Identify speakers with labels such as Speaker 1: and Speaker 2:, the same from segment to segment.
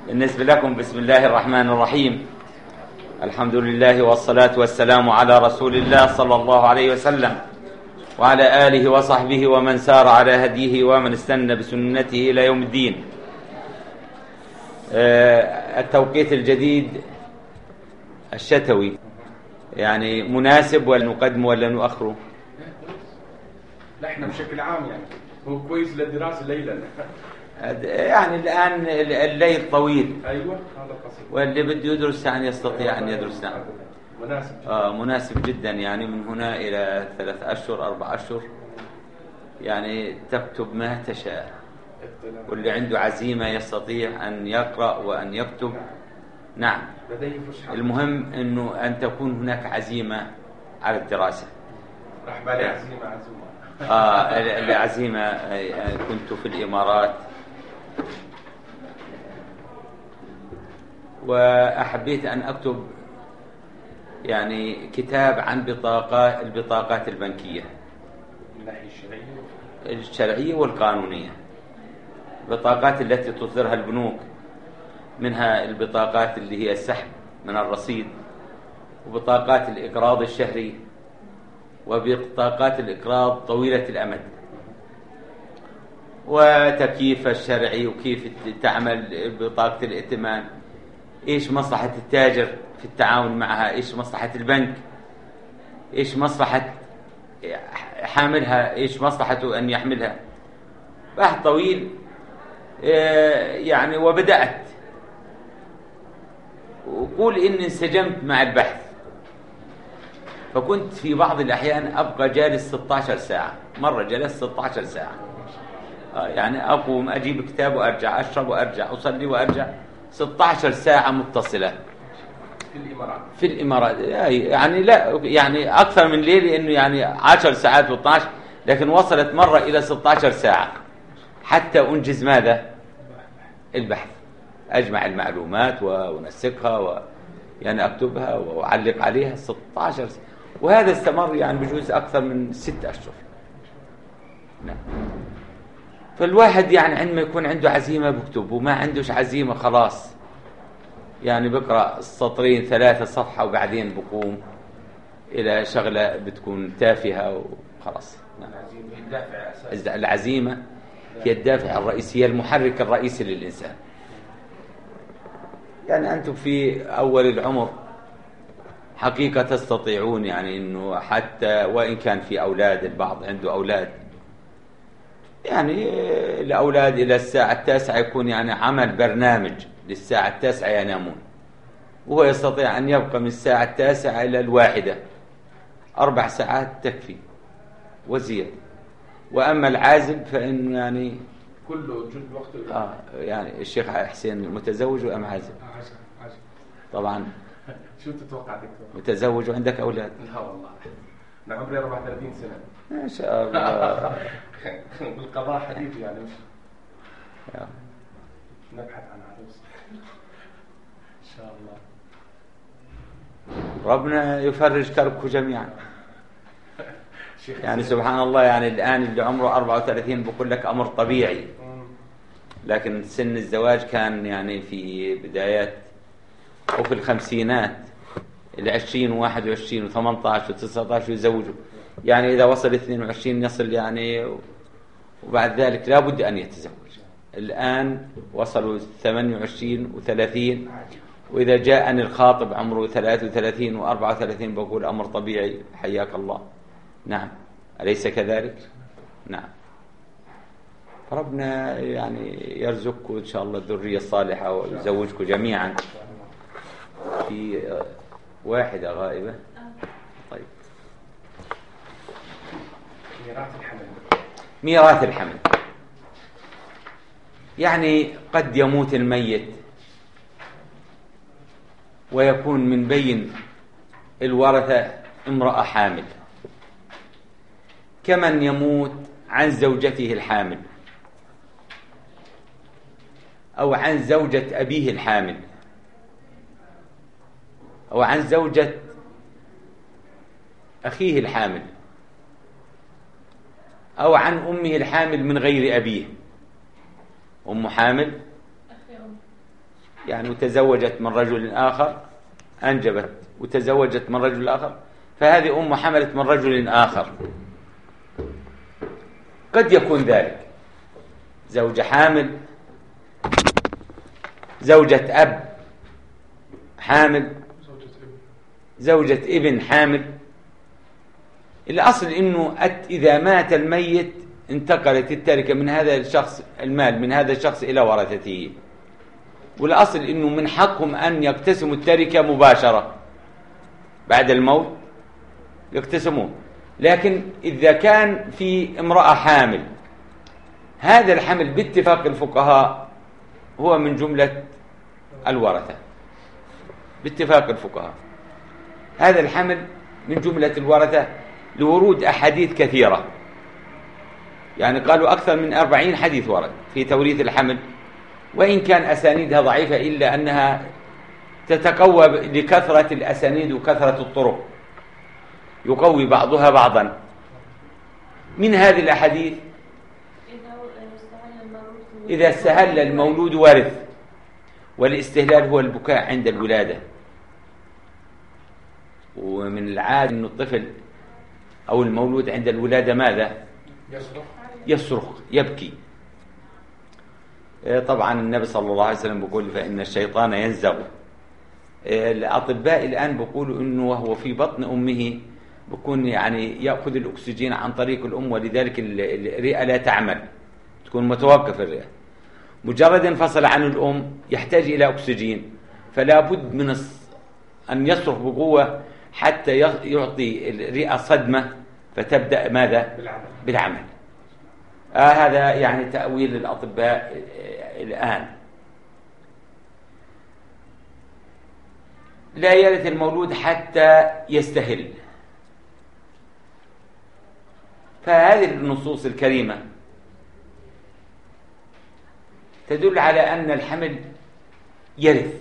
Speaker 1: بالنسبة لكم بسم الله الرحمن الرحيم. الحمد لله والصلاة والسلام على رسول الله صلى الله عليه وسلم وعلى آله وصحبه ومن سار على هديه ومن استنى بسنته إلى يوم الدين. التوقيت الجديد الشتوي يعني مناسب ولا نقدمه ولا نؤخره؟
Speaker 2: لا احنا بشكل عام يعني هو كويس للدراسة ليلا.
Speaker 1: يعني الآن الليل طويل.
Speaker 2: أيوة هذا قصير.
Speaker 1: واللي بده يدرس يعني يستطيع أن يدرس. نعم
Speaker 2: مناسب جدا.
Speaker 1: مناسب جدا يعني من هنا إلى 3 أشهر 4 أشهر يعني تكتب ما تشاء، واللي عنده عزيمة يستطيع أن يقرأ وأن يكتب. نعم المهم أنه أن تكون هناك عزيمة على الدراسة.
Speaker 2: راح بالي عزيمة
Speaker 1: العزيمة. كنت في الإمارات وأحبيت أن أكتب يعني كتاب عن البطاقات البنكية
Speaker 2: من الناحية
Speaker 1: الشرعية والقانونية. البطاقات التي تصدرها البنوك، منها البطاقات اللي هي السحب من الرصيد، وبطاقات الإقراض الشهري، وبطاقات الإقراض طويلة الأمد، وتكييف الشرعي وكيف تعمل بطاقة الائتمان، إيش مصلحة التاجر في التعاون معها، إيش مصلحة البنك، إيش مصلحة حاملها، إيش مصلحته أن يحملها. بحث طويل يعني. وبدأت وقول إني انسجمت مع البحث، فكنت في بعض الأحيان أبقى جالس 16 ساعة. مرة جلست 16 ساعة يعني أقوم أجيب كتاب وأرجع، أشرب وأرجع، أصلي وأرجع، 16 ساعة متصلة في الإمارات. يعني لا يعني أكثر من ليلة، لأنه يعني 10 ساعات و12، لكن وصلت مرة إلى 16 ساعة حتى أنجز ماذا؟ البحث. أجمع المعلومات ونسقها يعني أكتبها وأعلق عليها 16 ساعة. وهذا استمر يعني بجوز أكثر من 6 أشهر. نعم. فالواحد يعني عندما يكون عنده عزيمة بكتب، وما عندوش عزيمة خلاص يعني بقرأ سطرين 3 صفحة وبعدين بقوم إلى شغلة بتكون تافهة وخلاص. نعم. العزيمة هي الدافع الرئيسي، هي المحرك الرئيسي للإنسان. يعني أنتم في أول العمر حقيقة تستطيعون يعني أنه حتى وإن كان في أولاد، البعض عنده أولاد، يعني الأولاد إلى الساعة 9 يكون يعني عمل برنامج للساعة 9 ينامون، وهو يستطيع أن يبقى من الساعة 9 إلى 1 4 ساعات تكفي وزيادة. وأما العازب فإنه يعني
Speaker 2: كله جد وقت.
Speaker 1: يعني الشيخ حسين متزوج وأم عازب؟
Speaker 2: عازب
Speaker 1: طبعا.
Speaker 2: شو تتوقع دكتور؟
Speaker 1: متزوج وعندك أولاد؟
Speaker 2: لا والله أنا عمري 34 سنة.
Speaker 1: ما شاء الله.
Speaker 2: بالقضاء حديث يعني مش نبحث عن عروس إن شاء الله.
Speaker 1: ربنا يفرج كربكم جميعا. يعني سبحان الله، يعني الآن اللي عمره 34 بقول لك أمر طبيعي، لكن سن الزواج كان يعني في بدايات أو في الخمسينات، 20 و21 و18 و19 يزوجوا. يعني إذا وصل 22 يصل يعني، وبعد ذلك لا بد أن يتزوج. الآن وصلوا 28 و30، وإذا جاءني الخاطب عمره 33 و34 بقول أمر طبيعي، حياك الله. نعم أليس كذلك؟ نعم. ربنا يعني يرزقكم إن شاء الله الذرية الصالحة ويزوجكم جميعا. في واحدة غائبة. طيب. ميراث الحمل يعني قد يموت الميت ويكون من بين الورثة امرأة حامل، كمن يموت عن زوجته الحامل أو عن زوجة أبيه الحامل أو عن زوجة أخيه الحامل أو عن أمه الحامل من غير أبيه. أم حامل يعني وتزوجت من رجل آخر، أنجبت وتزوجت من رجل آخر، فهذه أم حملت من رجل آخر. قد يكون ذلك زوجة حامل، زوجة أب حامل، زوجة ابن حامل. الأصل إنه إذا مات الميت انتقلت التركة من هذا الشخص، المال من هذا الشخص إلى ورثته، والأصل إنه من حقهم أن يقتسموا التركة مباشرة بعد الموت يقتسمون. لكن إذا كان في امرأة حامل، هذا الحمل باتفاق الفقهاء هو من جملة الورثة، باتفاق الفقهاء هذا الحمل من جملة الورثة لورود أحاديث كثيرة، يعني قالوا أكثر من 40 حديث ورد في توريث الحمل، وإن كان أسانيدها ضعيفة إلا أنها تتقوى لكثرة الأسانيد وكثرة الطرق، يقوي بعضها بعضا. من هذه الأحاديث إذا استهل المولود ورث، والاستهلال هو البكاء عند الولادة، ومن العادة أن الطفل أو المولود عند الولادة ماذا؟ يصرخ يبكي. طبعا النبي صلى الله عليه وسلم بيقول فإن الشيطان ينزغ. الأطباء الآن بيقولوا إنه وهو في بطن أمه بيكون يعني يأخذ الأكسجين عن طريق الأم، ولذلك الرئة لا تعمل، تكون متوقف الرئة. مجرد انفصل عن الأم يحتاج إلى أكسجين، فلا بد من أن يصرخ بقوة حتى يعطي الرئة صدمة فتبدأ ماذا؟ بالعمل. هذا يعني تأويل الأطباء الآن. لا يرث المولود حتى يستهل. فهذه النصوص الكريمة تدل على أن الحمل يرث.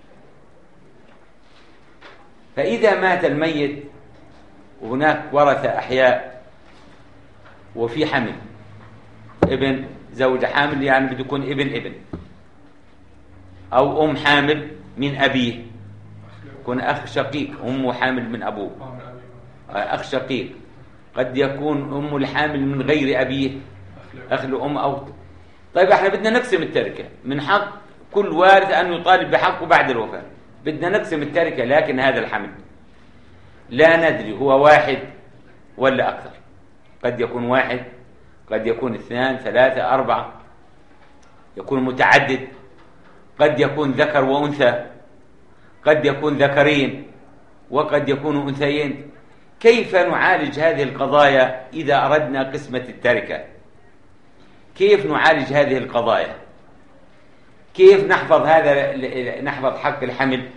Speaker 1: فإذا مات الميت وهناك ورثة أحياء وفي حمل، ابن زوجة حامل يعني بده يكون ابن، أو أم حامل من أبيه، يكون أخ شقيق، أمه حامل من أبوه، أخ شقيق. قد يكون أم الحامل من غير أبيه، أخ لأم أو. طيب احنا بدنا نقسم التركة، من حق كل وارث أن يطالب بحقه بعد الوفاة، بدنا نقسم التركة، لكن هذا الحمل لا ندري هو واحد ولا أكثر، قد يكون واحد، قد يكون 2 3 4، يكون متعدد، قد يكون ذكر وأنثى، قد يكون ذكرين وقد يكون أنثيين. كيف نعالج هذه القضايا إذا أردنا قسمة التركة؟ كيف نعالج هذه القضايا؟ كيف نحفظ حق الحمل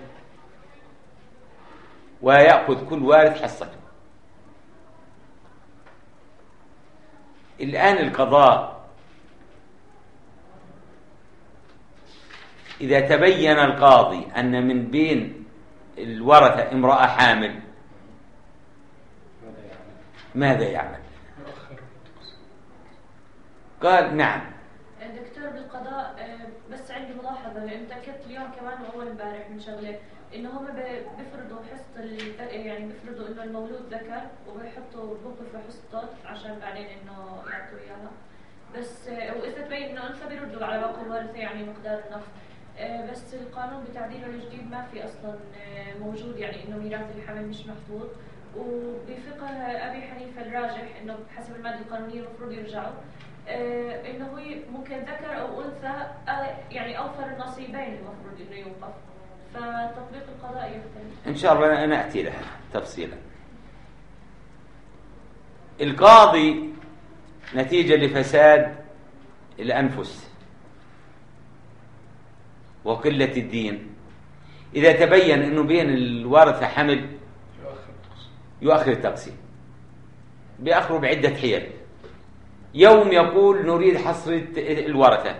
Speaker 1: ويأخذ كل وارث حصته؟ الآن القضاء إذا تبين القاضي أن من بين الورثة امرأة حامل ماذا يعمل؟ قال نعم.
Speaker 3: دكتور بالقضاء بس عندي ملاحظة، لأن تأكدت اليوم كمان وأول امبارح من شغلة إنه هم بيفرضوا حصة يعني بيفرضوا إنه المولود ذكر وبيحطوا بوقف حصته عشان بعدين إنه يعطوا إياها، بس وإذا تبين إنه أنثى بيردوا على باقي الورثة يعني مقدار النفط. بس القانون بتعديله الجديد ما في أصلا موجود يعني إنه ميراث الحمل مش محفوظ، وبفقه أبي حنيفة الراجح إنه حسب المادة القانونية المفروض يرجعوا إنه هو ممكن ذكر أو أنثى يعني أوفر النصيبين المفروض إنه يوقف، فتطبيق القضاء يختلف.
Speaker 1: إن شاء الله نأتي لها تفصيلا. القاضي نتيجة لفساد الأنفس وقلة الدين إذا تبين أنه بين الورثة حمل يؤخر التقسيم، بيأخروا بعدة حيل. يوم يقول نريد حصر الورثة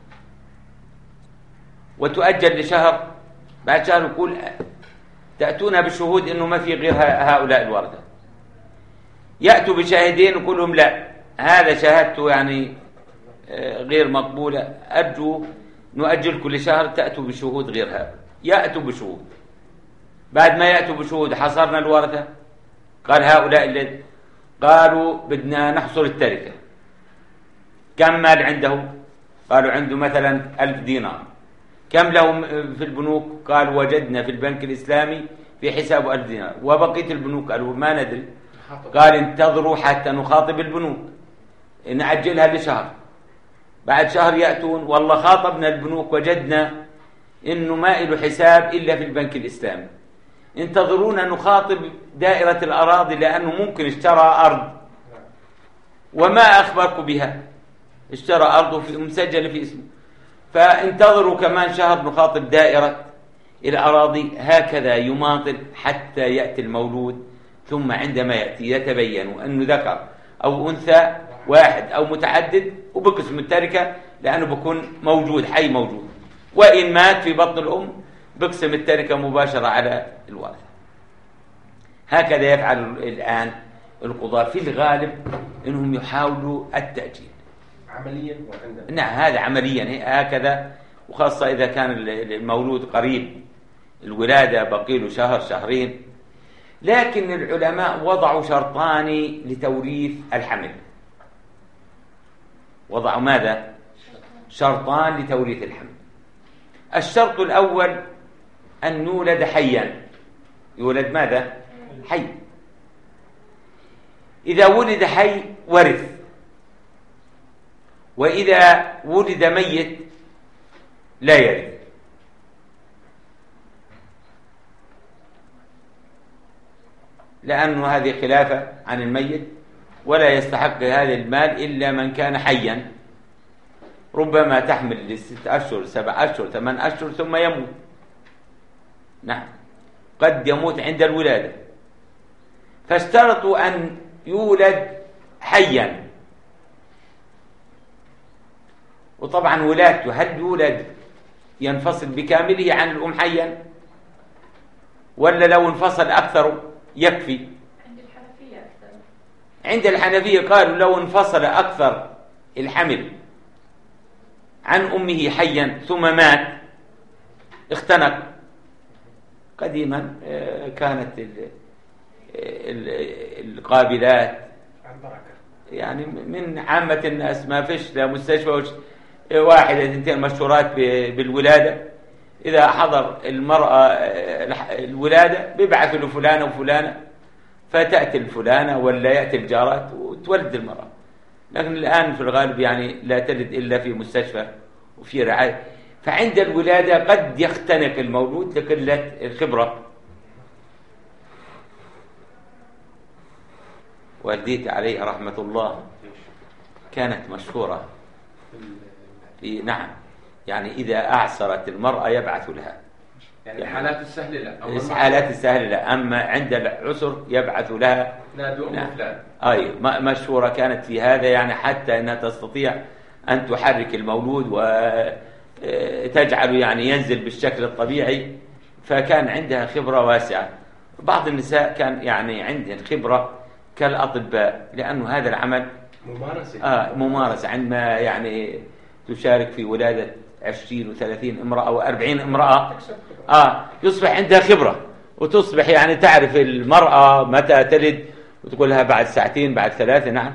Speaker 1: وتؤجل لشهر، بعد شهر يقول تأتون بالشهود أنه ما في غير هؤلاء الورثة، يأتوا بشاهدين ويقول لهم لا هذا شهادته يعني غير مقبولة، أرجو نؤجل كل شهر، تأتوا بشهود غير هذا. يأتوا بشهود، بعد ما يأتوا بشهود حصرنا الورثة. قال هؤلاء اللي قالوا بدنا نحصر التركة، كم مال عنده؟ قالوا عنده مثلا 1000 دينار. كم له في البنوك؟ قال وجدنا في البنك الإسلامي في حسابه 1000 دينار. وبقية البنوك قالوا ما ندري. قال انتظروا حتى نخاطب البنوك، نعجلها لشهر. بعد شهر يأتون والله خاطبنا البنوك وجدنا إنه ما له حساب إلا في البنك الإسلامي، انتظرونا نخاطب دائرة الأراضي لأنه ممكن اشترى أرض وما أخبركم بها، اشترى أرضه مسجل في اسمه، فانتظروا كمان شهر نخاطب دائرة الأراضي. هكذا يماطل حتى يأتي المولود، ثم عندما يأتي يتبين أنه ذكر أو أنثى واحد أو متعدد، وبقسم التركة لأنه بكون موجود حي موجود. وإن مات في بطن الأم بقسم التركة مباشرة على الوارث. هكذا يفعل الآن القضاة في الغالب، إنهم يحاولوا التأجيل
Speaker 2: عمليا وعندنا.
Speaker 1: نعم، هذا عمليا هكذا، وخاصة إذا كان المولود قريب الولادة بقي له شهر شهرين. لكن العلماء وضعوا شرطان لتوريث الحمل. وضعوا ماذا؟ شرطان لتوريث الحمل. الشرط الأول أن يولد حيا. يولد ماذا؟ حي. إذا ولد حي ورث، وإذا ولد ميت لا يرث. لأنه هذه خلافة عن الميت، ولا يستحق هذا المال إلا من كان حيا. ربما تحمل ل6 أشهر 7 أشهر 8 أشهر ثم يموت. نعم، قد يموت عند الولادة، فاشترطوا أن يولد حيا. وطبعا ولادته هل يولد ينفصل بكامله عن الأم حيا، ولا لو انفصل أكثر يكفي؟ عند الحنفية قالوا لو انفصل أكثر الحمل عن أمه حيا ثم مات اختنق. قديما كانت القابلات يعني من عامة الناس ما فيش لا مستشفى واحدة 2 مشهورات بالولادة. إذا حضر المرأة الولادة بيبعثوا لفلانة وفلانة، فتأتي الفلانة ولا يأتي الجارات وتولد المرأة. لكن الآن في الغالب يعني لا تلد إلا في مستشفى وفي رعاية. فعند الولادة قد يختنق المولود لقلة الخبرة. والدتي عليه رحمة الله كانت مشهورة نعم، يعني إذا أعسرت المرأة يبعث لها.
Speaker 2: يعني الحالات السهلة لا،
Speaker 1: الحالات السهلة لا، أما عند العسر يبعث لها.
Speaker 2: نادوا
Speaker 1: نعم.
Speaker 2: فلان.
Speaker 1: أي مشهورة كانت في هذا، يعني حتى أنها تستطيع أن تحرك المولود وتجعله يعني ينزل بالشكل الطبيعي. فكان عندها خبرة واسعة. بعض النساء كان يعني عندهن خبرة كالأطباء، لأنه هذا العمل ممارسة. عندما يعني تشارك في ولادة 20 و30 امرأة و40 امرأة يصبح عندها خبرة، وتصبح يعني تعرف المرأة متى تلد وتقول لها بعد 2 ساعة بعد 3. نعم.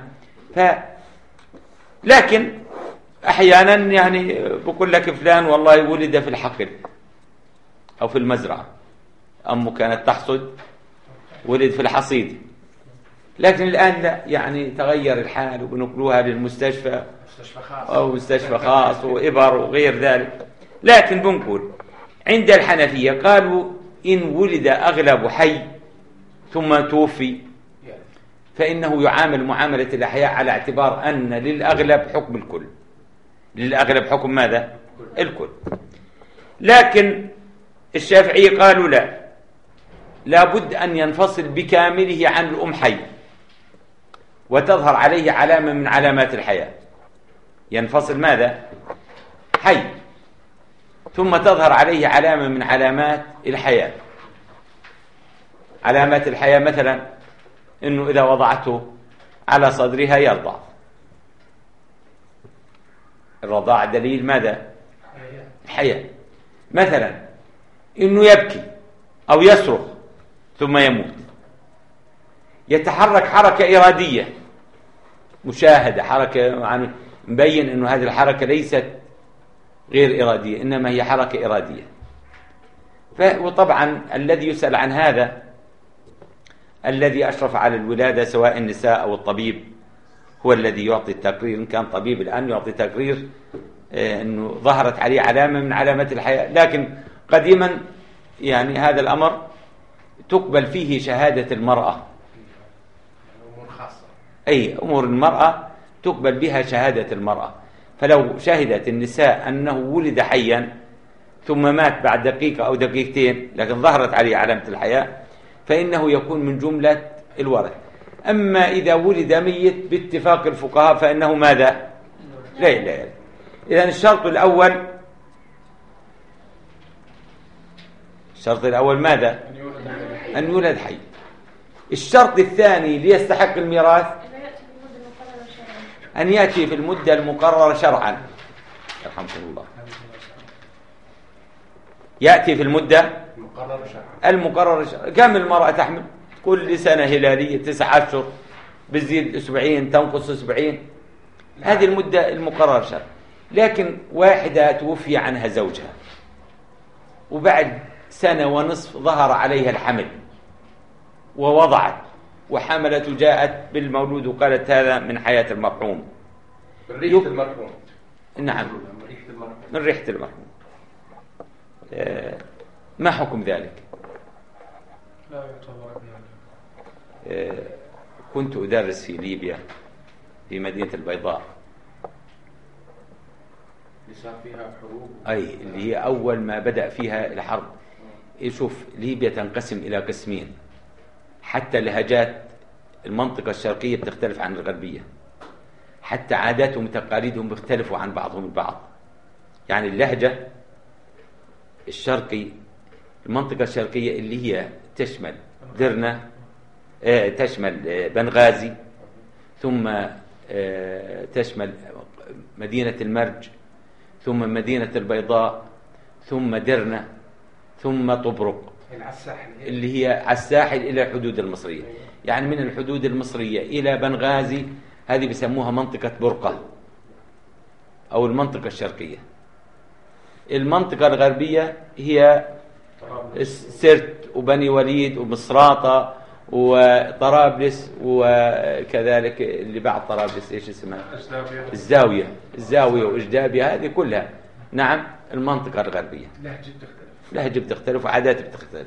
Speaker 1: لكن أحيانا يعني بقول لك فلان والله ولد في الحقل أو في المزرعة، أمه كانت تحصد ولد في الحصيد. لكن الآن لا، يعني تغير الحال وبنقلوها للمستشفى أو مستشفى خاص وإبر وغير ذلك. لكن بنقول عند الحنفية قالوا إن ولد أغلب حي ثم توفي فإنه يعامل معاملة الأحياء، على اعتبار أن للأغلب حكم الكل. للأغلب حكم ماذا؟ الكل. لكن الشافعية قالوا لا، لابد أن ينفصل بكامله عن الأم حي وتظهر عليه علامة من علامات الحياة. ينفصل ماذا؟ حي، ثم تظهر عليه علامة من علامات الحياة. علامات الحياة مثلا إنه إذا وضعته على صدرها يرضع. الرضاع دليل ماذا؟ الحياة، مثلا إنه يبكي أو يصرخ ثم يموت، يتحرك حركة إرادية مشاهدة، حركة يعني مبين إنه هذه الحركة ليست غير إرادية إنما هي حركة إرادية. وطبعا الذي يسأل عن هذا الذي أشرف على الولادة سواء النساء أو الطبيب هو الذي يعطي التقرير. إن كان طبيب الآن يعطي تقرير أنه ظهرت عليه علامة من علامات الحياة، لكن قديما يعني هذا الأمر تقبل فيه شهادة المرأة،
Speaker 2: أمور خاصة،
Speaker 1: أي أمور المرأة تقبل بها شهادة المرأة. فلو شهدت النساء أنه ولد حيا ثم مات بعد دقيقة أو دقيقتين لكن ظهرت عليه علامة الحياة فإنه يكون من جملة الورث. أما إذا ولد ميت باتفاق الفقهاء فإنه ماذا؟ لا إله. إذن الشرط الأول ماذا؟ أن يولد حي. الشرط الثاني ليستحق الميراث أن يأتي في المدة المقررة شرعا. يرحمكم الله. يأتي في المدة المقررة شرعا. كم المرأة تحمل؟ كل سنة هلالية 9 أشهر، بتزيد أسبوعين تنقص أسبوعين، هذه المدة المقررة شرعا. لكن واحدة توفي عنها زوجها وبعد 1.5 سنة ظهر عليها الحمل ووضعت وحملت وجاءت بالمولود وقالت هذا من حياة المرحوم،
Speaker 2: من ريحة المرحوم.
Speaker 1: نعم، من ريحة المرحوم. ما حكم ذلك؟
Speaker 2: لا يعتبر
Speaker 1: كنت أدرس في ليبيا في مدينة البيضاء،
Speaker 2: اللي صار فيها حروب،
Speaker 1: أي اللي هي أول ما بدأ فيها الحرب. شوف ليبيا تنقسم إلى قسمين، حتى لهجات المنطقة الشرقية بتختلف عن الغربية، حتى عاداتهم وتقاليدهم بيختلفوا عن بعضهم البعض. يعني اللهجة الشرقي، المنطقة الشرقية اللي هي تشمل درنا، تشمل بنغازي، ثم تشمل مدينة المرج، ثم مدينة البيضاء، ثم درنا، ثم طبرق اللي هي على الساحل إلى الحدود المصرية. يعني من الحدود المصرية إلى بنغازي هذه بيسموها منطقة برقة أو المنطقة الشرقية. المنطقة الغربية هي سرت وبني وليد ومصراطة وطرابلس، وكذلك اللي بعد طرابلس ايش اسمها؟ الزاوية وإجدابية، هذه كلها نعم المنطقة الغربية. لهجة بتختلف وعادات بتختلف.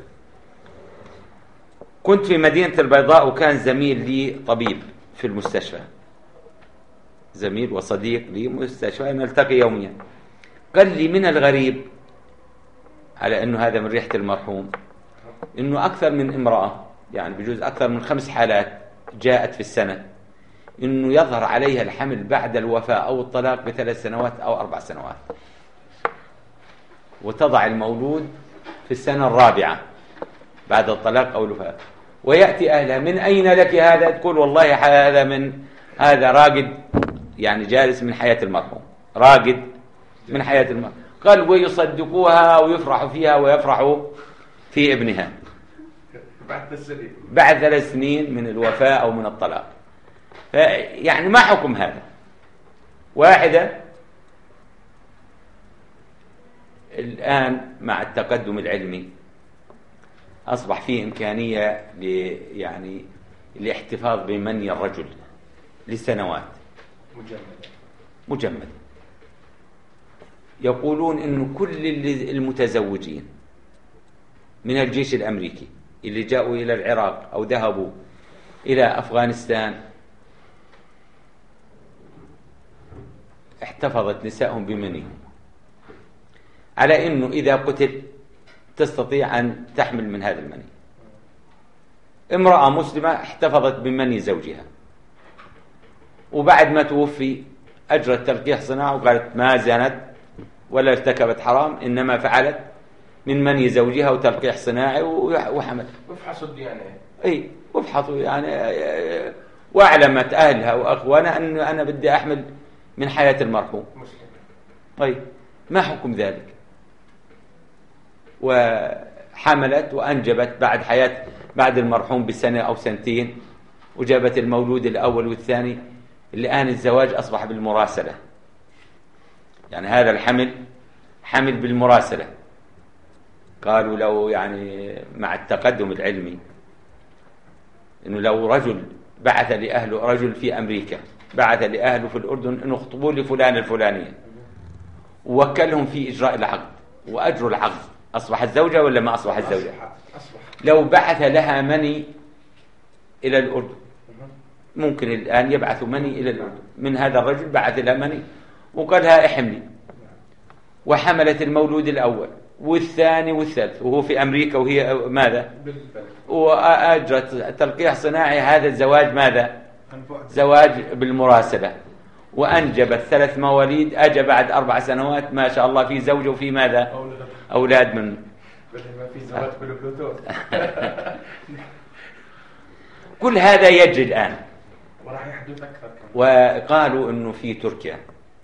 Speaker 1: كنت في مدينة البيضاء وكان زميل لي طبيب في المستشفى، زميل وصديق لي مستشفى، نلتقي يوميا. قال لي من الغريب على أنه هذا من ريحة المرحوم أنه أكثر من امرأة، يعني بجوز أكثر من 5 حالات جاءت في السنة، أنه يظهر عليها الحمل بعد الوفاة أو الطلاق ب3 سنوات أو 4 سنوات، وتضع المولود في السنة الرابعة بعد الطلاق أو الوفاة، ويأتي أهلها من أين لك هذا؟ تقول والله هذا راقد، يعني جالس من حياة المرحوم، راقد من حياة المرحوم. قال ويصدقوها ويفرحوا فيها ويفرحوا في ابنها بعد 3 سنين من الوفاة أو من الطلاق. يعني ما حكم هذا؟ واحدة الآن مع التقدم العلمي أصبح فيه إمكانية يعني الاحتفاظ بمني الرجل لسنوات مجمد. يقولون إنه كل المتزوجين من الجيش الأمريكي اللي جاءوا إلى العراق أو ذهبوا إلى أفغانستان احتفظت نسائهم بمنيهم، على إنه إذا قتل تستطيع أن تحمل من هذا المني. امرأة مسلمة احتفظت بمني زوجها، وبعد ما توفي أجرت تلقيح صناعي وقالت ما زنت ولا ارتكبت حرام، إنما فعلت من مني زوجها وتلقيح صناعي وحمل.
Speaker 2: وافحصوا الديانة.
Speaker 1: أي وافحصوا يعني، وأعلمت أهلها وأخوانها أن أنا بدي أحمل من حياة المرحوم.
Speaker 2: مسلم.
Speaker 1: طيب ما حكم ذلك؟ وحملت وأنجبت بعد المرحوم بسنة أو سنتين، وجابت المولود الأول والثاني. الآن الزواج أصبح بالمراسلة، يعني هذا الحمل حمل بالمراسلة. قالوا لو يعني مع التقدم العلمي إنه لو رجل بعث لأهله، رجل في أمريكا بعث لأهله في الأردن إنه اخطبوا لي فلان الفلانية، ووكلهم في إجراء العقد وأجروا العقد، أصبحت زوجة ولا ما أصبحت زوجة؟ لو بعث لها مني إلى الأردن، ممكن الآن يبعث مني إلى الأردن من هذا الرجل، بعث لها مني وقال لها احملي، وحملت المولود الأول والثاني والثالث وهو في أمريكا وهي ماذا؟ وأجرت تلقيح صناعي. هذا الزواج ماذا؟ زواج بالمراسلة. وأنجبت 3 مواليد، أجى بعد 4 سنوات ما شاء الله في زوجه وفي ماذا؟ أولاد منه.
Speaker 2: ما في زواج بالبلوتوث.
Speaker 1: كل هذا يجري الآن،
Speaker 2: وراح يحدث أكثر.
Speaker 1: وقالوا إنه في تركيا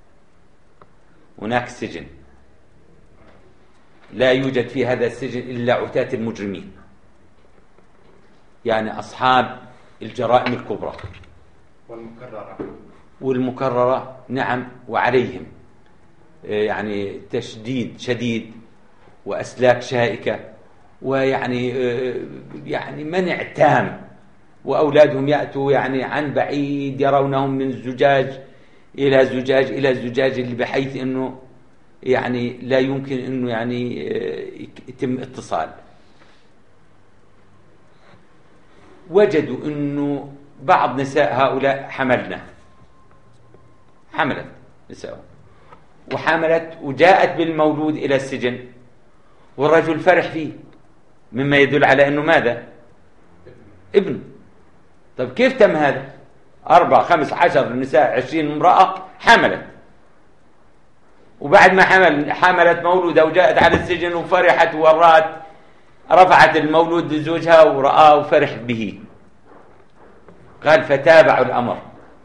Speaker 1: هناك سجن لا يوجد في هذا السجن إلا عتاة المجرمين، يعني أصحاب الجرائم الكبرى والمكررة. نعم، وعليهم يعني تشديد شديد وأسلاك شائكة، ويعني منع تام. وأولادهم يأتوا يعني عن بعيد، يرونهم من زجاج إلى زجاج إلى زجاج، اللي بحيث أنه يعني لا يمكن أنه يعني يتم اتصال. وجدوا أنه بعض نساء هؤلاء حملت نساء وحملت وجاءت بالمولود إلى السجن، والرجل فرح فيه، مما يدل على أنه ماذا؟ ابن. طب كيف تم هذا؟ 4 5 10 نساء 20 امرأة حملت، وبعد ما حملت مولودة وجاءت على السجن وفرحت رفعت المولود لزوجها ورآه وفرح به. قال فتابعوا الأمر،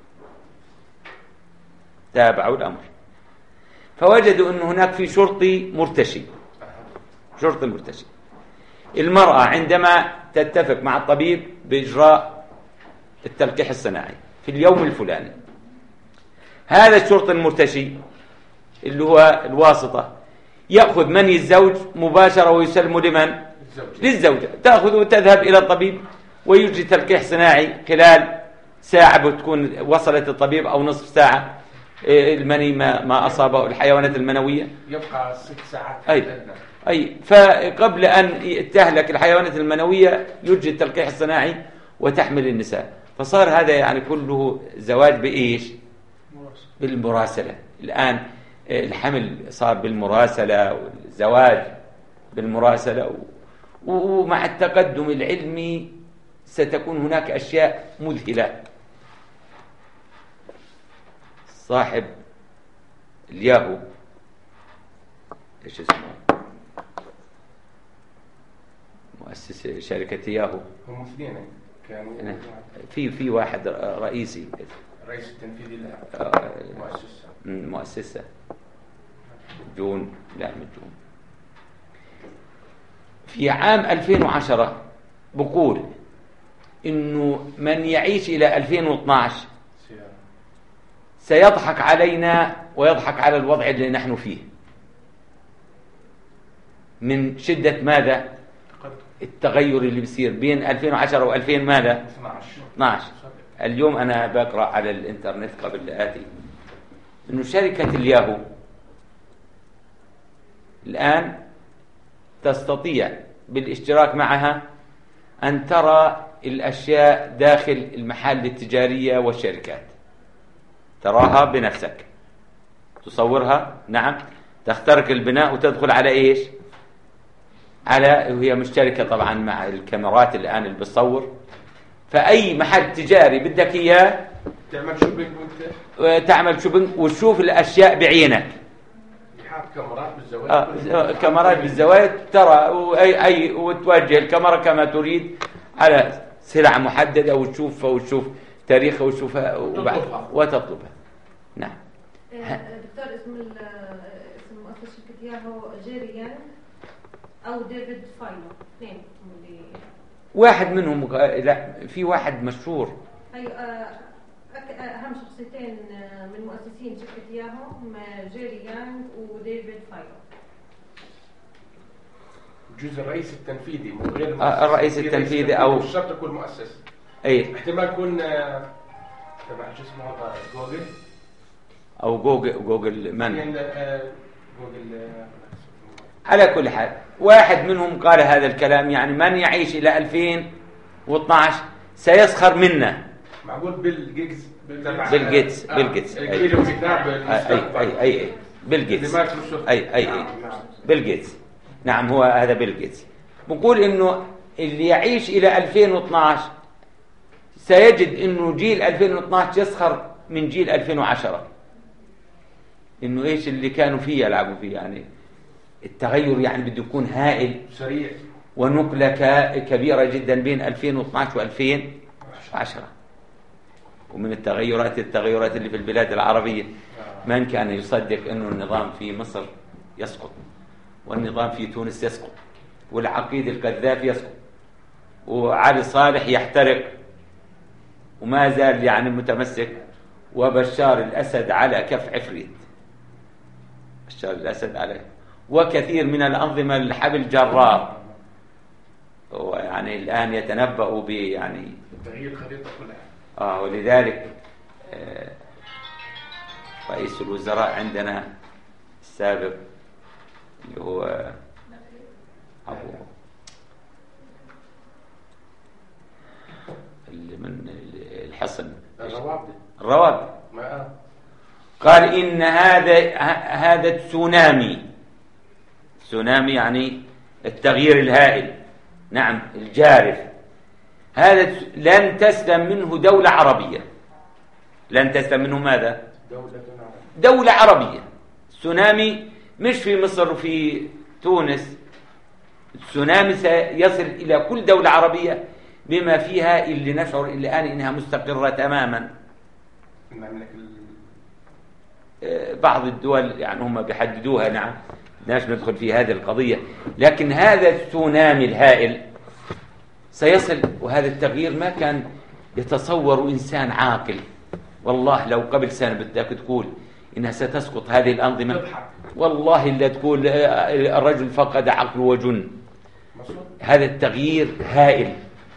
Speaker 1: فوجدوا أن هناك في شرطي مرتشي. المرأة عندما تتفق مع الطبيب بإجراء التلقيح الصناعي في اليوم الفلاني، هذا الشرطي المرتشي اللي هو الواسطة يأخذ مني الزوج مباشرة ويسلمه لمن؟ للزوجة. تأخذ وتذهب إلى الطبيب ويجري تلقيح صناعي خلال ساعة بتكون وصلت الطبيب أو نصف ساعة. المني ما أصابه الحيوانات المنوية
Speaker 2: يبقى 6 ساعات.
Speaker 1: فقبل أن تهلك الحيوانات المنوية يجري التلقيح الصناعي وتحمل النساء. فصار هذا يعني كله زواج بإيش؟ بالمراسلة. الآن الحمل صار بالمراسلة والزواج بالمراسلة، ومع التقدم العلمي ستكون هناك أشياء مذهلة. صاحب الياهو ايش اسمه؟ مؤسس شركة ياهو.
Speaker 2: هم اثنين كانوا.
Speaker 1: في واحد رئيسي،
Speaker 2: رئيس التنفيذي لها.
Speaker 1: مؤسسة جون، لا من جون. في عام 2010 بقول إنه من يعيش إلى 2012 سيضحك علينا ويضحك على الوضع اللي نحن فيه من شدة ماذا؟ التغير اللي بيصير بين 2010 و2000 ماذا؟ 12. اليوم أنا بقرأ على الإنترنت قبل لا آتي إنه شركة الياهو الآن تستطيع بالاشتراك معها أن ترى الأشياء داخل المحال التجارية والشركات، تراها بنفسك، تصورها. نعم، تخترق البناء وتدخل على إيش؟ وهي مشتركة طبعا مع الكاميرات الآن اللي بتصور. فأي محل تجاري بدك إياه تعمل شوبينج وتشوف الأشياء بعينك. كاميرات بالزوايا ترى وتوجه الكاميرا كما تريد على سلع محددة وتشوف تاريخها وتشوفها وتطلبها. نعم.
Speaker 4: دكتور، اسم مؤسسة شركة ياهو جيري يعني او ديفيد فايلو، اثنين اللي
Speaker 1: واحد منهم لا، في واحد مشهور.
Speaker 4: هي اهم شخصيتين من مؤسسين شركه ياهو، جيري يانغ وديفيد فايلو.
Speaker 2: جزء الرئيس التنفيذي مو غير
Speaker 1: الرئيس التنفيذي او
Speaker 2: مش شرط يكون مؤسس.
Speaker 1: اي
Speaker 2: احتمال يكون تبع شو اسمه هذا جوجل
Speaker 1: او جوجل من
Speaker 2: جوجل.
Speaker 1: على كل حال واحد منهم قال هذا الكلام، يعني من يعيش إلى 2012 سيسخر منا.
Speaker 2: معقول بيل جيتس
Speaker 1: بيل جيتس
Speaker 2: أي
Speaker 1: بيل جيتس أي بيل جيتس. نعم هو هذا بيل جيتس. بقول إنه اللي يعيش إلى 2012 سيجد إنه جيل 2012 يسخر من جيل 2010. إنه إيش اللي كانوا فيه يلعبوا فيه، يعني التغير يعني بده يكون هائل
Speaker 2: سريع،
Speaker 1: ونقلة كبيرة جدا بين 2012 و2010. ومن التغيرات اللي في البلاد العربية، من كان يصدق أنه النظام في مصر يسقط، والنظام في تونس يسقط، والعقيد القذافي يسقط، وعلي صالح يحترق وما زال يعني متمسك، وبشار الأسد على كف عفريت. بشار الأسد على، وكثير من الأنظمة الحبل جرار، ويعني الآن يتنبأ يعني
Speaker 2: تغيير الخريطة كلها.
Speaker 1: ولذلك رئيس الوزراء عندنا السابق اللي هو أبو اللي من الحصن الروابي قال إن هذا تسونامي يعني التغيير الهائل، نعم الجارف، هذا لن تسلم منه دولة عربية. لن تسلم منه ماذا؟ دولة عربية. التسونامي مش في مصر وفي تونس، التسونامي سيصل إلى كل دولة عربية، بما فيها اللي نشعر الآن إنها مستقرة تماما. بعض الدول يعني هم بيحددوها، نعم بدناش ندخل في هذه القضية، لكن هذا التسونامي الهائل سيصل. وهذا التغيير ما كان يتصور إنسان عاقل. والله لو قبل سنة بدك تقول إنها ستسقط هذه الأنظمة، والله إلا تقول الرجل فقد عقله وجن. هذا التغيير هائل،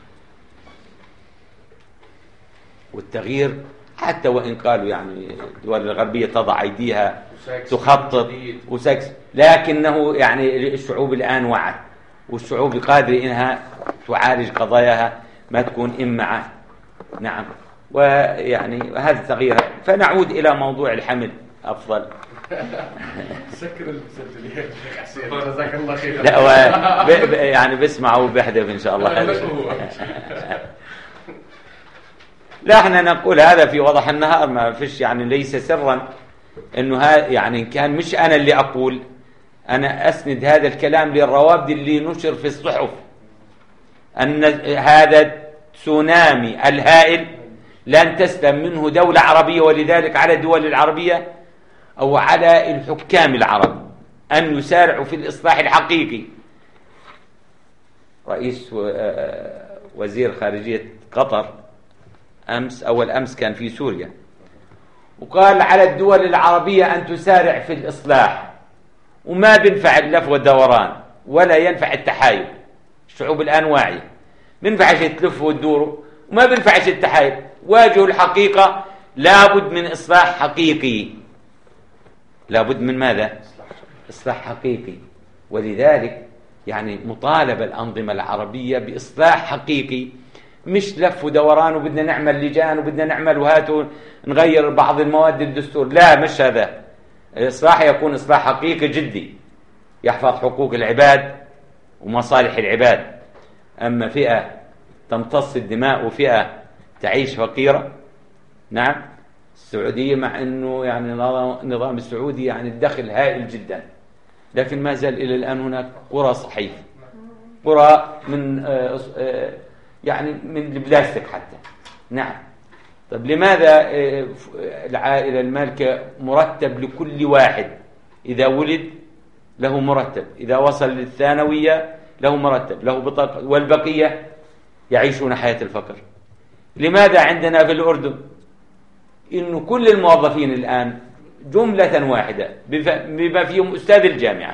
Speaker 1: والتغيير حتى وإن قالوا يعني الدول الغربية تضع أيديها تخطط وسكس، لكنه يعني الشعوب الآن وعت، والشعوب قادرة إنها تعالج قضاياها ما تكون إمعة. نعم، ويعني هذا تغيير. فنعود إلى موضوع الحمل أفضل.
Speaker 2: سكر المسجلين جزاك الله خير.
Speaker 1: لا يعني بسمعوا بحدث إن شاء الله. لا احنا نقول هذا في وضح النهار، ما فيش يعني ليس سرا انه يعني كان مش انا اللي اقول، انا اسند هذا الكلام للروابط اللي نشر في الصحف، ان هذا تسونامي الهائل لن تسلم منه دولة عربية، ولذلك على الدول العربية او على الحكام العرب ان يسارعوا في الاصلاح الحقيقي. رئيس وزير خارجية قطر أول أمس كان في سوريا، وقال على الدول العربية أن تسارع في الإصلاح، وما بينفع اللف والدوران ولا ينفع التحايل. الشعوب الآن واعية، بينفعش تلف وتدوروا وما بينفعش التحايل. واجهوا الحقيقة، لابد من إصلاح حقيقي. لابد من ماذا؟ إصلاح حقيقي. ولذلك يعني مطالبة الأنظمة العربية بإصلاح حقيقي، مش لف ودوران وبدنا نعمل لجان وبدنا نعمل وهاتوا نغير بعض المواد الدستور. لا، مش هذا. الإصلاح يكون إصلاح حقيقي جدي يحفظ حقوق العباد ومصالح العباد. أما فئة تمتص الدماء وفئة تعيش فقيرة، نعم السعودية مع أنه يعني نظام السعودي يعني الدخل هائل جدا، لكن ما زال إلى الآن هناك قرى صحيح، قرى من يعني من البلاستيك حتى. نعم. طب لماذا العائلة المالكة مرتب لكل واحد إذا ولد له مرتب، إذا وصل للثانوية له مرتب، له بطاقة، والبقية يعيشون حياة الفقر. لماذا عندنا في الأردن إنه كل الموظفين الآن جملة واحدة بما فيهم أستاذ الجامعة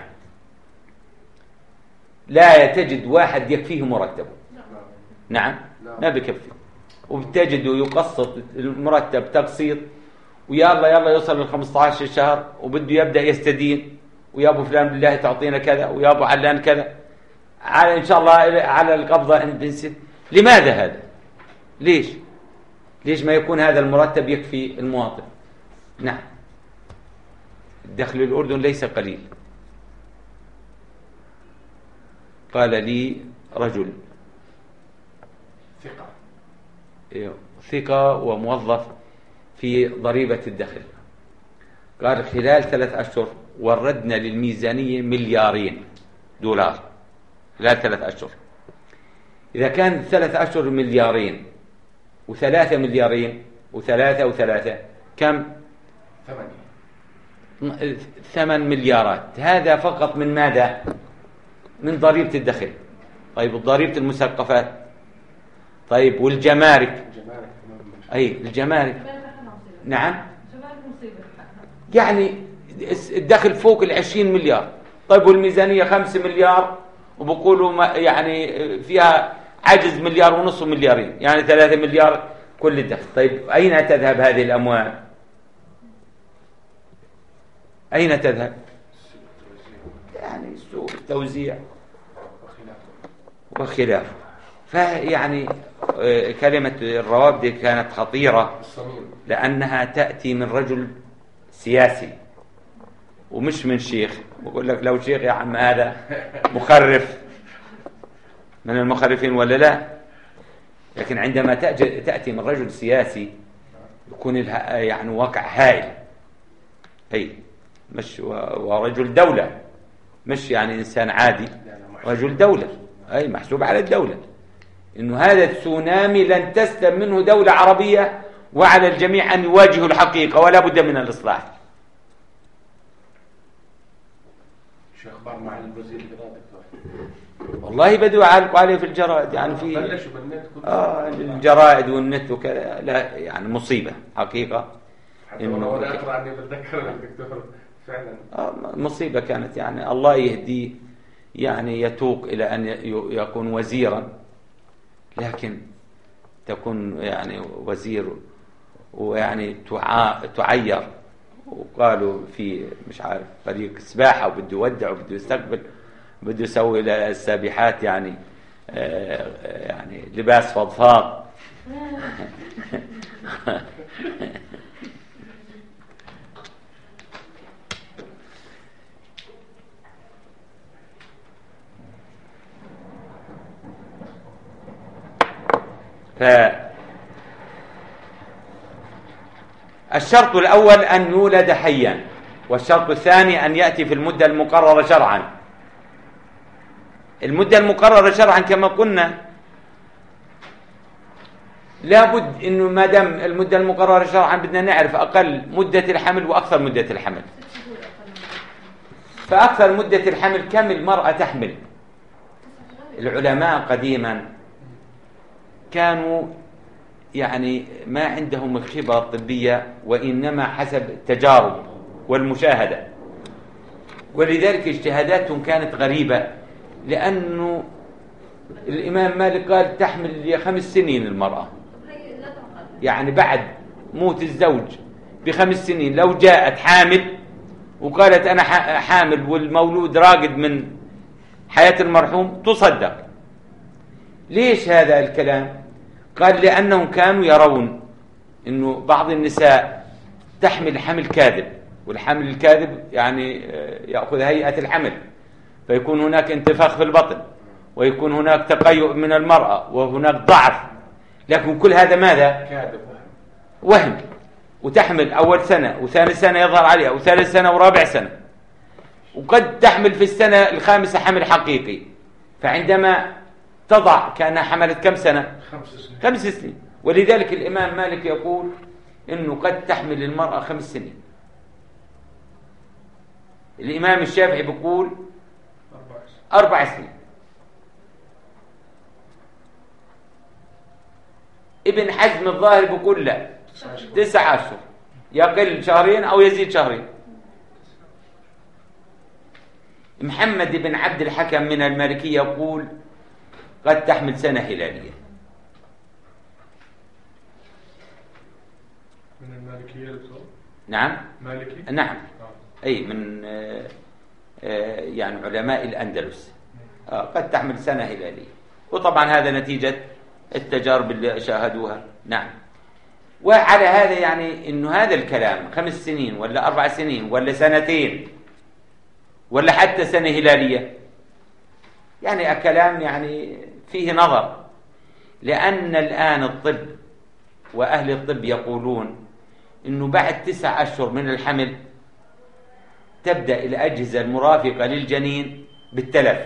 Speaker 1: لا تجد واحد يكفيه مرتبه؟ نعم ما بكفي، وبتجده يقسط المرتب تقسيط، ويلا يلا يوصل ل 15 شهر وبده يبدأ يستدين، ويا ابو فلان بالله تعطينا كذا، ويا ابو علان كذا، على ان شاء الله على القبضة بنسد. لماذا هذا؟ ليش ما يكون هذا المرتب يكفي المواطن؟ نعم دخل الأردن ليس قليل. قال لي رجل ثقة وموظف في ضريبة الدخل، قال خلال 3 أشهر وردنا للميزانية $2 خلال 3 أشهر. إذا كان 3 أشهر $2 و3 $2 و3 كم؟ 8 مليارات. هذا فقط من ماذا؟ من ضريبة الدخل. طيب ضريبة المثقفات، طيب والجمارك، أي الجمارك، نعم يعني الدخل فوق 20 مليار. طيب والميزانية 5 مليار وبقولوا يعني فيها عجز 1.5 مليار، يعني 3 مليار كل الدخل. طيب أين تذهب هذه الأموال؟ أين تذهب؟ يعني سوء التوزيع وخلافه. فيعني كلمة الروابط كانت خطيرة لأنها تأتي من رجل سياسي ومش من شيخ. بقول لك لو شيخ يا عم هذا مخرف من المخرفين ولا لا، لكن عندما تأتي من رجل سياسي يكون يعني واقع هائل. أي مش ورجل دولة، مش يعني إنسان عادي، رجل دولة، أي محسوب على الدولة. إنه هذا التسونامي لن تسلم منه دولة عربية، وعلى الجميع أن يواجهوا الحقيقة ولا بد من الإصلاح.
Speaker 2: شو أخبار مع الوزير الإرادة؟
Speaker 1: والله بدوا يعلقوا عليه في الجرائد، يعني في الجرائد والنت وكذا، لا يعني مصيبة حقيقة.
Speaker 2: إنه أنا أقرأ عني بتذكر الدكتور فعلا
Speaker 1: مصيبة كانت، يعني الله يهديه، يعني يتوق إلى أن يكون وزيرا، لكن تكون يعني وزير ويعني تعير، وقالوا في مش عارف فريق سباحة وبده يودع وبده يستقبل، بده يسوي للسابحات يعني يعني لباس فضفاض. الشرط الأول أن يولد حيا، والشرط الثاني أن يأتي في المدة المقررة شرعا. المدة المقررة شرعا كما قلنا لابد أنه ما دام المدة المقررة شرعا بدنا نعرف أقل مدة الحمل وأكثر مدة الحمل. فأكثر مدة الحمل كم المرأة تحمل؟ العلماء قديما كانوا يعني ما عندهم الخبرة الطبية، وإنما حسب التجارب والمشاهدة، ولذلك اجتهاداتهم كانت غريبة. لأنه الإمام مالك قال تحمل 5 سنين المرأة، يعني بعد موت الزوج ب5 سنين لو جاءت حامل وقالت أنا حامل والمولود راقد من حياة المرحوم تصدق. ليش هذا الكلام؟ قال لأنهم كانوا يرون أنه بعض النساء تحمل حمل كاذب، والحمل الكاذب يعني يأخذ هيئة الحمل، فيكون هناك انتفاخ في البطن، ويكون هناك تقيؤ من المرأة، وهناك ضعف. لكن كل هذا ماذا؟
Speaker 2: كاذب،
Speaker 1: وهم. وتحمل أول سنة وثاني سنة يظهر عليها وثالث سنة ورابع سنة، وقد تحمل في السنة الخامسة حمل حقيقي. فعندما تضع كأنها حملت كم سنة؟ 5 سنين. ولذلك الإمام مالك يقول إنه قد تحمل المرأة 5 سنين. الإمام الشافعي بيقول
Speaker 2: 4
Speaker 1: 4 سنين. ابن حزم الظاهر بيقول لا 9 أشهر، يقل شهرين أو يزيد شهرين. محمد بن عبد الحكم من المالكية يقول قد تحمل سنة هلالية.
Speaker 2: من المالكية دكتور؟
Speaker 1: نعم
Speaker 2: مالكي؟
Speaker 1: نعم أي من يعني علماء الأندلس. قد تحمل سنة هلالية، وطبعا هذا نتيجة التجارب اللي شاهدوها. نعم. وعلى هذا يعني إنه هذا الكلام 5 سنين ولا 4 سنين ولا 2 سنين ولا حتى سنة هلالية، يعني كلام يعني فيه نظر، لأن الآن الطب وأهل الطب يقولون إنه بعد 9 أشهر من الحمل تبدأ الأجهزة المرافقة للجنين بالتلف،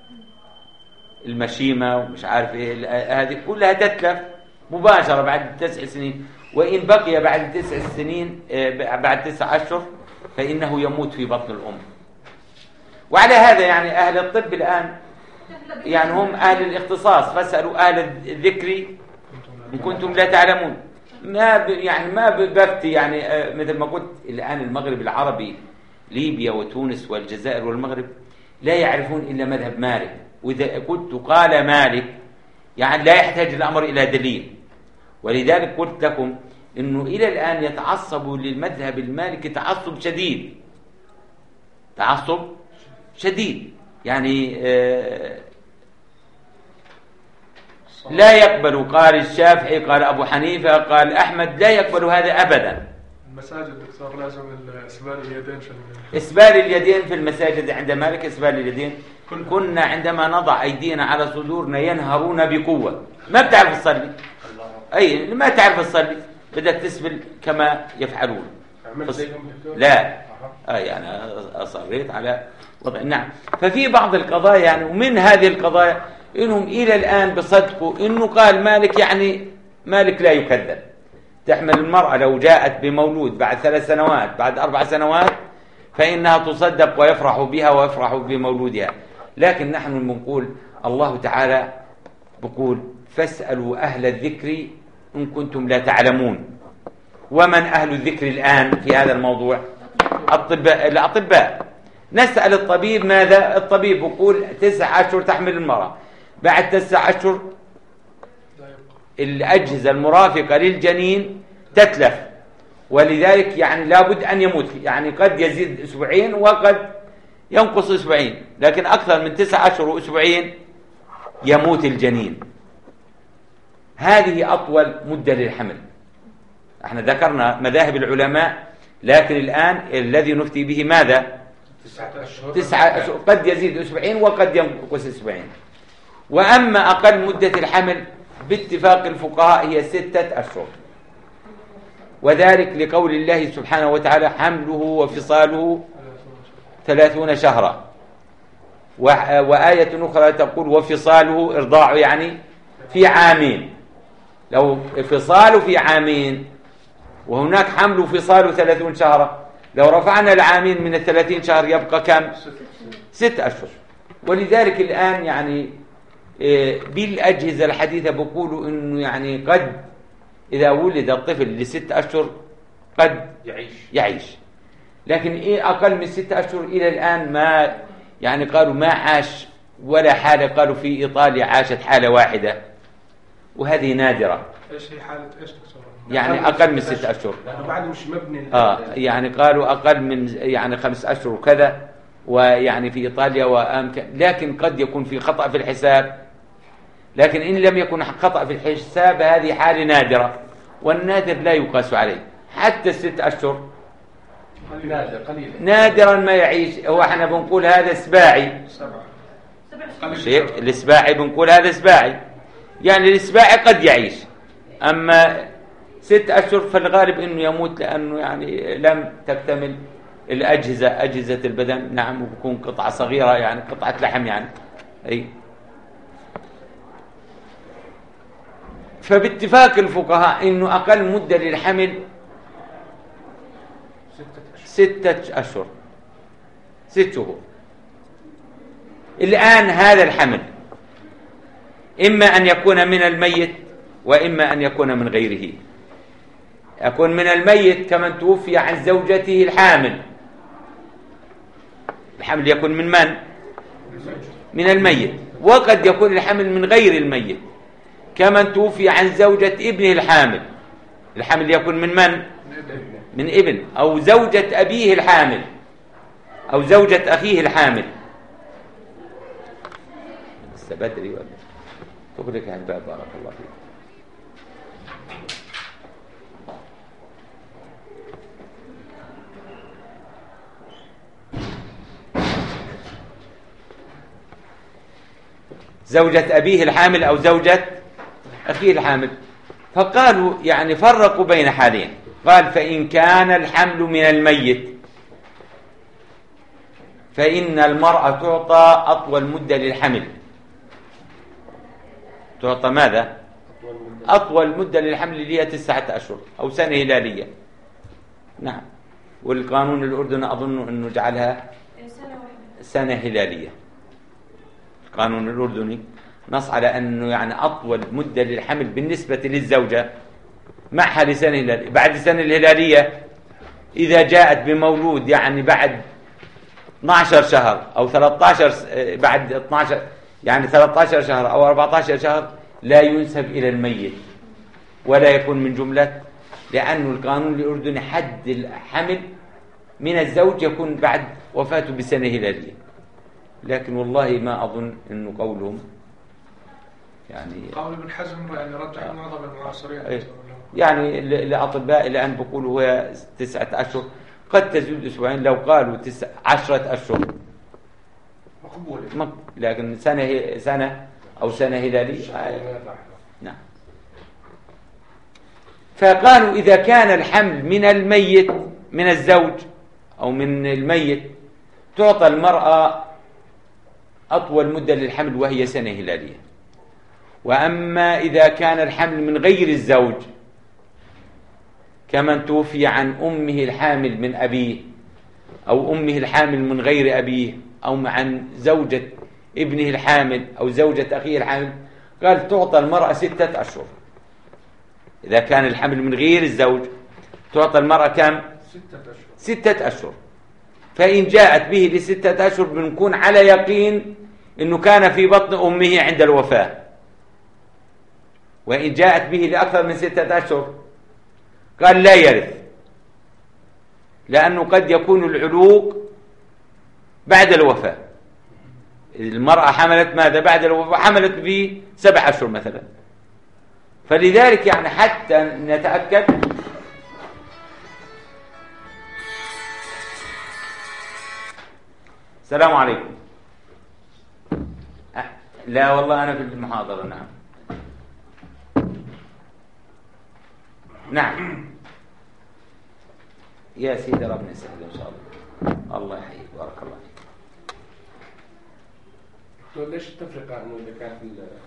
Speaker 1: المشيمة ومش عارف إيه، هذه كلها تتلف مباشرة بعد 9 سنين، وإن بقي بعد 9 سنين بعد 9 أشهر فإنه يموت في بطن الأم. وعلى هذا يعني أهل الطب الآن يعني هم أهل الاختصاص، فاسألوا أهل الذكر إن كنتم لا تعلمون. ما بفتي يعني مثل ما قلت الآن المغرب العربي، ليبيا وتونس والجزائر والمغرب لا يعرفون إلا مذهب مالك، وإذا كنت قال مالك يعني لا يحتاج الأمر إلى دليل. ولذلك قلت لكم إنه إلى الآن يتعصبوا للمذهب المالكي تعصب شديد، تعصب شديد، يعني لا يقبل. قال الشافعي، قال أبو حنيفة، قال أحمد، لا يقبل هذا أبدا.
Speaker 2: المساجد دكتور لازم إسبال اليدين
Speaker 1: إسبال اليدين في المساجد عند مالك، إسبال اليدين. كنا عندما نضع أيدينا على صدورنا ينهرون بقوة. ما بتعرف تصلي، أي ما تعرف تصلي بدك تسبل كما يفعلون. لا أنا أصريت على وضع. نعم. ففي بعض القضايا يعني، ومن هذه القضايا إنهم إلى الآن بصدقوا إنه قال مالك، يعني مالك لا يكذب. تحمل المرأة لو جاءت بمولود بعد 3 سنوات بعد 4 سنوات فإنها تصدق ويفرح بها ويفرح بمولودها. لكن نحن بنقول الله تعالى بقول فاسألوا أهل الذكر إن كنتم لا تعلمون. ومن أهل الذكر الآن في هذا الموضوع؟ الأطباء. نسأل الطبيب ماذا؟ الطبيب يقول 9 أشهر تحمل المرأة، بعد 9 أشهر الأجهزة المرافقة للجنين تتلف، ولذلك يعني لابد أن يموت، يعني قد يزيد 2 أسبوع وقد ينقص 2 أسبوع، لكن أكثر من 9 أشهر و2 يموت الجنين. هذه أطول مدة للحمل. احنا ذكرنا مذاهب العلماء، لكن الآن الذي نفتي به ماذا؟ 9 أشهر، قد يزيد 2 أسبوع وقد ينقص 2 أسبوع. وأما أقل مدة الحمل باتفاق الفقهاء هي 6 أشهر، وذلك لقول الله سبحانه وتعالى حمله وفصاله 30 شهرا. وآية أخرى تقول وفصاله إرضاع، يعني في 2 عام. لو فصاله في 2 عام وهناك حمل وفصاله 30 شهرا، لو رفعنا 2 عام من 30 شهر يبقى كم؟ 6 أشهر. ولذلك الآن يعني بالأجهزة الحديثة بيقولوا إنه يعني قد إذا ولد الطفل ل6 أشهر قد يعيش. لكن أقل من 6 أشهر إلى الآن ما يعني قالوا ما عاش ولا حالة. قالوا في إيطاليا عاشت حالة واحدة، وهذه نادرة.
Speaker 2: إيش هي حالة إيش دكتور؟
Speaker 1: يعني أقل من 6 أشهر.
Speaker 2: لأنه بعد مش مبني.
Speaker 1: يعني قالوا أقل من يعني 5 أشهر وكذا، ويعني في إيطاليا وأمكن، لكن قد يكون في خطأ في الحساب. لكن إن لم يكن خطأ في الحساب هذه حالة نادرة، والنادر لا يقاس عليه. حتى 6 أشهر نادرا ما يعيش. هو احنا بنقول هذا سباعي، السباعي بنقول هذا سباعي، يعني السباعي قد يعيش. أما 6 أشهر فالغالب إنه يموت، لأنه يعني لم تكتمل أجهزة البدن. نعم. وبكون قطعة صغيرة، يعني قطعة لحم يعني. أي. فباتفاق الفقهاء إنه أقل مدة للحمل 6 أشهر. 6 شهور. الآن هذا الحمل إما أن يكون من الميت وإما أن يكون من غيره. يكون من الميت كمن توفي عن زوجته الحامل. الحمل يكون من من؟ من الميت. وقد يكون الحمل من غير الميت كمن توفي عن زوجة ابنه الحامل. الحمل يكون من من؟ من ابن أو زوجة أبيه الحامل أو زوجة أخيه الحامل. لسه بدري ولا تغلق على الباب؟ بارك الله فيك. زوجة أبيه الحامل أو زوجة أخيه الحامل. فقالوا يعني فرقوا بين حالين. قال فإن كان الحمل من الميت فإن المرأة تعطى أطول مدة للحمل. تعطى ماذا؟ أطول مدة للحمل اللي هي 9 أشهر أو سنة هلالية. نعم. والقانون الأردني أظن أنه جعلها سنة هلالية. القانون الأردني نص على أنه يعني أطول مدة للحمل بالنسبة للزوجة معها لسنة هلالية. بعد السنة الهلالية إذا جاءت بمولود يعني بعد 12 شهر أو 13 بعد 12 يعني 13 شهر أو 14 شهر لا ينسب إلى الميت ولا يكون من جملة، لأنه القانون الأردني حد الحمل من الزوج يكون بعد وفاته بسنة هلالية. لكن والله ما أظن أنه قولهم يعني
Speaker 2: قول ابن حزم يعني رجع معظم المعاصرين
Speaker 1: يعني الأطباء إلى أن بيقولوا هو 9 أشهر قد تزيد أسبوعين. لو قالوا 10 أشهر
Speaker 2: مقبول،
Speaker 1: لكن سنة أو سنة هلالية نعم. فقالوا إذا كان الحمل من الميت من الزوج أو من الميت تعطى المرأة أطول مدة للحمل وهي سنة هلالية. وأما إذا كان الحمل من غير الزوج كمن توفي عن أمه الحامل من أبيه أو أمه الحامل من غير أبيه أو عن زوجة ابنه الحامل أو زوجة أخيه الحامل، قال تعطى المرأة 6 أشهر. إذا كان الحمل من غير الزوج تعطى المرأة كم؟ 6 أشهر. فإن جاءت به ل6 أشهر بنكون على يقين أنه كان في بطن أمه عند الوفاة. وإن جاءت به لأكثر من 6 أشهر قال لا يرث، لأنه قد يكون العلوق بعد الوفاة. المرأة حملت ماذا بعد الوفاة؟ حملت به 7 أشهر مثلا. فلذلك يعني حتى نتأكد السلام عليكم. لا والله أنا في المحاضرة. نعم نعم يا سيدي ربنا يسعدك إن شاء الله. الله يحييك بارك الله فيك.
Speaker 2: ليش التفرقة إنه إذا كانت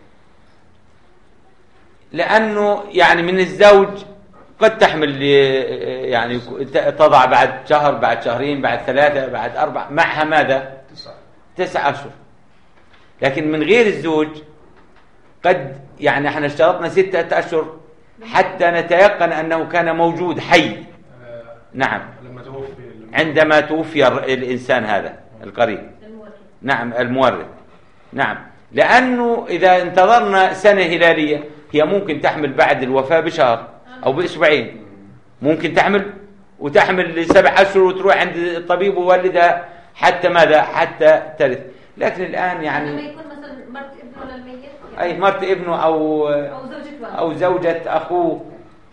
Speaker 1: لأنه يعني من الزوج قد تحمل يعني تضع بعد شهر بعد شهرين بعد 3 بعد 4 معها ماذا 9 أشهر. لكن من غير الزوج قد يعني احنا اشترطنا 6 أشهر حتى نتيقن أنه كان موجود حي. نعم عندما توفي الإنسان هذا القريب. نعم المورث. نعم لأنه إذا انتظرنا سنة هلالية هي ممكن تحمل بعد الوفاة بشهر أو بأسبوعين، ممكن تحمل وتحمل ل7 أشهر وتروح عند الطبيب وولدها حتى ماذا حتى ترث. لكن الآن يعني
Speaker 4: لما يكون مثلا مرت ابنه للميت
Speaker 1: أي مرت ابنه أو زوجة أخوه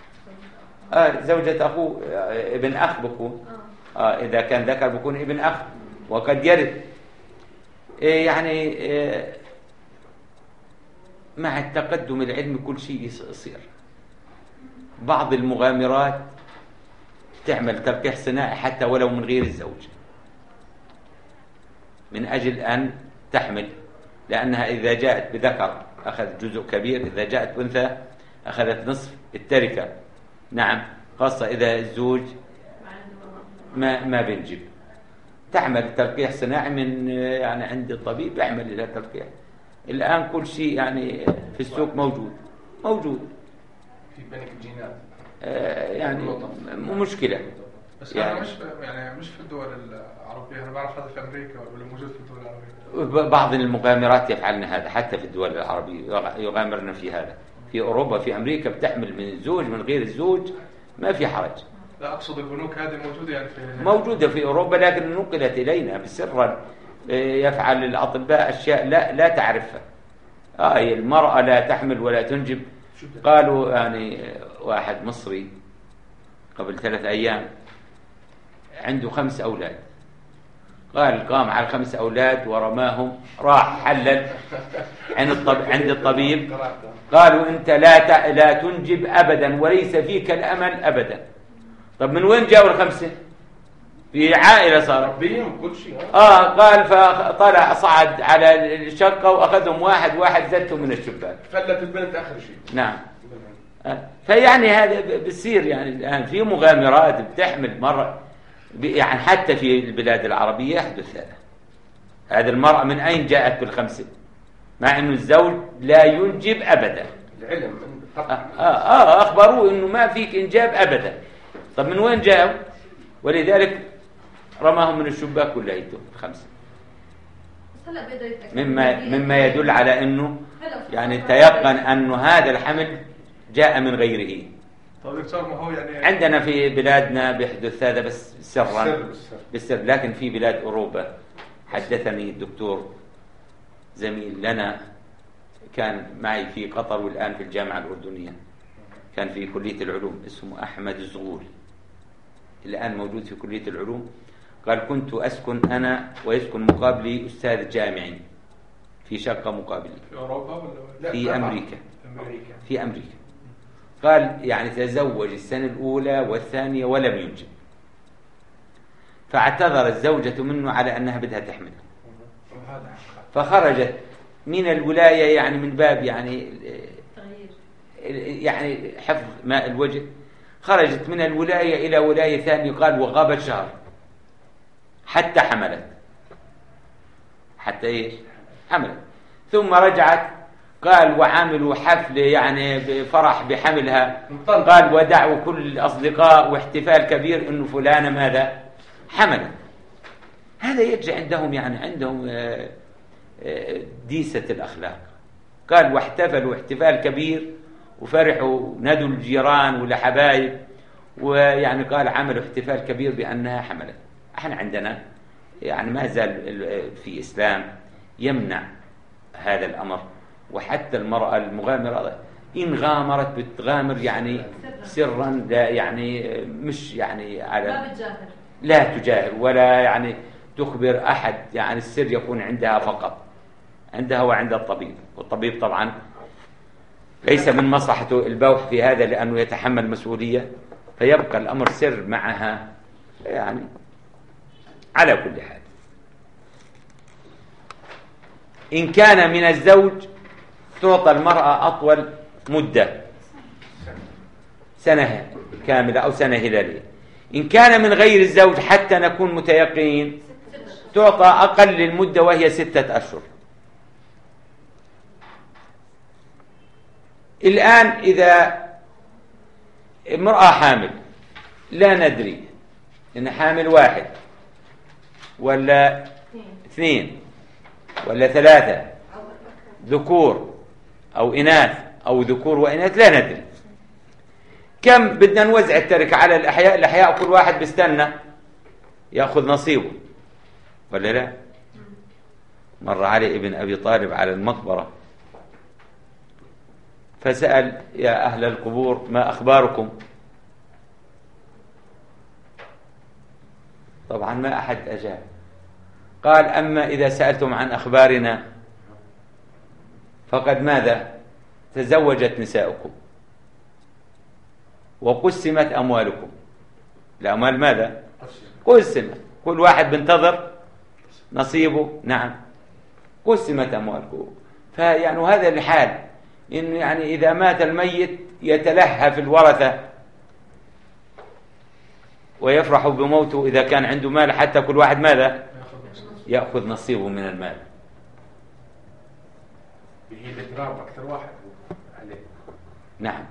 Speaker 1: زوجة أخوه ابن أخ بكون إذا كان ذكر بكون ابن أخ وقد يرث. يعني مع التقدم العلمي كل شيء يصير. بعض المغامرات تعمل تلقيح صناعي حتى ولو من غير الزوج من أجل أن تحمل، لأنها إذا جاءت بذكر أخذت جزء كبير، إذا جاءت بأنثى أخذت نصف التركة. نعم خاصة إذا الزوج ما بنجب. تعمل تلقيح صناعي من يعني عند الطبيب يعمل لها تلقيح. الآن كل شيء يعني في السوق موجود
Speaker 2: في بنك الجينات.
Speaker 1: يعني مو مشكلة.
Speaker 5: بس يعني مش في الدول العربية. أنا بعرف هذا في أمريكا ولا موجود في الدول العربية.
Speaker 1: بعض المغامرات يفعلن هذا حتى في الدول العربية، يغامرن في هذا. في أوروبا في أمريكا بتحمل من الزوج من غير الزوج ما في حرج.
Speaker 5: لا أقصد البنوك هذه موجودة يعني
Speaker 1: موجودة في أوروبا لكن نقلت إلينا بسرا. يفعل الأطباء أشياء لا تعرفها. المرأة لا تحمل ولا تنجب. قالوا يعني واحد مصري قبل 3 أيام عنده 5 أولاد، قال قام على 5 أولاد ورماهم، راح حلل عند الطبيب، قالوا أنت لا تنجب أبدا وليس فيك الأمل أبدا. طب من وين جاءوا ال5؟ في عائلة صار
Speaker 2: كل شيء.
Speaker 1: قال فطلع صعد على الشقة وأخذهم واحد زدتهم من الشباك،
Speaker 2: فلت البنت آخر شيء.
Speaker 1: نعم. فيعني هذا بصير يعني الآن في مغامرات بتحمل مرة يعني حتى في البلاد العربية يحدث هذا المرأة من أين جاءت بال5 مع أنه الزوج لا ينجب أبدا.
Speaker 2: العلم
Speaker 1: أخبروه أنه ما فيك إنجاب أبدا. طب من وين جاءوا؟ ولذلك رماهم من الشباك كليتهم 5. مما يدل على أنه يعني تيقن أنه هذا الحمل جاء من غيره.
Speaker 5: طيب دكتور، ما هو يعني
Speaker 1: عندنا في بلادنا بيحدث هذا بس سرا بالسر، لكن في بلاد أوروبا حدثني الدكتور زميل لنا كان معي في قطر والآن في الجامعة الأردنية، كان في كلية العلوم، اسمه أحمد الزغول، الآن موجود في كلية العلوم. قال كنت أسكن أنا ويسكن مقابلي أستاذ جامعي في شقة مقابلي
Speaker 5: في أوروبا ولا
Speaker 1: في أمريكا. في أمريكا. قال يعني تزوج السنة الأولى والثانية ولم ينجب، فاعتذرت زوجته منه على أنها بدها تحمل، فخرجت من الولاية يعني من باب يعني حفظ ماء الوجه، خرجت من الولاية إلى ولاية ثانية، قال وغابت شهر حتى حملت. حتى إيش؟ حملت. ثم رجعت، قال وعملوا حفلة يعني بفرح بحملها، قال ودعوا كل الأصدقاء واحتفال كبير إنه فلانة ماذا؟ حملت. هذا يجي عندهم يعني عندهم ديسة الأخلاق. قال واحتفلوا احتفال كبير وفرحوا، ندوا الجيران والحبايب، ويعني قال عملوا احتفال كبير بأنها حملت. احنا عندنا يعني ما زال في إسلام يمنع هذا الأمر. وحتى المرأة المغامرة إن غامرت بتغامر يعني سرا، لا يعني مش يعني على لا تجاهر ولا يعني تخبر أحد، يعني السر يكون عندها فقط، عندها وعند الطبيب. والطبيب طبعا ليس من مصلحته البوح في هذا لأنه يتحمل مسؤولية، فيبقى الأمر سر معها يعني على كل حال. إن كان من الزوج تعطى المرأة أطول مدة، سنة كاملة أو سنة هلالية. إن كان من غير الزوج حتى نكون متيقين تعطى أقل المدة وهي 6 أشهر. الآن إذا امرأة حامل لا ندري إن حامل 1 ولا 2 ولا 3 ذكور أو إناث أو ذكور وإناث لا ندري، كم بدنا نوزع التركة على الأحياء كل واحد بيستنى يأخذ نصيبه ولا لا؟ مر علي ابن أبي طالب على المقبرة فسأل يا أهل القبور ما أخباركم؟ طبعا ما أحد أجاب. قال أما إذا سألتم عن أخبارنا فقد ماذا؟ تزوجت نساؤكم وقسمت أموالكم. الأموال ماذا؟ قسمت، كل واحد بنتظر نصيبه. نعم قسمت أموالكم. فيعني هذا الحال إنه يعني إذا مات الميت يتلهى في الورثة ويفرح بموته إذا كان عنده مال، حتى كل واحد ماذا
Speaker 5: ياخذ نص.
Speaker 1: يأخذ نصيبه من المال.
Speaker 2: هي الاضراب اكثر واحد عليه.
Speaker 1: نعم.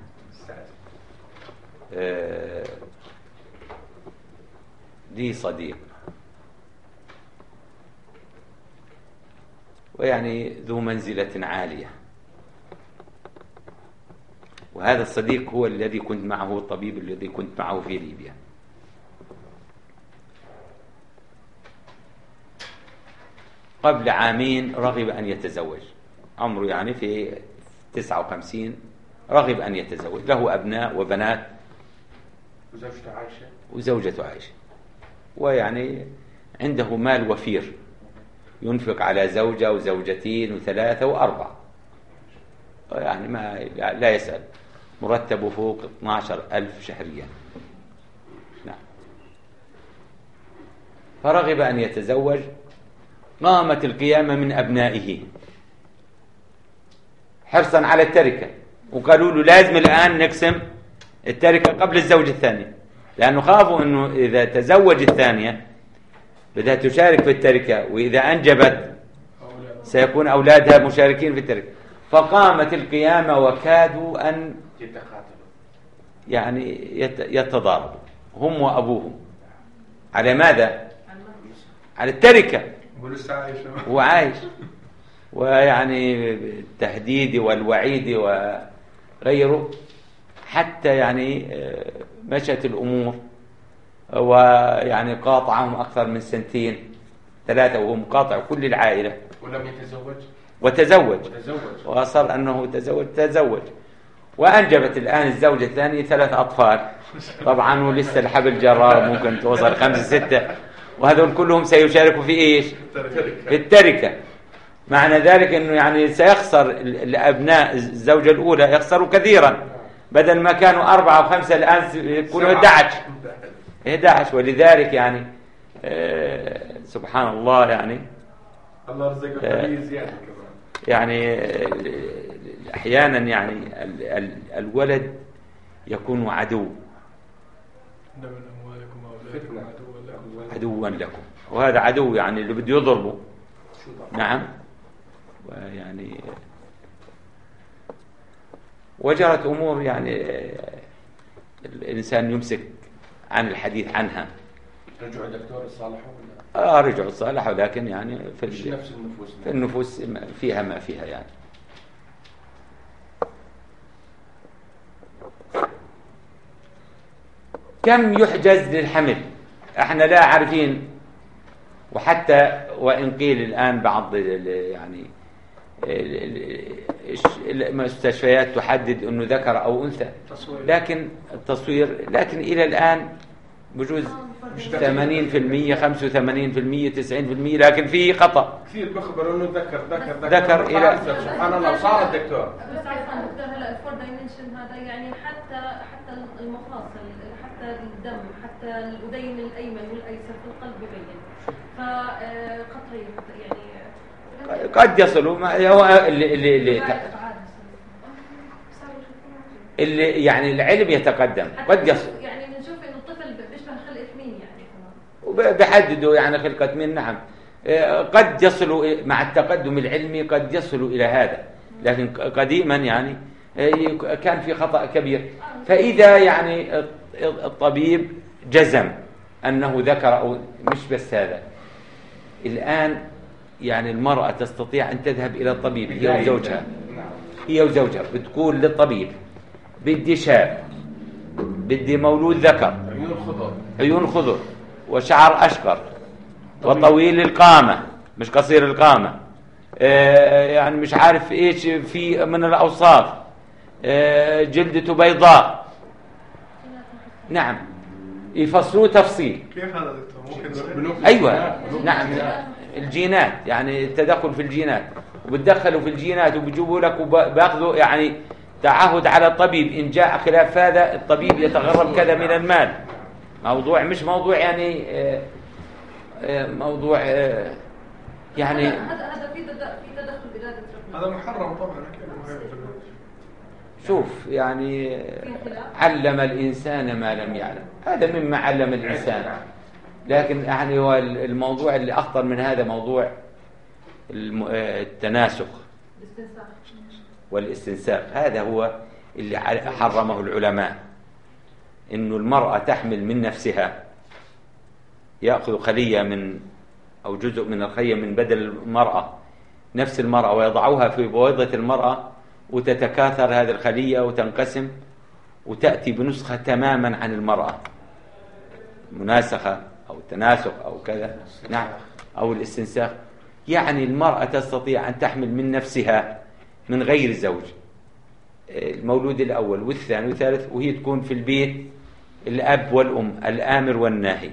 Speaker 1: لي صديق ويعني ذو منزلة عالية، وهذا الصديق هو الذي كنت معه، الطبيب الذي كنت معه في ليبيا. قبل عامين رغب أن يتزوج، عمره يعني في 59، رغب أن يتزوج، له أبناء وبنات وزوجته عايشة، ويعني عنده مال وفير ينفق على زوجة وزوجتين وثلاثة وأربعة، يعني ما لا يسأل، مرتبه فوق 12,000 شهريا. نعم. فرغب أن يتزوج، قامت القيامة من أبنائه حرصا على التركة، وقالوا له لازم الآن نقسم التركة قبل الزوج الثاني، لأنه خافوا أنه إذا تزوج الثانية بدها تشارك في التركة، وإذا أنجبت سيكون أولادها مشاركين في التركة. فقامت القيامة وكادوا أن يعني يتضاربوا هم وأبوهم. على ماذا؟ على التركة. هو عايش، ويعني التهديد والوعيد وغيره، حتى يعني مشت الأمور، ويعني قاطعهم أكثر من 2-3 وهو مقاطع كل العائلة.
Speaker 2: ولم يتزوج
Speaker 1: وتزوج وأصر أنه تزوج وأنجبت الآن الزوجة الثانية 3 أطفال طبعا، ولسه الحبل جرار ممكن توصل 5-6، وهذول كلهم سيشاركوا في إيش؟ في التركة. معنى ذلك أنه يعني سيخسر الأبناء الزوجة الأولى، يخسروا كثيرا، بدل ما كانوا 4 أو 5 الآن يكونوا 11. ولذلك يعني سبحان الله، يعني
Speaker 2: الله رزقه زيادة كمان.
Speaker 1: يعني أحيانا يعني الولد يكون عدو، عدوا لكم، وهذا عدو يعني اللي بده يضربه. نعم. ويعني وجرت أمور يعني الإنسان يمسك عن الحديث عنها.
Speaker 2: رجعوا الدكتور الصالح ولا؟
Speaker 1: رجعوا الصالح، ولكن يعني في
Speaker 2: نفس النفوس.
Speaker 1: في النفوس فيها ما فيها يعني. كم يحجز للحمل؟ احنا لا عارفين، وحتى وإن قيل الآن بعض يعني المستشفيات تحدد أنه ذكر أو أنثى، لكن التصوير، لكن إلى الآن بجوز 80%، 85%، 90%، لكن فيه خطأ
Speaker 2: كثير بخبر انه
Speaker 1: ذكر إلى
Speaker 2: سبحان الله صار الدكتور.
Speaker 4: بس عفوا دكتور، هلا الفور دايمنشن هذا يعني حتى المفاصل، حتى الدم، حتى الأذين الأيمن والأيسر في القلب ببين، فقطعي يعني
Speaker 1: قد يصلوا هو اللي يعني العلم يتقدم، قد يصل
Speaker 4: يعني بنشوف انه الطفل بيشبه خلقة مين يعني،
Speaker 1: وبيحددوا يعني خلقة مين. نعم، قد يصلوا مع التقدم العلمي، قد يصلوا إلى هذا، لكن قديما يعني كان في خطأ كبير. فإذا يعني الطبيب جزم أنه ذكر أو مش بس هذا، الآن يعني المرأة تستطيع أن تذهب إلى الطبيب هي وزوجها بتقول للطبيب بدي شاب، بدي مولود ذكر، عيون خضر وشعر أشقر وطويل القامة مش قصير القامة، يعني مش عارف إيش في من الأوصاف، جلدته بيضاء. نعم، يفصلوه تفصيل.
Speaker 5: كيف هذا دكتور؟ ممكن
Speaker 1: أيوة نعم، الجينات، يعني التدخل في الجينات، وبتدخلوا في الجينات وبيجيبوا لك وباخذوا يعني تعهد على الطبيب، إن جاء خلاف هذا الطبيب يتغرم كذا من المال. موضوع مش موضوع يعني موضوع يعني
Speaker 4: هذا في تدخل بإرادة ربنا.
Speaker 5: هذا محرم طبعا.
Speaker 1: شوف يعني علم الإنسان ما لم يعلم، هذا مما علم الإنسان. لكن يعني هو الموضوع اللي أخطر من هذا موضوع التناسخ والاستنساخ. هذا هو اللي حرمه العلماء، إنه المرأة تحمل من نفسها، يأخذ خلية من أو جزء من الخلية من بدل المرأة، نفس المرأة، ويضعوها في بويضة المرأة، وتتكاثر هذه الخلية وتنقسم وتأتي بنسخة تماما عن المرأة، مناسخة أو تناسخ أو كذا، نعم، أو الاستنساخ. يعني المرأة تستطيع أن تحمل من نفسها من غير زوج، المولود الأول والثاني والثالث، وهي تكون في البيت الأب والأم الآمر والناهي.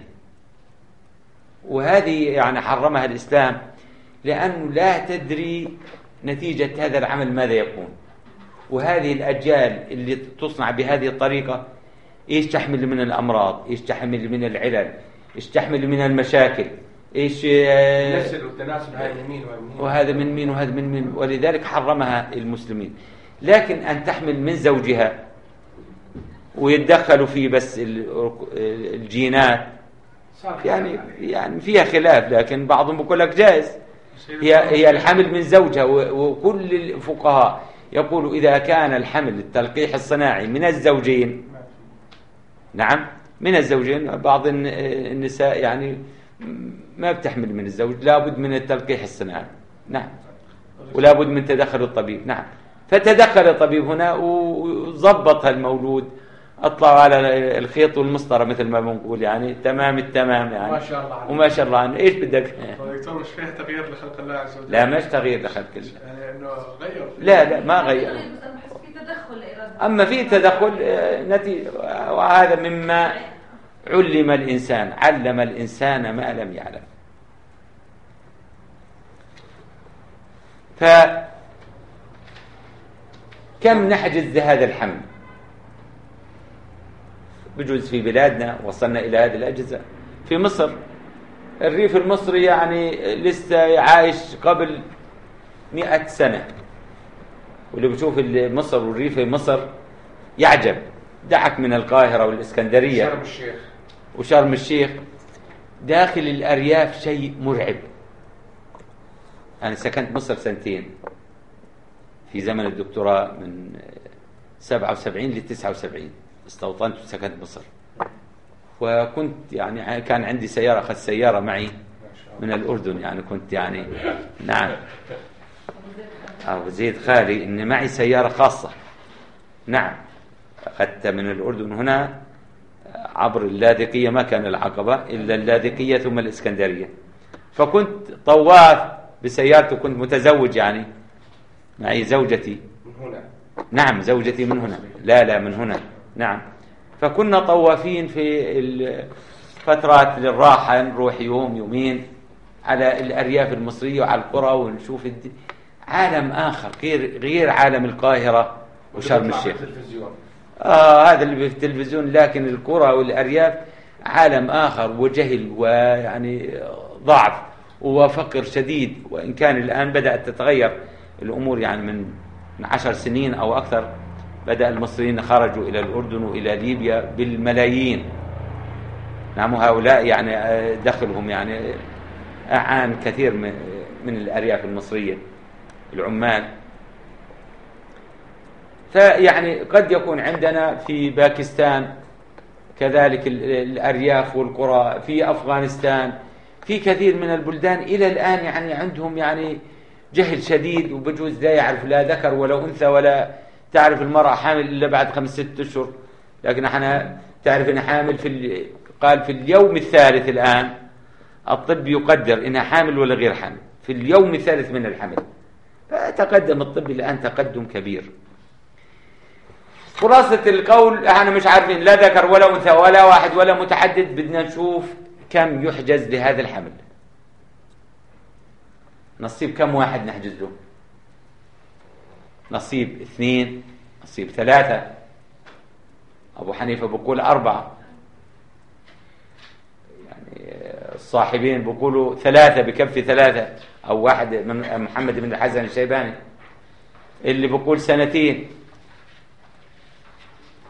Speaker 1: وهذه يعني حرمها الإسلام، لأنه لا تدري نتيجة هذا العمل ماذا يكون. وهذه الأجيال اللي تصنع بهذه الطريقة إيش تحمل من الأمراض، إيش تحمل من العلل، إيش تحمل من المشاكل، إيش
Speaker 2: نسل والتناسل، هذا من مين
Speaker 1: وهذا من مين وهذا من مين. ولذلك حرمها المسلمين. لكن أن تحمل من زوجها ويتدخلوا في بس الجينات، يعني فيها خلاف، لكن بعضهم يقول لك جائز. هي الحمل من زوجها، وكل الفقهاء يقولوا إذا كان الحمل التلقيح الصناعي من الزوجين، نعم من الزوجين، بعض النساء يعني ما بتحمل من الزوج، لابد من التلقيح الصناعي، نعم، ولابد من تدخل الطبيب، نعم. فتدخل الطبيب هنا وضبط المولود، اطلعوا على الخيط والمسطره مثل ما بنقول، يعني تمام التمام، يعني
Speaker 2: ما شاء الله،
Speaker 1: وما شاء الله عنه. ايش بدك؟
Speaker 5: دكتور مش فيها تغيير لخلق الله عز وجل؟
Speaker 1: لا، مش تغيير لخلق الله،
Speaker 5: يعني انه غير،
Speaker 1: لا ما غير. اما في تدخل نتيجه، وهذا مما علم الانسان، علم الانسان ما لم يعلم. فكم نحجز هذا الحمل؟ بجوز في بلادنا وصلنا إلى هذه الأجهزة. في مصر الريف المصري يعني لسه عايش قبل 100 سنة، واللي بشوف مصر والريف مصر يعجب. دعك من القاهرة والإسكندرية وشرم الشيخ، داخل الأرياف شيء مرعب. أنا سكنت مصر 2 سنين في زمن الدكتوراه، من 77 ل 79 استوطنت وسكنت مصر. وكنت يعني كان عندي سيارة، أخذت سيارة معي من الأردن، يعني كنت يعني نعم، أو زيد خالي إن معي سيارة خاصة، نعم، أخذت من الأردن هنا عبر اللاذقية، ما كان العقبة إلا اللاذقية ثم الإسكندرية. فكنت طواف بسيارتي، كنت متزوج، يعني معي زوجتي
Speaker 2: من هنا،
Speaker 1: نعم، زوجتي من هنا، لا من هنا، نعم. فكنا طوافين في فترات للراحة، نروح يوم يومين على الأرياف المصرية وعلى القرى، ونشوف عالم آخر غير عالم القاهرة وشرم الشيخ. هذا اللي في التلفزيون، لكن القرى والأرياف عالم آخر، وجهل ويعني ضعف وفقر شديد. وإن كان الآن بدأت تتغير الأمور، يعني من 10 سنين أو أكثر بدأ المصريين خرجوا إلى الأردن وإلى ليبيا بالملايين، نعم. هؤلاء يعني دخلهم يعني أعان كثير من الأرياف المصرية، العمال. فيعني قد يكون عندنا في باكستان كذلك الأرياف والقرى، في أفغانستان، في كثير من البلدان إلى الآن يعني عندهم يعني جهل شديد، وبجوز لا يعرف لا ذكر ولا أنثى، ولا تعرف المرأة حامل إلا بعد 5-6 أشهر. لكن احنا تعرف إنها حامل قال في اليوم الثالث. الآن الطب يقدر إنها حامل ولا غير حامل في اليوم الثالث من الحمل. فتقدم الطب الآن تقدم كبير. خلاصة القول، احنا مش عارفين لا ذكر ولا أنثى ولا واحد ولا متعدد، بدنا نشوف كم يحجز لهذا الحمل، نصيب كم واحد نحجز له، نصيب 2، نصيب 3. أبو حنيفة بقول 4، يعني الصاحبين بقولوا 3 بكفي 3، أو واحد من محمد بن الحسن الشيباني اللي بقول 2 سنين.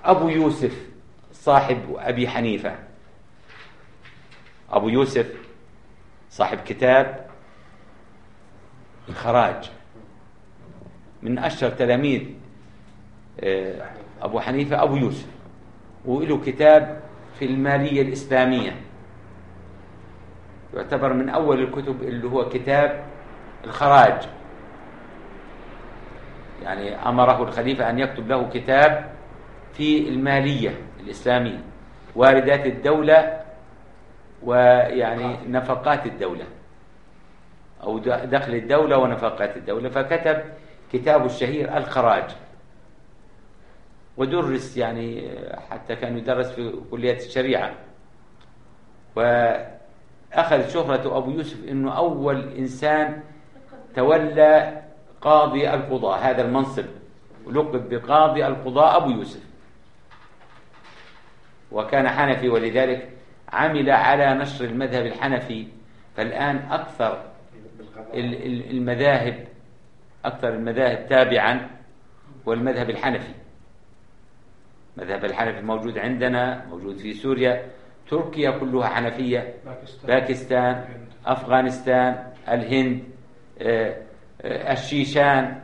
Speaker 1: أبو يوسف صاحب أبي حنيفة، أبو يوسف صاحب كتاب الخراج، من أشهر تلاميذ أبو حنيفة أبو يوسف، وله كتاب في المالية الإسلامية، يعتبر من أول الكتب اللي هو كتاب الخراج. يعني أمره الخليفة أن يكتب له كتاب في المالية الإسلامية، واردات الدولة ويعني نفقات الدولة أو دخل الدولة ونفقات الدولة، فكتب كتاب الشهير الخراج، ودرس يعني حتى كان يدرس في كلية الشريعة. وأخذ شهرة أبو يوسف أنه أول إنسان تولى قاضي القضاء، هذا المنصب ولقب بقاضي القضاء أبو يوسف، وكان حنفي، ولذلك عمل على نشر المذهب الحنفي. فالآن أكثر المذاهب تابعا والمذهب الحنفي. المذهب الحنفي موجود عندنا، موجود في سوريا، تركيا كلها حنفية، باكستان، أفغانستان، الهند، الشيشان،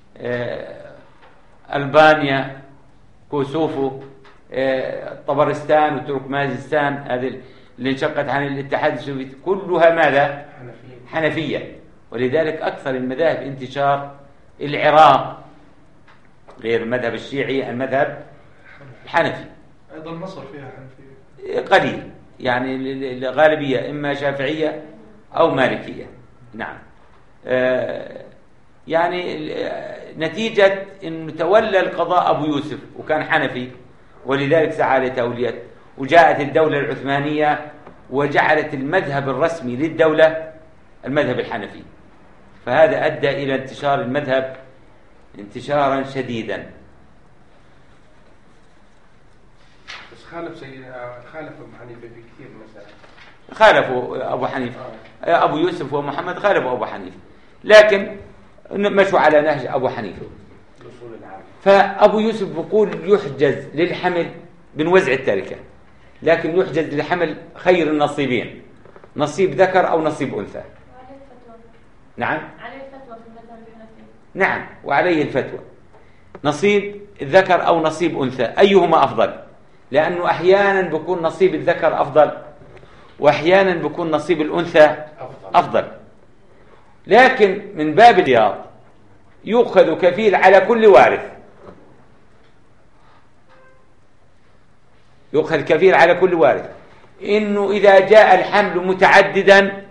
Speaker 1: ألبانيا، كوسوفو، طبرستان وتركمانستان، هذه اللي انشقت عن الاتحاد السوفيتي، كلها ماذا؟ حنفية. ولذلك أكثر المذاهب انتشار العراق، غير المذهب الشيعي، المذهب الحنفي.
Speaker 5: أيضا مصر فيها حنفية
Speaker 1: قليل، يعني الغالبية إما شافعية أو مالكية. نعم. يعني نتيجة أن تولى القضاء أبو يوسف وكان حنفي، ولذلك سعى لتوليته، وجاءت الدولة العثمانية وجعلت المذهب الرسمي للدولة المذهب الحنفي، فهذا أدى إلى انتشار المذهب انتشارا شديدا.
Speaker 2: بس خالف أبو حنيفة في كثير مسائل.
Speaker 1: خالفوا أبو حنيفة، أبو يوسف ومحمد خالفوا أبو حنيفة، لكن مشوا على نهج أبو حنيفة. فأبو يوسف بيقول يحجز للحمل بنوزع التركة، لكن يحجز للحمل خير النصيبين، نصيب ذكر أو نصيب أنثى. نعم،
Speaker 3: عليه الفتوى في المذهب الحنفي.
Speaker 1: نعم، وعليه الفتوى، نصيب الذكر أو نصيب أنثى، أيهما أفضل؟ لأنه أحيانا بيكون نصيب الذكر أفضل، وأحيانا بيكون نصيب الأنثى أفضل. لكن من باب الرياض يؤخذ كفيل على كل وارث، يؤخذ كفيل على كل وارث، إنه إذا جاء الحمل متعددا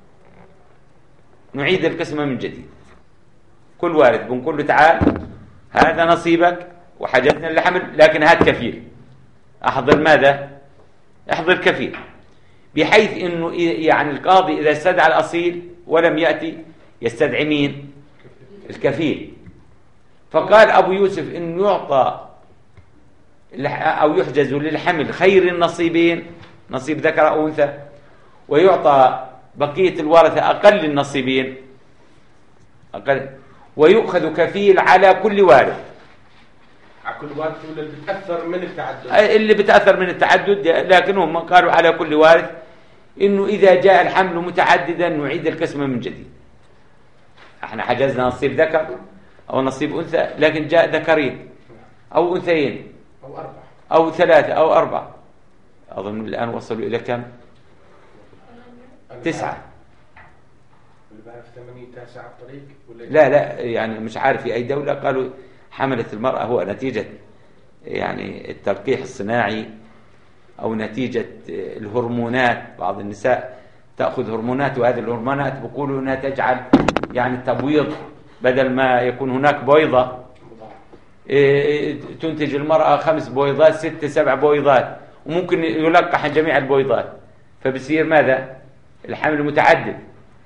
Speaker 1: نعيد القسمة من جديد. كل وارث بنقول له تعال هذا نصيبك وحجزنا للحمل، لكن هات كفيل، أحضر ماذا؟ احضر كفيل، بحيث إنه يعني القاضي إذا استدعى الأصيل ولم يأتي يستدعي مين؟ الكفيل. فقال أبو يوسف إنه يعطى أو يحجز للحمل خير النصيبين، نصيب ذكر أو أنثى، ويعطى بقية الورثة أقل النصيبين، أقل، ويؤخذ كفيل على كل وارث.
Speaker 2: على كل وارث ولا اللي بتأثر من التعدد؟
Speaker 1: اللي بتأثر من التعدد، لكنهم قالوا على كل وارث إنه إذا جاء الحمل متعددا نعيد القسمة من جديد. احنا حجزنا نصيب ذكر أو نصيب أنثى، لكن جاء ذكرين أو أنثيين
Speaker 2: أو أربعة
Speaker 1: أو ثلاثة أو أربعة، أظن الآن وصلوا إلى كم؟ 9.
Speaker 2: اللي بعرف 8 9 الطريق ولا
Speaker 1: لا يعني مش عارف في أي دولة قالوا حملت المرأة هو نتيجة يعني التلقيح الصناعي أو نتيجة الهرمونات. بعض النساء تأخذ هرمونات، وهذه الهرمونات بيقولوا أنها تجعل يعني تبويض، بدل ما يكون هناك بويضة تنتج المرأة 5 بويضات 6 7 بويضات، وممكن يلقح جميع البويضات، فبصير ماذا؟ الحمل متعدد.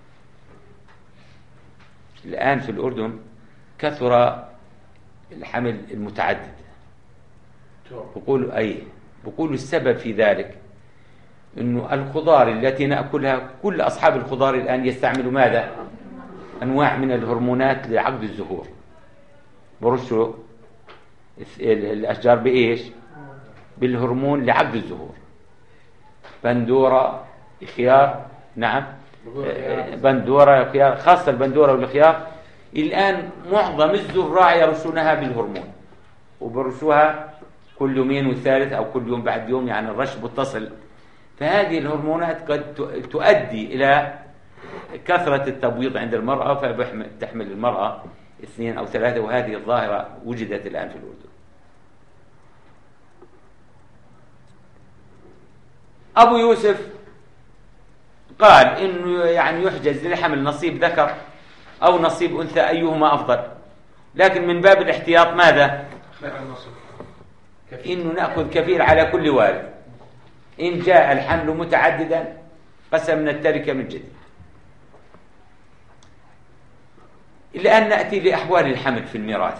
Speaker 1: الآن في الأردن كثر الحمل المتعدد، بقولوا السبب في ذلك إنه الخضار التي نأكلها، كل أصحاب الخضار الآن يستعملوا ماذا؟ أنواع من الهرمونات لعقد الزهور. برشوا الأشجار بإيش؟ بالهرمون لعقد الزهور، بندورة، خيار، نعم، بندورة، خيار، خاصة البندورة والخيار. الآن معظم الزراع يرشونها بالهرمون، وبرشوها كل يومين والثالث أو كل يوم بعد يوم، يعني الرش متصل. فهذه الهرمونات قد تؤدي إلى كثرة التبويض عند المرأة، فتحمل المرأة 2 أو 3، وهذه الظاهرة وجدت الآن في الأردن. أبو يوسف قال إنه يعني يحجز للحمل نصيب ذكر أو نصيب أنثى، أيهما أفضل، لكن من باب الاحتياط ماذا؟ إنه نأخذ كفيل على كل وارث، إن جاء الحمل متعددا قسمنا التركة من جديد. الآن نأتي لأحوال الحمل في الميراث.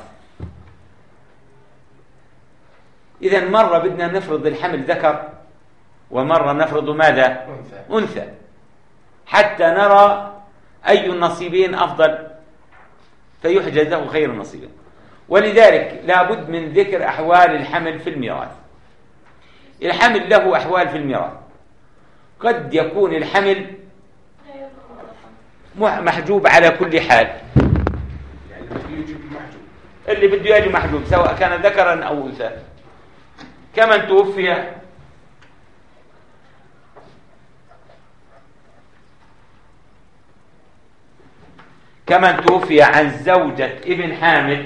Speaker 1: إذن مرة بدنا نفرض الحمل ذكر، ومرة نفرض ماذا؟ أنثى، حتى نرى أي النصيبين أفضل فيحجز له خير النصيبين. ولذلك لابد من ذكر أحوال الحمل في الميراث. الحمل له أحوال في الميراث. قد يكون الحمل محجوب على كل حال،
Speaker 2: يعني يجب محجوب،
Speaker 1: اللي بده يجي محجوب سواء كان ذكرا أو أنثى. كمن توفي عن زوجة ابن حامل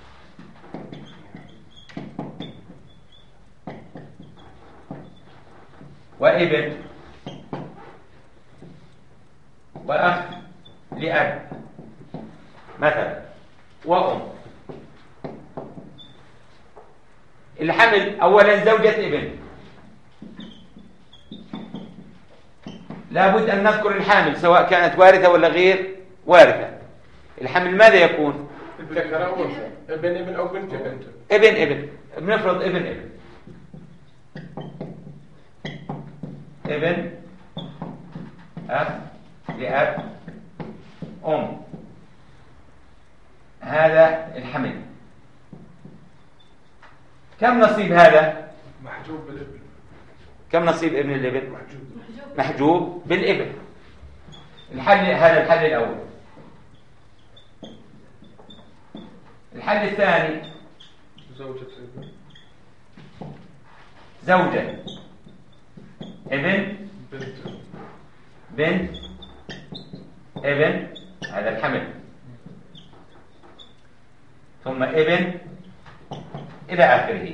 Speaker 1: وابن وأخ لأب مثلا وأم. الحمل أولا زوجة ابن، لابد أن نذكر الحامل سواء كانت وارثة ولا غير وارثة. الحمل ماذا يكون؟
Speaker 2: ذكر أو أنثى، ابن أو بنت بنت.
Speaker 1: ابن بنفرض ابن أخ لأب أم. هذا الحمل. كم نصيب هذا؟
Speaker 2: محجوب بالابن.
Speaker 1: كم نصيب ابن الابن؟ محجوب بالابن. هذا الحل الأول. الحل الثاني زوجة ابن بنت ابن، هذا الحمل، ثم ابن إلى آخره.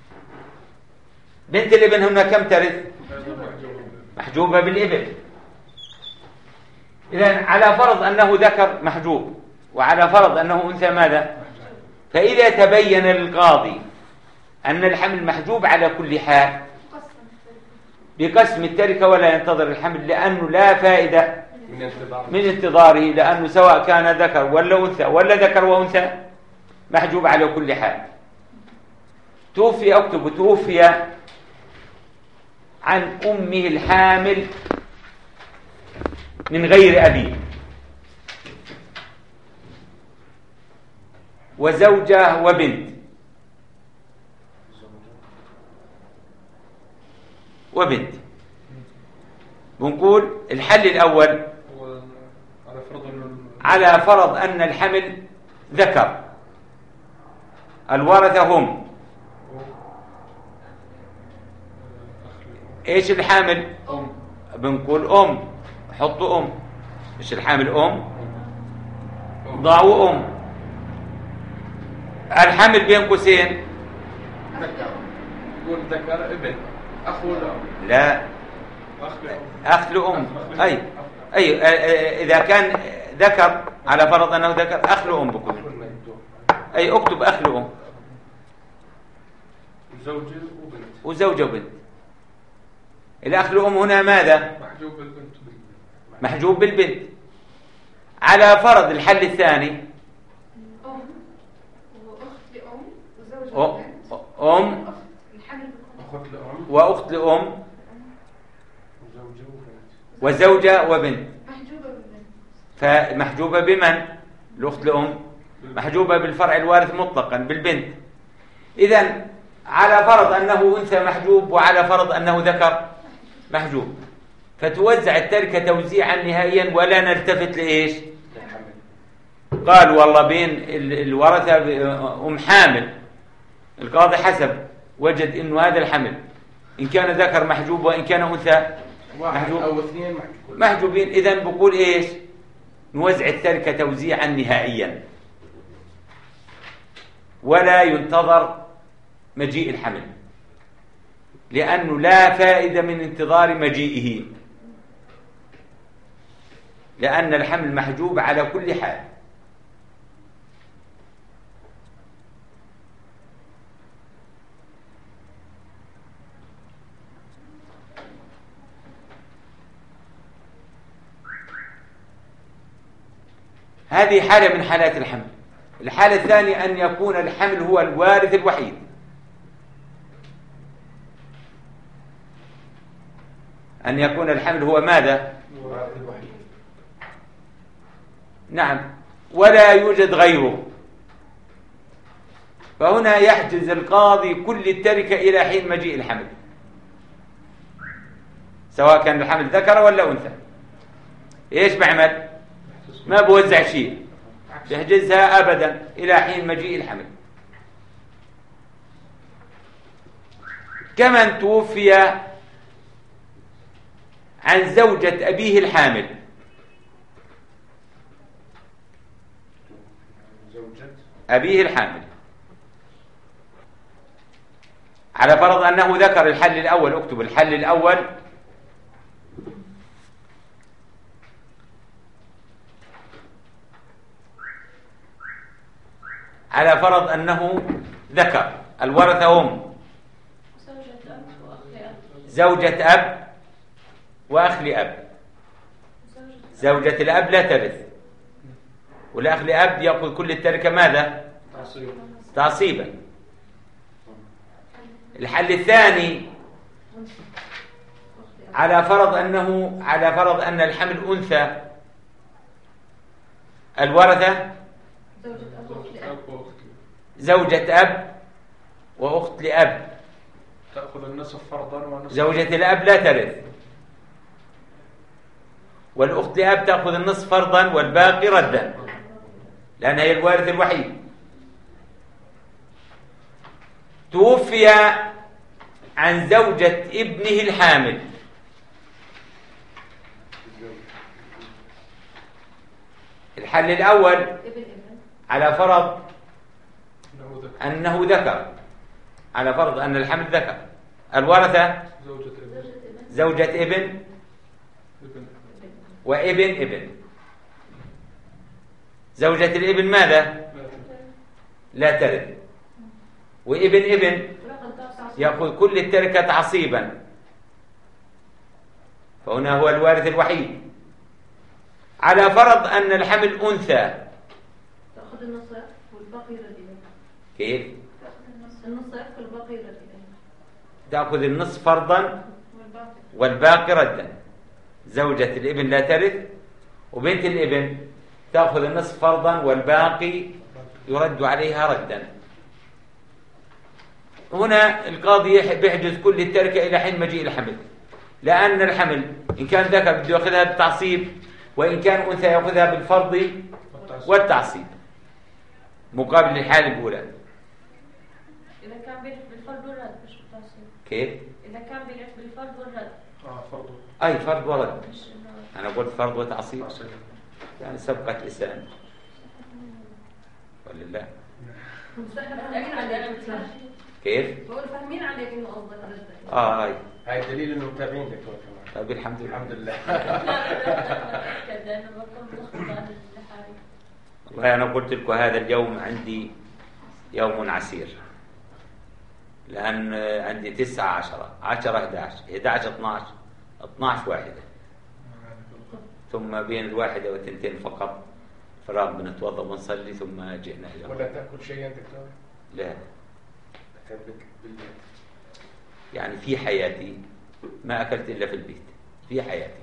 Speaker 1: بنت الابن هنا كم ترث؟ محجوبة بالابن. إذن على فرض أنه ذكر محجوب، وعلى فرض أنه أنثى ماذا؟ فإذا تبين للقاضي أن الحمل محجوب على كل حال بقسم التركة ولا ينتظر الحمل، لأنه لا فائدة من انتظاره، لأنه سواء كان ذكر ولا أنثى ولا ذكر وأنثى محجوب على كل حال. توفي، أكتب توفي عن أمه الحامل من غير أبيه، وزوجة وبنت بنقول الحل الأول على فرض أن الحمل ذكر، الورثة هم إيش الحامل؟ بنقول حطوا إيش الحامل؟ ضعوا الحمل بين قوسين
Speaker 2: يقول ذكر ابن أخ ولا
Speaker 1: لا، أخ لأم. أي إذا كان ذكر على فرض أنه ذكر أخ لأم بكون، أي اكتب أخ لأم وزوجة وبنت. الأخ لأم هنا ماذا؟ محجوب بالبنت. على فرض الحل الثاني أم وأخت لأم وزوجة وبنت. فمحجوبة بمن؟ الأخت لأم محجوبة بالفرع الوارث مطلقا بالبنت. إذن على فرض أنه أنثى محجوب وعلى فرض أنه ذكر محجوب، فتوزع التركة توزيعا نهائيا ولا نلتفت لإيش؟ قال والله بين الورثة أم حامل، القاضي حسب وجد إنه هذا الحمل إن كان ذكر محجوب وإن كان أنثى
Speaker 2: محجوب أو اثنين
Speaker 1: محجوبين، إذن بقول إيش؟ نوزع التركة توزيعا نهائيا ولا ينتظر مجيء الحمل، لأنه لا فائدة من انتظار مجيئه، لأن الحمل محجوب على كل حال. هذه حالة من حالات الحمل. الحالة الثانية أن يكون الحمل هو الوارث الوحيد. أن يكون الحمل هو ماذا؟
Speaker 2: الوارث الوحيد.
Speaker 1: نعم، ولا يوجد غيره، فهنا يحجز القاضي كل التركة إلى حين مجيء الحمل، سواء كان الحمل ذكر ولا أنثى. إيش بعمل؟ ما بوزع شيء، بيحجزها أبدا إلى حين مجيء الحمل. كمن توفي عن زوجة أبيه الحامل، أبيه الحامل، على فرض أنه ذكر الحل الأول، اكتب الحل الأول على فرض أنه ذكر، الورثة هم زوجة أب وأخ لأب. زوجة الأب لا ترث، والأخ لأب يأخذ كل التركة ماذا؟ تعصيبا. الحل الثاني على فرض أن الحمل أنثى، الورثة زوجة أب وأخت لأب،
Speaker 5: تأخذ النصف فرضا والنصف.
Speaker 1: زوجة الأب لا ترث، والأخت لأب تأخذ النصف فرضا والباقي ردا، لأنها هي الوارث الوحيد. توفي عن زوجة ابنه الحامل، الحل الأول على فرض أنه ذكر، على فرض أن الحمل ذكر، الورثة زوجة ابن وابن ابن. زوجة الابن ماذا؟ لا ترث، وابن ابن يأخذ كل التركة تعصيبا، فهنا هو الوارث الوحيد. على فرض أن الحمل أنثى،
Speaker 4: تأخذ النصف والباقي يرد.
Speaker 1: كيف؟
Speaker 4: النصف والباقي يرد.
Speaker 1: تأخذ النصف فرضا والباقي ردا. زوجة الابن لا ترث، وبنت الابن تأخذ النصف فرضا والباقي يرد عليها ردا. هنا القاضي بيحجز كل التركة إلى حين مجيء الحمل، لأن الحمل إن كان ذكر بده يأخذها بالتعصيب، وإن كان أنثى يأخذها بالفرض والتعصيب مقابل الحالة الأولى.
Speaker 3: إذا كان بيلف بالفرض والرد مش بالتعصيب.
Speaker 1: كيف؟
Speaker 3: إذا كان بيلف بالفرض والرد.
Speaker 5: فرض.
Speaker 1: أي فرض ورد.
Speaker 3: مش إنه.
Speaker 1: أنا قلت فرض وتعصيب. يعني سبقت لسان. ولله. كيف؟
Speaker 4: بقول فاهمين عليك إنه قصدك رد.
Speaker 1: هاي.
Speaker 2: هاي دليل إنه متابعين دكتور كمان.
Speaker 1: طيب الحمد لله.
Speaker 2: الحمد لله.
Speaker 3: كذا أنا بكون مخطئة للحالي.
Speaker 1: والله أنا قلت لكم هذا اليوم عندي يوم عسير، لأن عندي 9 10 10 11 11 12 12 واحدة، ثم بين الواحدة والثنتين فقط فراغ بنتوضأ ونصلي ثم جئنا إلى.
Speaker 2: ولا تأكل شيئا دكتور؟
Speaker 1: لا،
Speaker 2: أكلك بالبيت.
Speaker 1: يعني في حياتي ما أكلت إلا في البيت، في حياتي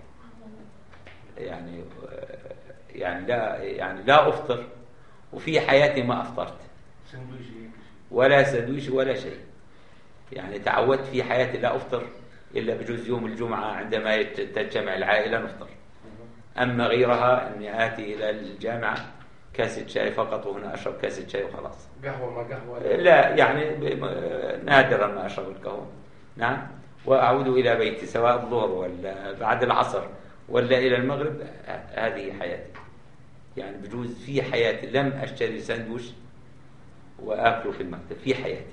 Speaker 1: يعني لا أفطر، وفي حياتي ما أفطرت
Speaker 2: سندويش
Speaker 1: ولا سندويش ولا شيء. يعني تعودت في حياتي لا أفطر إلا بجوز يوم الجمعة عندما تجتمع العائلة نفطر. أما غيرها أني آتي إلى الجامعة كاسة شاي فقط، وهنا أشرب كاسة شاي وخلاص.
Speaker 2: قهوة ما قهوة؟
Speaker 1: لا يعني نادرا ما أشرب القهوة. نعم. وأعود إلى بيتي سواء الظهر ولا بعد العصر ولا إلى المغرب. هذه حياتي. يعني بجوز في حياتي لم أشتري ساندويش وآكله في المكتب في حياتي.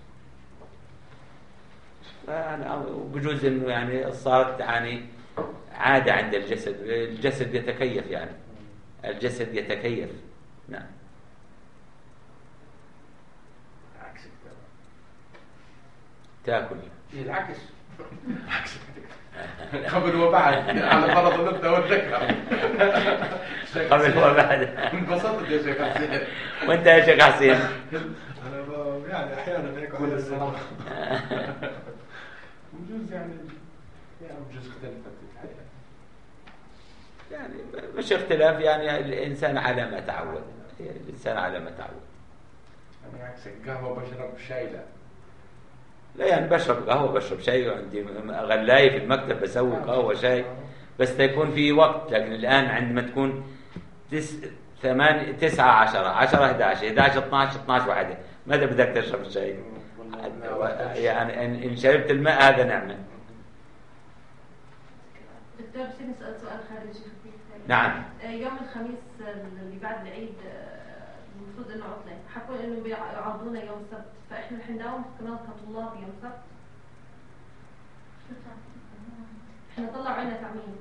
Speaker 1: بجوز إنه يعني صارت يعني عادة عند الجسد. الجسد يتكيف، يعني الجسد يتكيف. نعم.
Speaker 2: عكسك
Speaker 1: تاكل
Speaker 2: العكس. عكسك قبل وبعد على فرض النقطة والذكر.
Speaker 1: قبل وبعد.
Speaker 2: انبسطت يا شيخ حسين.
Speaker 1: وانت يا شيخ حسين؟
Speaker 5: انا يعني احيانا هيك
Speaker 2: كل الصراحة بجوز يعني بجوز اختلفت الحياة.
Speaker 1: يعني مش اختلاف، يعني الإنسان على ما تعود. الإنسان على ما تعود.
Speaker 2: أنا عكسك، قهوة بشرب شاي لا.
Speaker 1: لا يعني بشرب قهوة بشرب شاي، وعندي غلاية في المكتب بسوي قهوة شاي، بس تكون في وقت. لكن الآن عندما تكون 9 10 10 11 11 12 12 واحدة، ماذا بدك تشرب الشاي؟ يعني إن شربت الماء هذا نعمة.
Speaker 4: دكتور بس نسأل سؤال خارجي خفيف.
Speaker 1: نعم.
Speaker 4: يوم الخميس اللي بعد العيد المفروض انه عطلة، حكوا انه بيعرضونا يوم السبت، فاحنا رح نداوم كمان كطلاب يوم السبت. احنا طلعوا عنا تعميم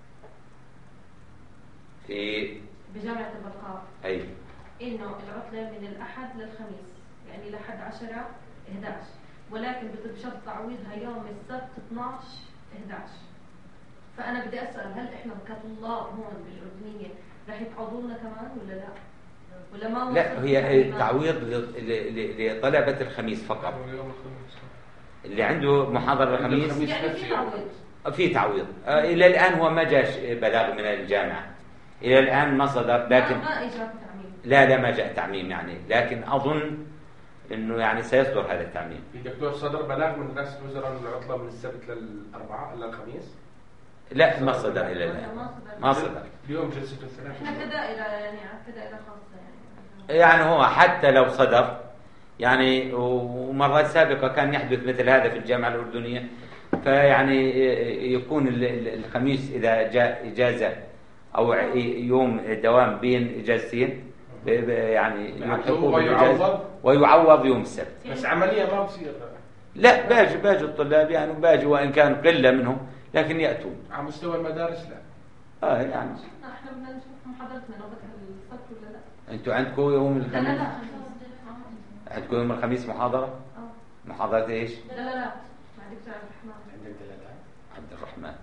Speaker 1: في
Speaker 4: بجامعة البقاء.
Speaker 1: أي
Speaker 4: انه العطلة من الاحد للخميس، يعني لحد 10 11، ولكن بشرط تعويضها يوم السبت 12 11. فأنا بدي أسأل، هل إحنا كطلاب هون بالأردنية رح يتعوضونا كمان ولا لا؟ ولا ما؟
Speaker 1: لا، هي تعويض لطلبة الخميس فقط. اللي عنده محاضرة الخميس
Speaker 4: يعني في تعويض.
Speaker 1: في تعويض. إلى الآن هو ما جاش بلاغ من الجامعة، إلى الآن ما صدر. لكن
Speaker 4: ما إجا تعميم.
Speaker 1: لا ما جاء تعميم يعني، لكن أظن إنه يعني سيصدر هذا التعميم.
Speaker 2: في دكتور صدر بلاغ من رئاسة الوزراء إنه العطلة من السبت للأربعاء إلى الخميس؟
Speaker 1: لا ما صدر إلى الآن. ما صدر.
Speaker 2: اليوم جلسة الثلاثاء.
Speaker 4: إحنا كدائرة يعني كدائرة خاصة يعني.
Speaker 1: يعني هو حتى لو صدر يعني، ومرات سابقة كان يحدث مثل هذا في الجامعة الأردنية، فيعني يكون الخميس إذا جاء إجازة أو يوم دوام بين إجازتين يعني يلحقوا بالإجازة ويعوض يوم السبت.
Speaker 2: بس عملية ما بصير.
Speaker 1: لا باجي الطلاب يعني، باجي وإن كان قلة منهم لكن يأتون.
Speaker 2: على مستوى المدارس لا.
Speaker 1: يعني
Speaker 4: احنا بدنا نشوف محاضرتنا ناخذها السبت ولا لا؟
Speaker 1: انتوا عندكم يوم
Speaker 4: لا
Speaker 1: الخميس؟
Speaker 4: لا.
Speaker 1: عندكم يوم الخميس محاضرة؟ محاضرة ايش؟
Speaker 4: لا مع دكتور عبد الرحمن.
Speaker 2: عندك دلالات؟
Speaker 1: عبد الرحمن.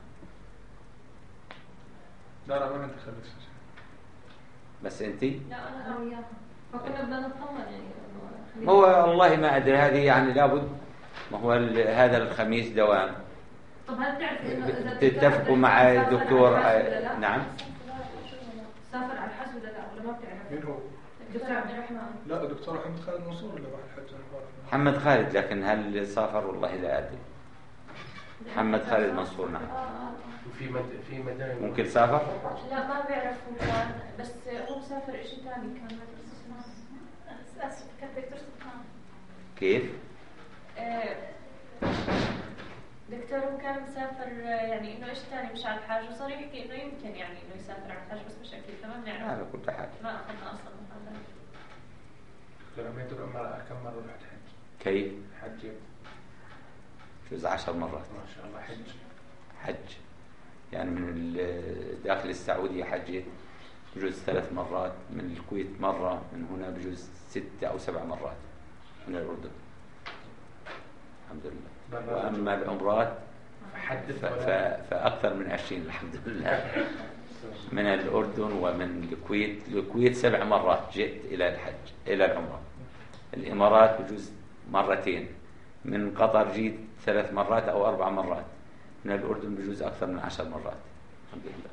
Speaker 5: لا ما عندي خميس.
Speaker 1: بس انتي؟
Speaker 3: لا أنا
Speaker 4: وياه. فكنا بدنا نطمن يعني.
Speaker 1: هو والله ما ادري، هذه يعني لابد. ما هو هذا الخميس دوام.
Speaker 4: طب هل تعرف انه اذا
Speaker 1: تتفقوا مع الدكتور؟ نعم.
Speaker 4: سافر على الحج ولا لا؟ ولا ما بتعرف؟
Speaker 5: مين هو؟
Speaker 4: دكتور عبد الرحمن.
Speaker 5: لا دكتور محمد خالد منصور ولا واحد حج؟
Speaker 1: محمد خالد، لكن هل سافر؟ والله لا ادري. محمد خالد منصور نعم.
Speaker 2: في مدائن
Speaker 1: ممكن سافر؟
Speaker 3: لا ما بعرف هو كان، بس هو مسافر إشي تاني كان أسف كان دكتور سلطان.
Speaker 1: كيف؟
Speaker 3: دكتور هو كان مسافر يعني إنه إيش تاني مش على الحاج، وصار يحكي إنه يمكن يعني إنه يسافر على الحاج، بس مش أكيد. فما بنعرف.
Speaker 1: على كل حال.
Speaker 3: ما أخذنا أصلا هذا.
Speaker 2: دكتور عميد الأمراء كم مرة رحت حج؟
Speaker 1: كيف؟
Speaker 2: حج
Speaker 1: جوز 10 مرات.
Speaker 2: ما شاء الله.
Speaker 1: حج يعني من داخل السعودية حجيت بجوز 3 مرات، من الكويت مرة، من هنا بجوز 6 أو 7 مرات من الأردن الحمد لله. وأما العمرات فأكثر من 20 الحمد لله. من الأردن ومن الكويت 7 مرات جئت إلى الحج إلى العمرة. الإمارات بجوز 2 مرات، من قطر جيت 3 مرات أو 4 مرات، من الأردن بجوز أكثر من 10 مرات الحمد لله.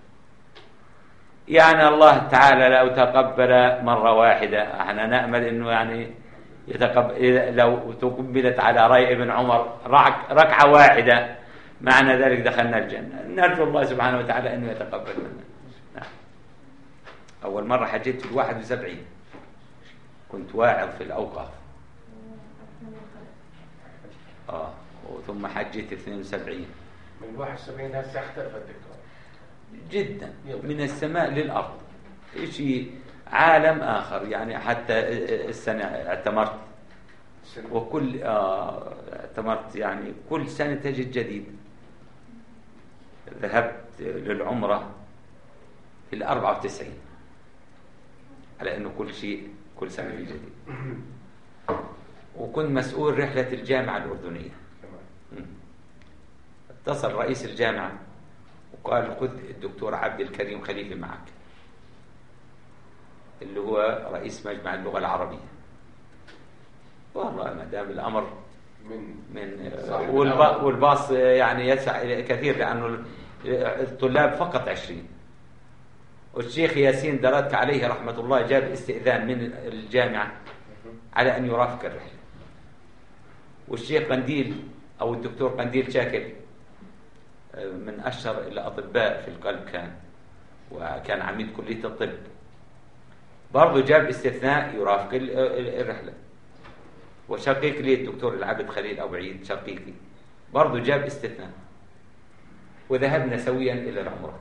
Speaker 1: يعني الله تعالى لو تقبل مرة واحدة، احنا نأمل انه يعني لو تقبلت على رأي ابن عمر ركعة واحدة معنى ذلك دخلنا الجنة. نرجو الله سبحانه وتعالى أنه يتقبل منا. نعم. أول مرة حجيت في 71 كنت واعظ في الأوقاف. ثم حجيت 72.
Speaker 2: من 71 هسه اختلف الدكتور
Speaker 1: جدا من السماء للأرض، شيء عالم آخر يعني. حتى السنة اعتمرت وكل اعتمرت يعني كل سنة تجد جديد. ذهبت للعمرة في 94 على أنه كل شيء كل سنة في جديد. وكنت مسؤول رحلة الجامعة الأردنية. اتصل رئيس الجامعة وقال خذ الدكتور عبد الكريم خليفة معك، اللي هو رئيس مجمع اللغة العربية. والله ما دام الأمر من والباص يعني يسع كثير، لأنه الطلاب فقط 20. والشيخ ياسين درات عليه رحمة الله جاب استئذان من الجامعة على أن يرافق الرحلة. والشيخ قنديل أو الدكتور قنديل شاكر من أشهر الأطباء في القلب كان، وكان عميد كلية الطب، برضو جاب استثناء يرافق الرحلة. وشقيق لي الدكتور العبد خليل أبو عيد شقيقي برضو جاب استثناء، وذهبنا سويا إلى العمرة.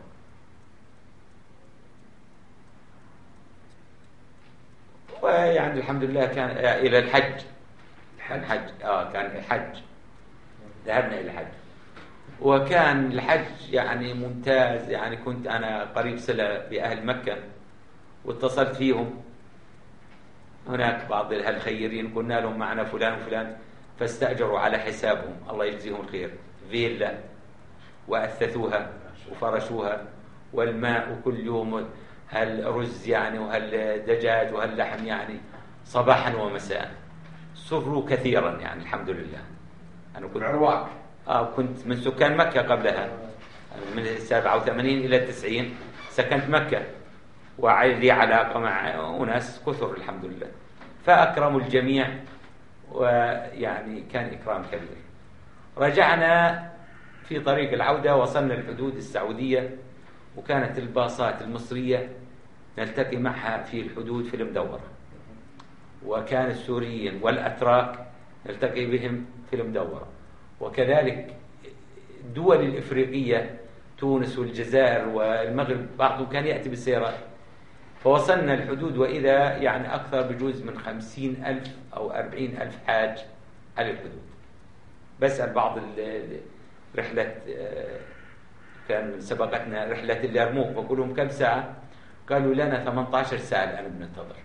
Speaker 1: ويعني الحمد لله كان إلى الحج. كان الحج، ذهبنا إلى الحج وكان الحج يعني ممتاز. يعني كنت أنا قريب صلة بأهل مكة واتصلت فيهم هناك بعض الخيرين، قلنا لهم معنا فلان وفلان، فاستأجروا على حسابهم الله يجزيهم الخير فيلا وأثثوها وفرشوها، والماء وكل يوم هالرز يعني وهالدجاج وهاللحم يعني صباحا ومساء. سروا كثيرا يعني الحمد لله. أنا كنت
Speaker 2: عرواق
Speaker 1: كنت من سكان مكة قبلها، من 87 إلى 90 سكنت مكة، وعلي علاقة مع أناس كثر الحمد لله، فأكرموا الجميع ويعني كان إكرام كبير. رجعنا في طريق العودة، وصلنا الحدود السعودية، وكانت الباصات المصرية نلتقي معها في الحدود في المدورة، وكان السوريين والأتراك نلتقي بهم في المدورة، وكذلك الدول الإفريقية تونس والجزائر والمغرب بعضهم كان يأتي بالسيارات. فوصلنا الحدود وإذا يعني أكثر بجوز من 50,000 أو 40,000 حاج على الحدود. بسأل بعض رحلة كان سبقتنا رحلة اليرموك، بقول لهم كم ساعة؟ قالوا لنا 18 ساعة الآن بننتظر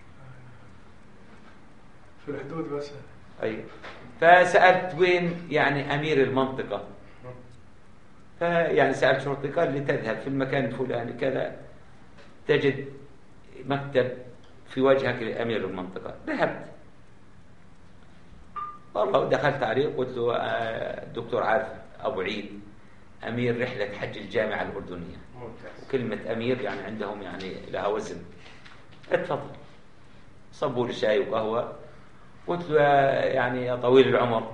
Speaker 5: في الحدود بس.
Speaker 1: أي فسألت وين يعني أمير المنطقة، فيعني سألت شرطي قال لي تذهب في المكان الفلاني كذا تجد مكتب في وجهك لأمير المنطقة. ذهبت والله دخلت عليه قلت له الدكتور عارف أبو عيد أمير رحلة حج الجامعة الأردنية. وكلمة أمير يعني عندهم يعني لها وزن. اتفضل. صبوا لي شاي وقهوة. قلت له يعني يا طويل العمر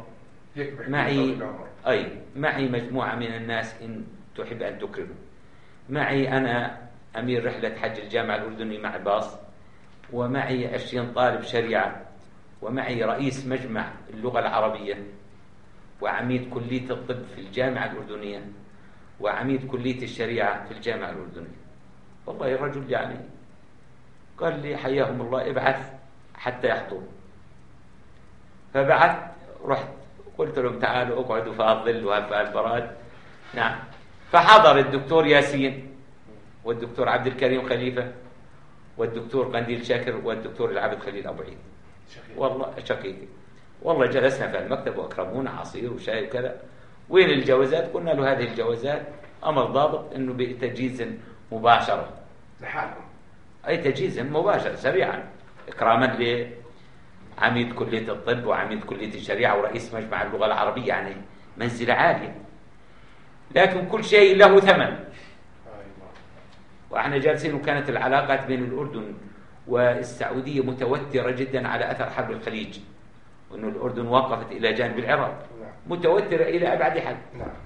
Speaker 1: معي مجموعة من الناس إن تحب أن تكرمه. معي أنا أمير رحلة حج الجامعة الأردنية مع باص، ومعي 20 طالب شريعة، ومعي رئيس مجمع اللغة العربية، وعميد كلية الطب في الجامعة الأردنية، وعميد كلية الشريعة في الجامعة الأردنية. والله الرجل يعني قال لي حياهم الله ابعث حتى يحضروا. فبعثت، رحت قلت لهم تعالوا اقعدوا في الظل وفي البراد. نعم. فحضر الدكتور ياسين والدكتور عبد الكريم خليفة والدكتور قنديل شاكر والدكتور العبد خليل أبو عيد والله شقيقي. والله جلسنا في المكتب وأكرمونا عصير وشاي وكذا. وين الجوازات؟ قلنا له هذه الجوازات أمر ضابط أنه بتجهيز مباشرة
Speaker 2: لحالهم،
Speaker 1: أي تجهيز مباشر سريعا، إكراما لعميد كلية الطب وعميد كلية الشريعة ورئيس مجمع اللغة العربية، يعني منزلة عالية. لكن كل شيء له ثمن. وإحنا جالسين، وكانت العلاقات بين الأردن والسعودية متوترة جدا على أثر حرب الخليج، وأنه الأردن وقفت إلى جانب العراق، متوترة إلى أبعد حد.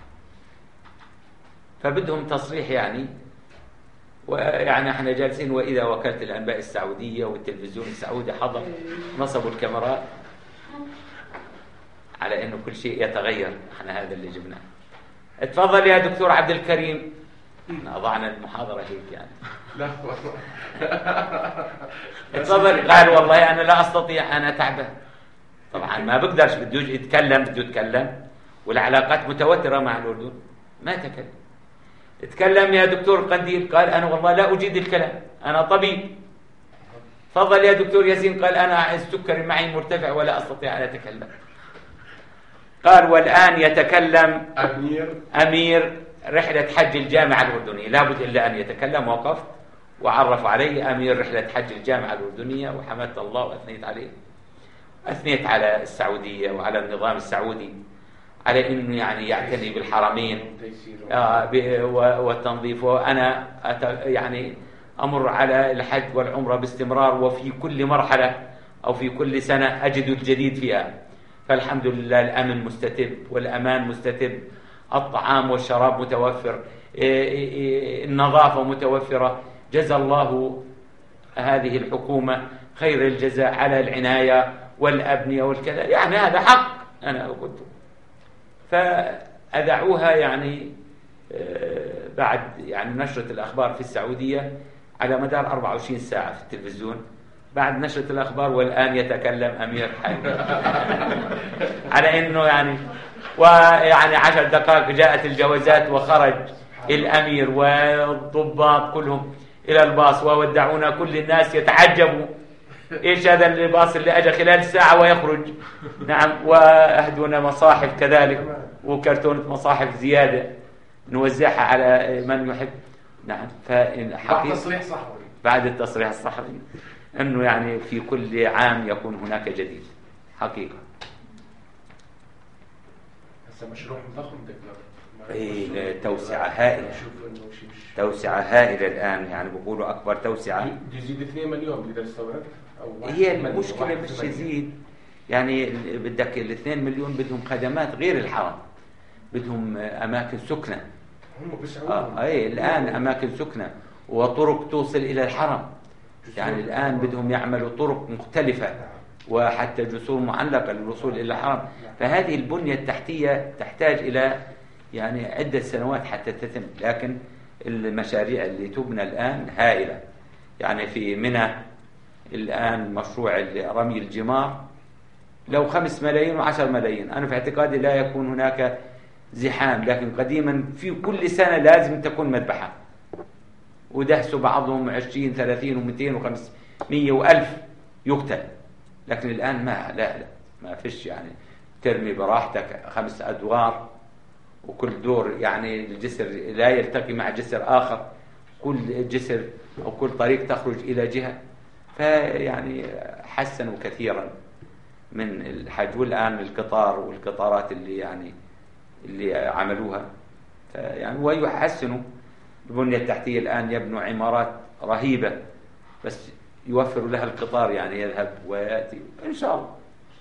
Speaker 1: فبدهم تصريح يعني، ويعني احنا جالسين، وإذا وكالة الأنباء السعودية والتلفزيون السعودي حضر، نصبوا الكاميرات على أنه كل شيء يتغير. احنا هذا اللي جبناه. اتفضل يا دكتور عبد الكريم. احنا أضعنا المحاضرة هيك يعني.
Speaker 2: لا
Speaker 1: اتفضل. قال والله أنا لا أستطيع، أنا تعبان. طبعا ما بقدرش، بده يتكلم والعلاقات متوترة مع الأردن. ما اتكلم يا دكتور قنديل. قال أنا والله لا أجيد الكلام، أنا طبيب. تفضل يا دكتور ياسين. قال أنا السكري معي مرتفع ولا أستطيع أن أتكلم. قال والآن يتكلم أمير رحلة حج الجامعة الأردنية، لابد إلا أن يتكلم. وقفت وعرف علي أمير رحلة حج الجامعة الأردنية، وحمدت الله وأثنيت عليه. أثنيت على السعودية وعلى النظام السعودي على أنه يعني يعتني بالحرمين والتنظيف. وأنا يعني أمر على الحج والعمرة باستمرار، وفي كل مرحلة أو في كل سنة أجد الجديد فيها. فالحمد لله الأمن مستتب والأمان مستتب، الطعام والشراب متوفر، النظافة متوفرة. جزا الله هذه الحكومة خير الجزاء على العناية والأبنية والكذا، يعني هذا حق أنا قلت. فأذعوها يعني بعد يعني نشرة الأخبار في السعودية على مدار 24 ساعة في التلفزيون بعد نشرة الأخبار. والآن يتكلم أمير على أنه يعني ويعني 10 دقائق جاءت الجوازات وخرج الأمير والضباط كلهم إلى الباص وودعونا. كل الناس يتعجبوا إيش هذا الباص اللي أجى خلال ساعة ويخرج. نعم. وأهدونا مصاحف كذلك وكرتونة مصاحف زيادة نوزعها على من يحب. نعم. بعد التصريح الصحفي أنه يعني في كل عام يكون هناك جديد حقيقة.
Speaker 2: مشروع ضخم
Speaker 1: توسعة هائلة، توسعة هائلة الآن، يعني بقولوا أكبر توسعة.
Speaker 2: يزيد 2 مليون بيقدر يستوعب.
Speaker 1: هي المشكلة مش يزيد، يعني بدك 2 مليون بدهم خدمات غير الحرم، بدهم أماكن سكنة. الآن أماكن سكنة وطرق توصل إلى الحرم. يعني الآن بدهم يعملوا طرق مختلفة وحتى جسور معلقة للوصول إلى الحرم. فهذه البنية التحتية تحتاج إلى يعني عدة سنوات حتى تتم، لكن المشاريع اللي تبنى الآن هائلة. يعني في منى الآن مشروع رمي الجمار لو 5 ملايين و10 ملايين. أنا في اعتقادي لا يكون هناك زحام، لكن قديما في كل سنة لازم تكون مذبحة، ودهسوا بعضهم 20 30 و200 و500 و1000 يقتل. لكن الآن ما فيش، يعني ترمي براحتك 5 أدوار وكل دور يعني الجسر لا يلتقي مع جسر آخر، كل جسر أو كل طريق تخرج إلى جهة. فيعني حسنوا كثيرا من الحج. والآن القطار والقطارات اللي عملوها يعني ويحسنوا البنية التحتية. الآن يبنوا عمارات رهيبة بس يوفروا لها القطار، يعني يذهب ويأتي إن شاء الله.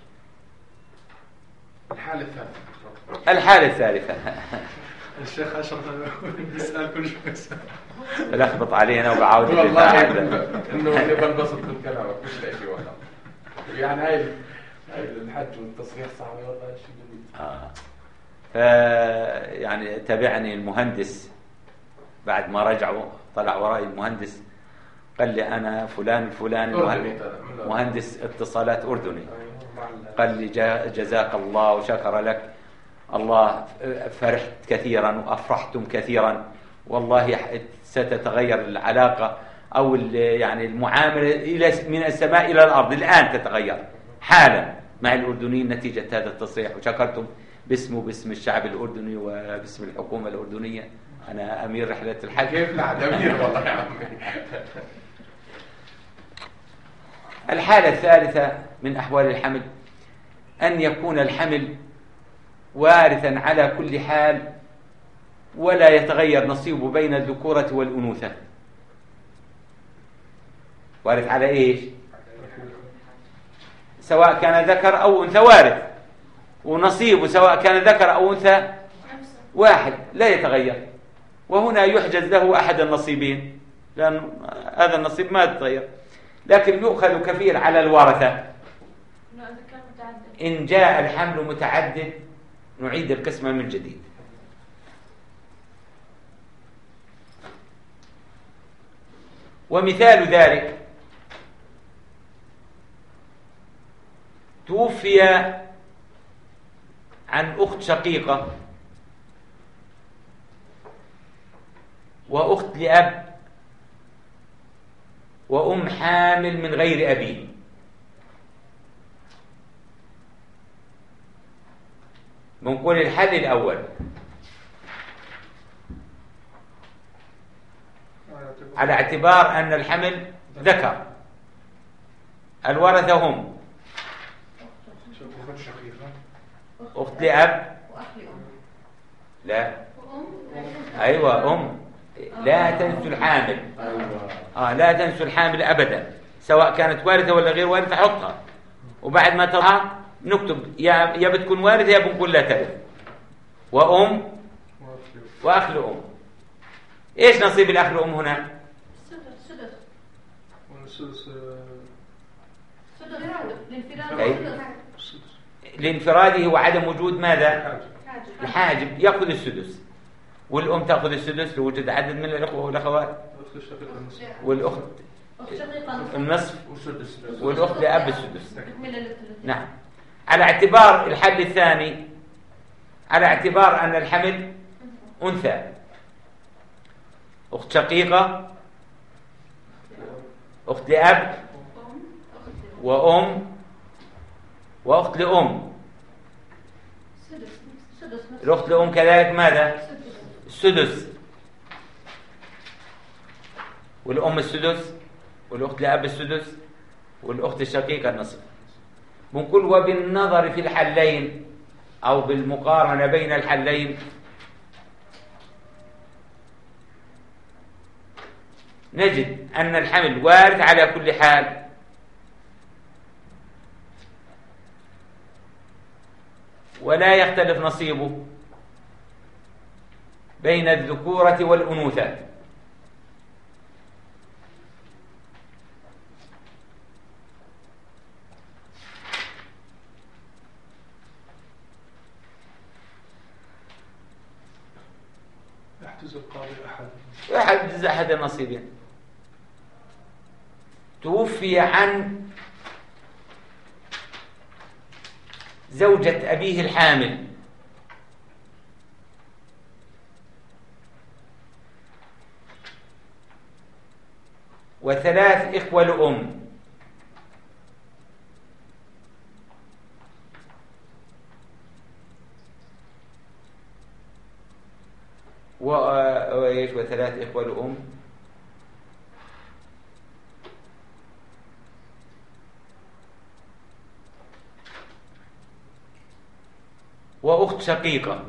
Speaker 1: الحالة الثالثة
Speaker 5: الشيخ أشرف يسأل كل شيء
Speaker 1: لخبط علينا وبعاود
Speaker 2: والله إنه بنبسط من كلامك مش لاقي شيء ولا يعني هاي الحج والتصريح صعب والله شيء جميل.
Speaker 1: يعني تابعني المهندس بعد ما رجعوا، طلع ورائي المهندس قال لي أنا فلان الفلاني مهندس اتصالات أردني. قال لي جزاك الله وشكر لك الله، فرحت كثيرا وأفرحتم كثيرا، والله ستتغير العلاقة أو يعني المعاملة من السماء إلى الأرض الآن تتغير حالا مع الأردنيين نتيجة هذا التصريح. وشكرتم باسمه وباسم الشعب الأردني وباسم الحكومة الأردنية. أنا أمير رحلة الحج.
Speaker 2: كيف نعد أمير والله يا عمي.
Speaker 1: الحالة الثالثة من أحوال الحمل أن يكون الحمل وارثا على كل حال ولا يتغير نصيبه بين الذكورة والأنوثة. وارث على إيش؟ سواء كان ذكر أو أنثى وارث، ونصيبه سواء كان ذكر أو أنثى واحد لا يتغير. وهنا يحجز له أحد النصيبين لأن هذا النصيب ما يتغير، لكن يؤخذ كفيل على الورثة. إن جاء الحمل متعدد نعيد القسمة من جديد. ومثال ذلك توفي عن أخت شقيقة وأخت لأب وأم حامل من غير أبيه. بنقول الحل الأول على اعتبار أن الحمل ذكر، الورثة هم أخت لأب، لا أيوة أم، لا تنسوا الحامل، لا تنسوا الحامل أبدا سواء كانت وارثة ولا غير وارثة، حطها وبعد ما تضعها نكتب يا بتكون وارثة يا بنقول لا ترث. وأم وأخ لأم. إيش نصيب الأخ لأم هنا؟ لانفراده وعدم وجود ماذا؟ الحاجب يأخذ السدس، والأم تأخذ السدس لوجود عدد من الأخوة والأخوات، والأخت النصف، والأخت لأب السدس. نعم. على اعتبار الحل الثاني، على اعتبار أن الحمل أنثى، أخت شقيقة، أخت لأب، وأم، وأخت لأم. الأخت لأم كذلك ماذا؟ السدس، والأم السدس، والأخت لأب السدس، والأخت الشقيقة النصف. بنقول وبالنظر في الحلين أو بالمقارنة بين الحلين نجد أن الحمل وارث على كل حال، ولا يختلف نصيبه بين الذكورة والأنوثة. يحجز أحد النصيبين. توفي عن زوجة أبيه الحامل وثلاث إخوة لأم، وثلاث إخوة لأم وأخت شقيقة.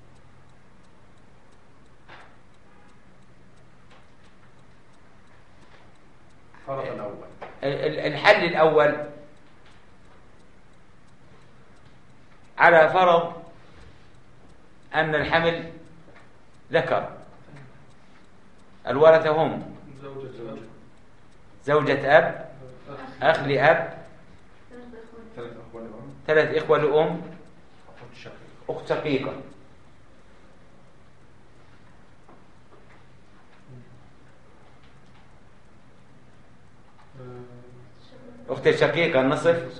Speaker 1: الحل الأول على فرض أن الحمل ذكر، الورثة هم زوجة أب، أخ لأب، ثلاث إخوة لأم، أخت شقيقة. أخت الشقيقة النصف،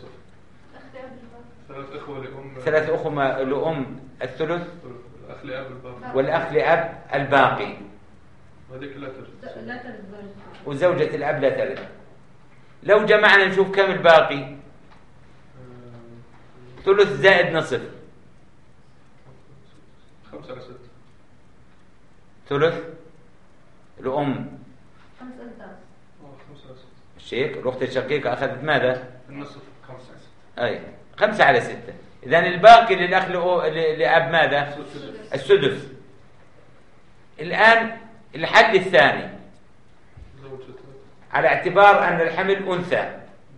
Speaker 1: ثلاث أخوة لأم الثلث، والأخ لأب الباقي، وزوجة الأب لا ترث. لو جمعنا نشوف كم الباقي، ثلث زائد نصف،
Speaker 5: 5 على 6.
Speaker 1: ثلث الأم
Speaker 4: 5 على 6.
Speaker 1: الشيك. الأخت الشقيقة أخذت ماذا؟
Speaker 5: النصف 5 على 6.
Speaker 1: أي 5 على 6. إذن الباقي للأخ لأب ماذا؟ السدس. الآن الحد الثاني على اعتبار أن الحمل أنثى.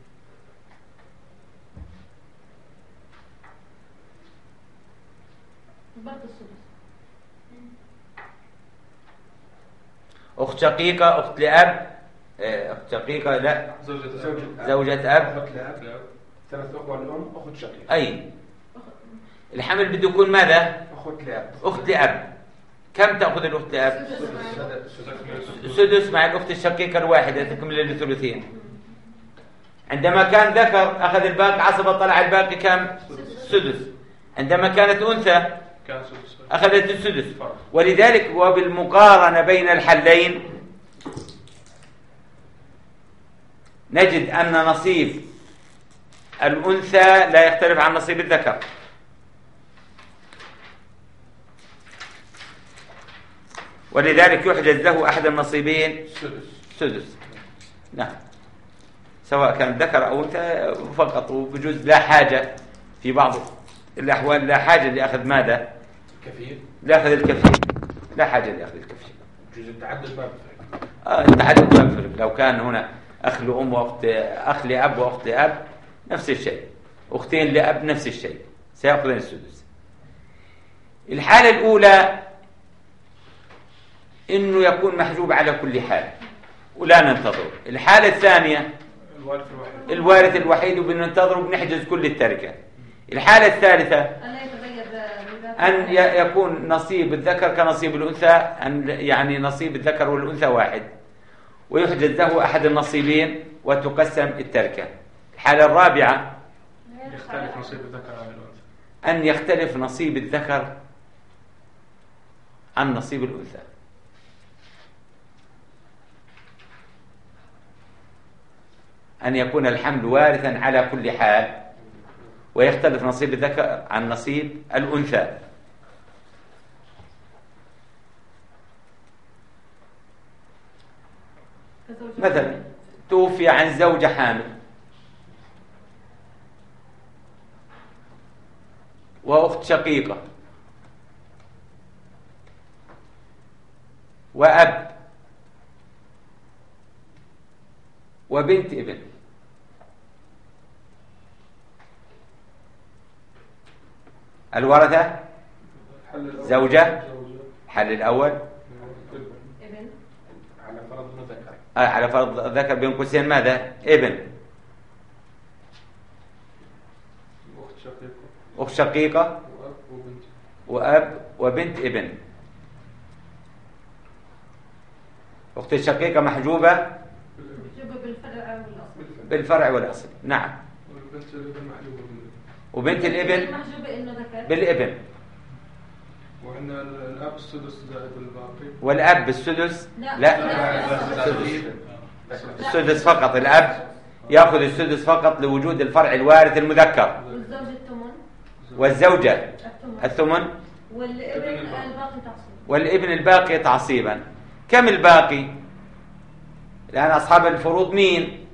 Speaker 1: أخت شقيقة، أخت لأب، أخت شقيقة لا، زوجة أب،
Speaker 2: أخت لأب، 3 أخوة الأم، أخت شقيقة.
Speaker 1: أي الحمل بده يكون ماذا؟
Speaker 2: أخت لأب.
Speaker 1: أخت لأب. كم تأخذ الأخت لأب؟ سدس مع الأخت الشقيقة الواحدة تكمل الثلثين. عندما كان ذكر أخذ الباقي عصبة، طلع الباقي كم؟ سدس. عندما كانت أنثى أخذت السدس. ولذلك وبالمقارنة بين الحلين نجد أن نصيب الأنثى لا يختلف عن نصيب الذكر. ولذلك يحجز له أحد النصيبين سدس. نعم، سواء كان ذكر أو أنثى فقط. وبجوز لا حاجة في بعض الأحوال، لا حاجة لأخذ ماذا؟
Speaker 2: كفيل.
Speaker 1: لأخذ الكفيل، لا حاجة لأخذ الكفيل.
Speaker 2: جزء التعدد ما بفرق.
Speaker 1: التعدد ما بفرق. لو كان هنا أخ لأم وأخت، أخ لأب وأخت لأب نفس الشيء، أختين لأب نفس الشيء، سيأخذن السدس. الحالة الأولى إنه يكون محجوب على كل حال ولا ننتظر. الحالة الثانية الوارث الوحيد وبننتظر وبنحجز كل التركة. الحالة الثالثة أن يكون نصيب الذكر كنصيب الأنثى، أن يعني نصيب الذكر والأنثى واحد ويحجز له أحد النصيبين وتقسم التركة. الحالة الرابعة
Speaker 5: يختلف نصيب الذكر عن الأنثى،
Speaker 1: أن يختلف نصيب الذكر عن نصيب الأنثى. أن يكون الحمل وارثا على كل حال ويختلف نصيب الذكر عن نصيب الأنثى. مثلا توفي عن زوجة حامل وأخت شقيقة وأب وبنت ابن. الورثة زوجة، حل الأول
Speaker 4: ابن
Speaker 2: على فرض ذكر.
Speaker 1: على فرض ذكر بين قوسين ماذا؟ ابن. أخت شقيقة وأب وبنت ابن. أخت الشقيقة محجوبة بالفرع والأصل. نعم. وبنت الابن بالابن.
Speaker 5: وعندنا الأب السدس زائد الباقي.
Speaker 1: والأب السدس لا السدس فقط. الأب يأخذ السدس فقط لوجود الفرع الوارث المذكر. والزوجة الثمن. والابن الباقي تعصيبا. كم الباقي؟ الآن أصحاب الفروض مين؟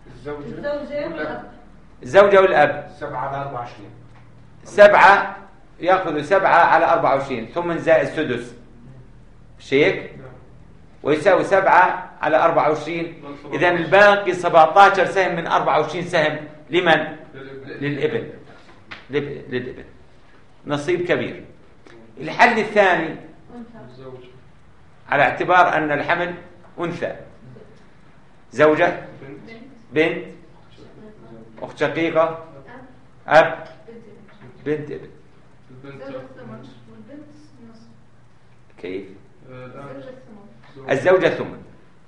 Speaker 1: الزوجة والأب.
Speaker 2: 7 على 24.
Speaker 1: 7 يأخذ 7 على 24 ثم زائد سدس شيك ويساوي 7 على 24. إذن الباقي 17 سهم من 24 سهم لمن؟ للابن. للابن نصيب كبير. الحل الثاني على اعتبار أن الحمل أنثى، زوجة، بنت، أخت شقيقة، أب، بنت ابن. كيف؟ الزوجة ثمن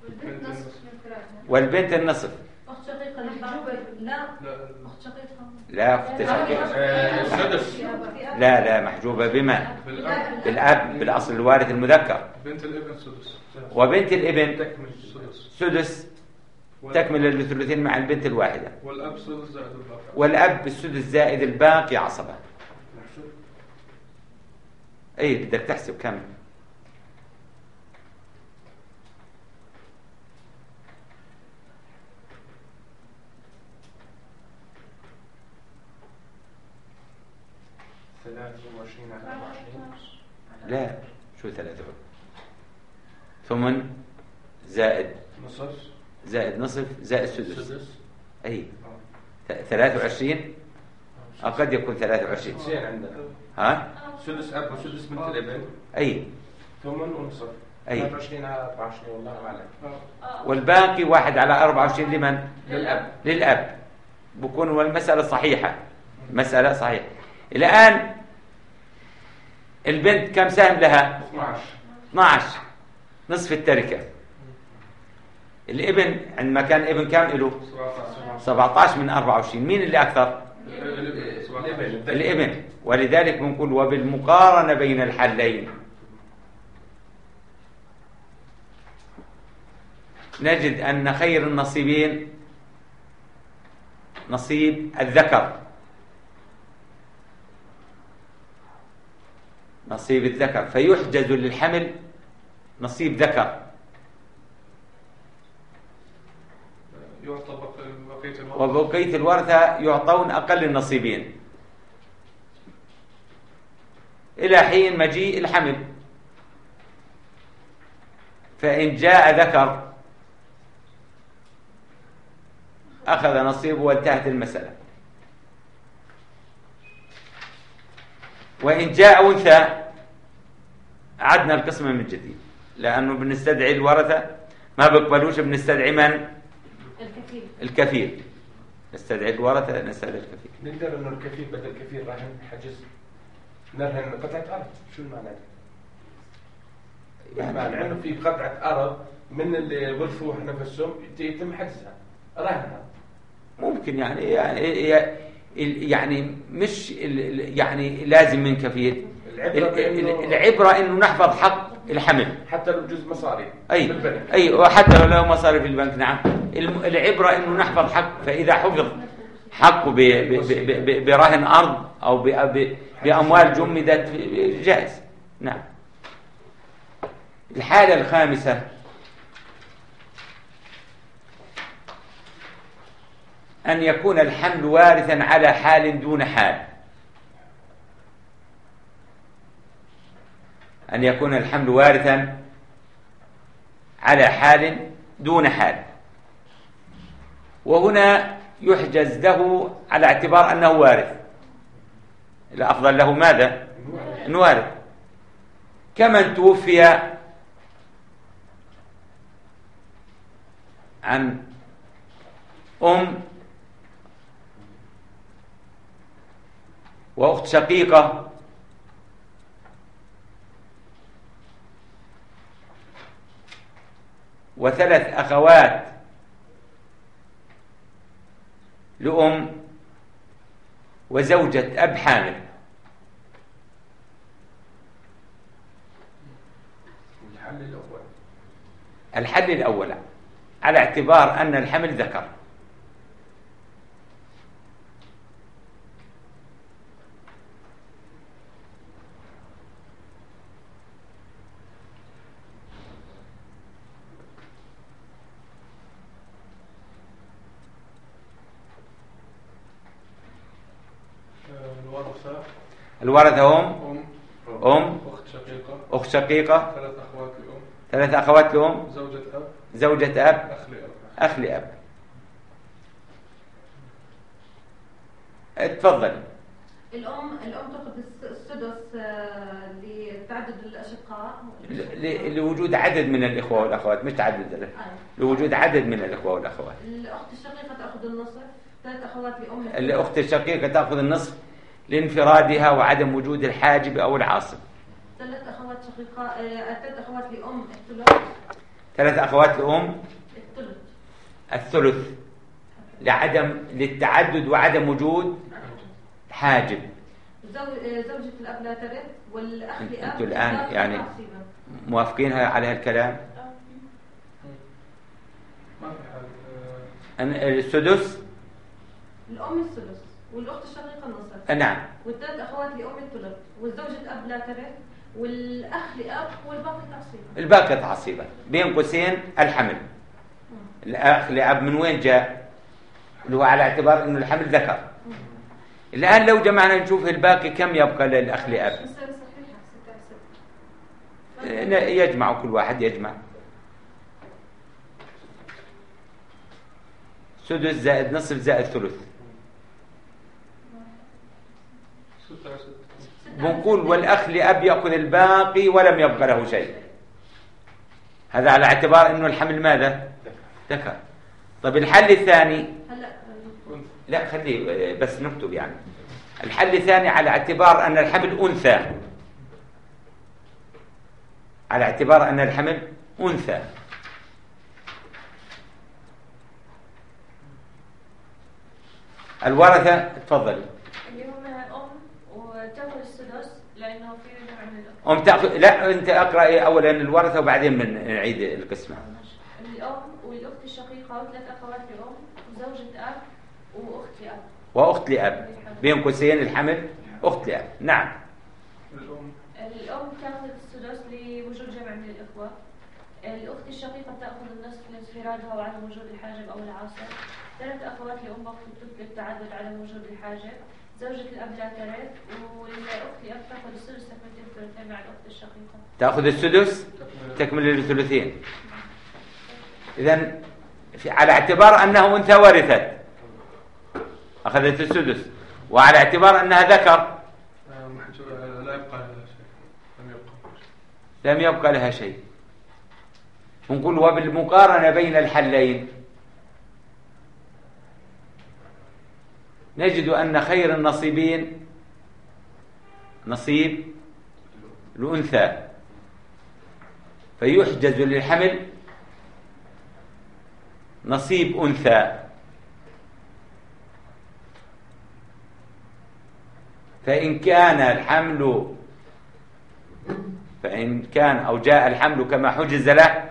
Speaker 1: والبنت النصف.
Speaker 4: أخت شقيقة لا أخت شقيقة
Speaker 1: لا أخت شقيقة
Speaker 2: السدس.
Speaker 1: لا محجوبة بما؟ بالأب بالأصل الوارث المذكر.
Speaker 5: بنت الابن سدس
Speaker 1: وبنت الابن سدس تكمل الثلثين مع البنت الواحدة.
Speaker 5: والأب سدس زائد الباقي.
Speaker 1: والأب السدس زائد الباقي عصبة. أي بدك تحسب كم؟ لا شو 3 ثمن زائد
Speaker 2: نصف
Speaker 1: زائد نصف زائد سدس.
Speaker 2: سدس.
Speaker 1: أي 23 قد يكون 23.
Speaker 2: شين عندنا
Speaker 1: ها
Speaker 2: سدس أب وسدس بنت الابن.
Speaker 1: أي
Speaker 2: 8 ونصف.
Speaker 1: أي
Speaker 2: 23 على 24 والله أعلم.
Speaker 1: والباقي 1 على 24 لمن؟
Speaker 2: للأب.
Speaker 1: للأب. بكون والمسألة صحيحة. مسألة صحيحة. الآن البنت كم سهم لها؟ 12 نصف التركة. الابن عندما كان ابن كم له؟ 17 من 24. مين اللي أكثر؟ الابن. ولذلك بنقول وبالمقارنة بين الحلين نجد أن خير النصيبين نصيب الذكر. نصيب الذكر فيحجز للحمل نصيب ذكر. وبقية الورثة يعطون أقل النصيبين إلى حين مجيء الحمل. فإن جاء ذكر أخذ نصيبه وانتهت المسألة. وإن جاء أنثى عدنا القسمة من جديد، لأنه بنستدعي الورثة ما بيقبلوش، بنستدعي من؟ الكفيل. نستدعي الورثة نستدعي الكفيل.
Speaker 2: نقدر إنه الكفيل بدل الكفيل راح حجز نرهن قطعة أرض. شو المعنى؟ المعنى إنه في قطعة أرض من اللي ورثوها نفسهم يتم حجزها رهنها.
Speaker 1: ممكن يعني مش يعني لازم من كفيل. العبرة إنه نحفظ حق الحمل
Speaker 2: حتى لو جزء مصاري.
Speaker 1: أي وحتى لو مصاري في البنك. نعم العبرة إنه نحفظ حق. فإذا حفظ حقه برهن أرض أو بأموال جمدت جائز. نعم. الحالة الخامسة أن يكون الحمل وارثا على حال دون حال. أن يكون الحمل وارثا على حال دون حال. وهنا يحجز له على اعتبار أنه وارث. الأفضل له ماذا؟ أنه وارث. كمن توفي عن أم وأخت شقيقة وثلاث أخوات لأم وزوجة أب حامل. الحل الأول على اعتبار أن الحمل ذكر. الورثة هم أم أخت شقيقة ثلاث أخوات لأم زوجة أب أخ لأب. اتفضل.
Speaker 4: الأم تأخذ السدس لتعدد الأشقاء
Speaker 1: لوجود عدد من الإخوة والأخوات، مش تعدد لوجود عدد من الإخوة والأخوات.
Speaker 4: الأخت الشقيقة تأخذ النصف. ثلاث أخوات لأم.
Speaker 1: الأخت الشقيقة تأخذ النصف لانفرادها وعدم وجود الحاجب أو العاصب.
Speaker 4: ثلاث أخوات شقيقة. ثلاث أخوات لأم الثلث.
Speaker 1: ثلاث أخوات لأم
Speaker 4: الثلث
Speaker 1: للتعدد وعدم وجود حاجب.
Speaker 4: زوجة الأب لا ترث والأخ لأب.
Speaker 1: أنتوا الآن يعني موافقين على هالكلام؟ السدس
Speaker 4: الأم السدس والأخت الشقيقة النصف.
Speaker 1: نعم.
Speaker 4: والثلاث أخوات لأم الثلث والزوجة أب لا ترث والأخ لأب والباقي تعصيبا.
Speaker 1: الباقي تعصيبا بين قوسين الحمل. الأخ لأب من وين جاء؟ اللي هو على اعتبار إنه الحمل ذكر. الآن لو جمعنا نشوف الباقي كم يبقى للأخ لأب. يجمع كل واحد يجمع سدس زائد نصف زائد ثلث. بنقول والأخ لأب يأخذ الباقي ولم يبقى له شيء. هذا على اعتبار أنه الحمل ماذا؟ ذكر. طب الحل الثاني لا خليه بس نكتب يعني. الحل الثاني على اعتبار أن الحمل أنثى، على اعتبار أن الحمل أنثى. الورثة تفضل.
Speaker 3: اللي هم أم وتأخذ السدس لأنه في جمع من الأم.
Speaker 1: أم تأخذ، لا أنت أقرأ أولا الورثة وبعدين نعيد القسمة.
Speaker 3: الأم والأخت الشقيقة وثلاث أخوات لأم وزوجة أب وأخت لأب.
Speaker 1: وأخت لأب بين قوسين الحمل أخت لأب. نعم.
Speaker 3: الأم تأخذ السدس لوجود جمع من الإخوة. الأخت الشقيقة تأخذ النصف لانفرادها وعدم وجود الحاجب أو العاصر. ثلاث أخوات لأم أخت الثلث للتعدد عدم وجود الحاجب. زوجة الأب لا ترث. والأخت الأب تأخذ السدس تكملة الثلثين مع الأخت الشقيقة.
Speaker 1: تأخذ السدس تكمل الثلثين. إذن على اعتبار أنه أنثى ورثت أخذت السدس، وعلى اعتبار أنها ذكر
Speaker 5: لا يبقى لها شيء.
Speaker 1: لم يبقى لها شيء. ونقول وبالمقارنة بين الحلين نجد أن خير النصيبين نصيب الأنثى، فيحجز للحمل نصيب أنثى. فإن كان أو جاء الحمل كما حجز له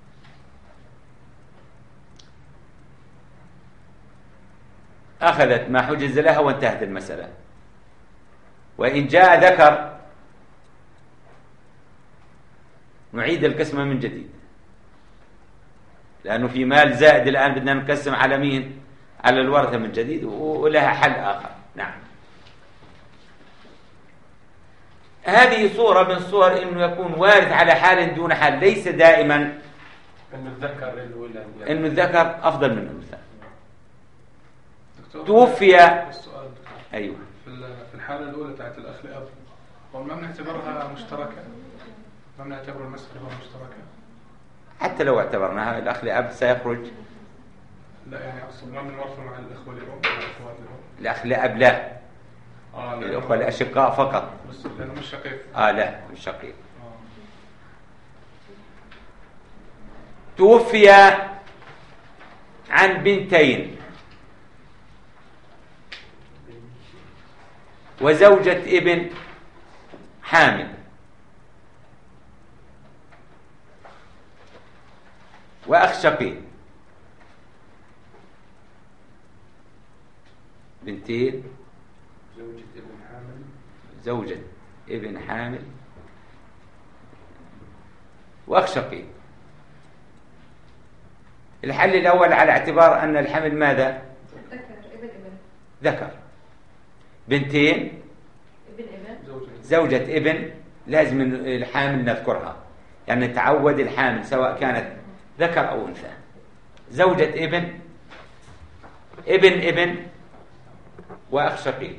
Speaker 1: أخذت ما حجز لها وانتهت المسألة. وإن جاء ذكر نعيد القسمة من جديد، لأنه في مال زائد الآن بدنا نقسم على مين؟ على الورثة من جديد، ولها حل آخر. نعم. هذه صورة من صور إنه يكون وارث على حال دون حال، ليس دائما
Speaker 2: إنه الذكر الأولى
Speaker 1: إنه الذكر أفضل من الأنثى. توفي. أيوه.
Speaker 5: في الحالة الأولى تاعت الأخ لأب ما بنعتبرها مشتركة، ما بنعتبر المسألة مشتركة.
Speaker 1: حتى لو اعتبرناها الأخ لأب سيخرج.
Speaker 5: لا يعني أقصد ما بنورثه مع الإخوة لأم والأخوات لأم.
Speaker 1: الأخ لأب لا. الأخوة الأشقاء فقط.
Speaker 5: بس لأنه مش شقيق.
Speaker 1: لا مش شقيق. توفي عن بنتين وزوجة ابن حامل وأخ شقيق. بنتين زوجة ابن حامل وأخ شقيق. الحل الأول على اعتبار أن الحمل ماذا؟ ذكر. بنتين زوجة ابن لازم الحامل نذكرها، يعني نتعود الحامل سواء كانت ذكر أو أنثى. زوجة ابن وأخ شقيق.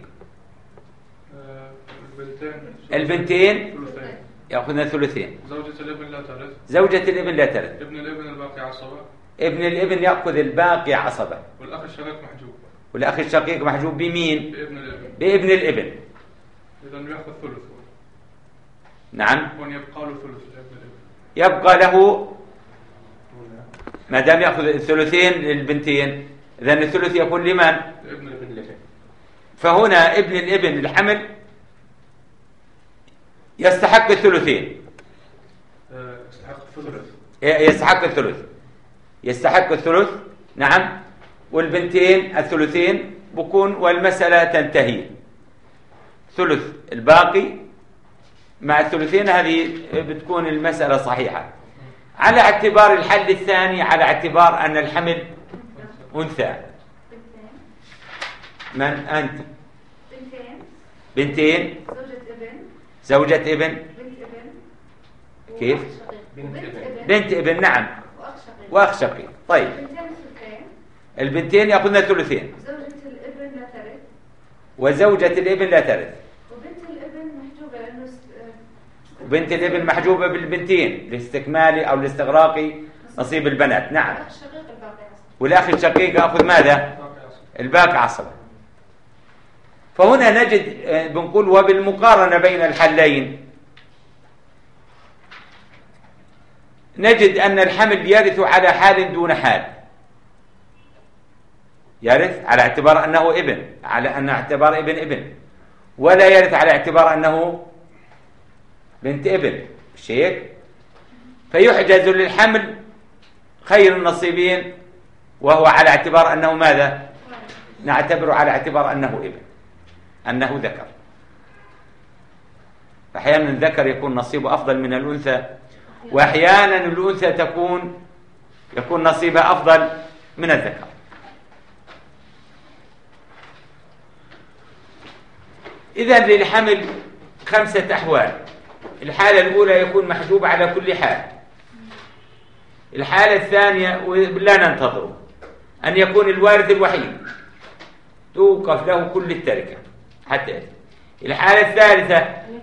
Speaker 1: البنتين يأخذن ثلثين.
Speaker 5: زوجة الابن لا ترث.
Speaker 1: زوجة الابن لا ترث.
Speaker 5: ابن الابن الباقي عصبة.
Speaker 1: ابن الابن يأخذ الباقي عصبة.
Speaker 5: والأخ الشقيق محجوب.
Speaker 1: والأخ الشقيق محجوب بمين؟
Speaker 5: بابن
Speaker 1: الابن.
Speaker 5: إذا يأخذ ثلث.
Speaker 1: نعم.
Speaker 5: يبقى له ثلث ابن الابن.
Speaker 1: يبقى له ما دام يأخذ الثلثين للبنتين، إذن الثلث يكون لمن؟
Speaker 5: ابن الابن.
Speaker 1: فهنا ابن الابن الحمل يستحق الثلثين. يستحق الثلث. نعم. والبنتين الثلثين بكون والمسألة تنتهي. ثلث الباقي مع الثلثين، هذه بتكون المسألة صحيحة على اعتبار الحل الثاني، على اعتبار أن الحمل أنثى. من أنت؟ بنتين زوجة ابن كيف؟ بنت ابن. نعم. وأخ شقيق. طيب البنتين يأخذن ثلثين.
Speaker 6: زوجة الابن لا ترث.
Speaker 1: وزوجة الابن لا ترث.
Speaker 6: وبنت الابن محجوبة لأنه
Speaker 1: بنت الابن محجوبة بالبنتين لاستكمال أو لاستغراق نصيب البنات. نعم.
Speaker 6: الأخ الشقيق الباقي عصبة.
Speaker 1: والأخ الشقيق يأخذ ماذا؟ الباقي عصبة. فهنا نجد بنقول وبالمقارنة بين الحلين نجد أن الحمل يرث على حال دون حال. يرث على اعتبار أنه ابن، على أن اعتبار ابن، ولا يرث على اعتبار أنه بنت ابن. شيء فيحجز للحمل خير النصيبين، وهو على اعتبار أنه ماذا؟ نعتبره على اعتبار أنه ابن، أنه ذكر. فأحيانا الذكر يكون نصيبه أفضل من الأنثى، وأحيانا الأنثى يكون نصيبها أفضل من الذكر. إذن للحمل 5 أحوال. الحالة الأولى يكون محجوب على كل حال. الحالة الثانية لا ننتظره، أن يكون الوارث الوحيد توقف له كل التركة حتى يأتي. الحالة الثالثة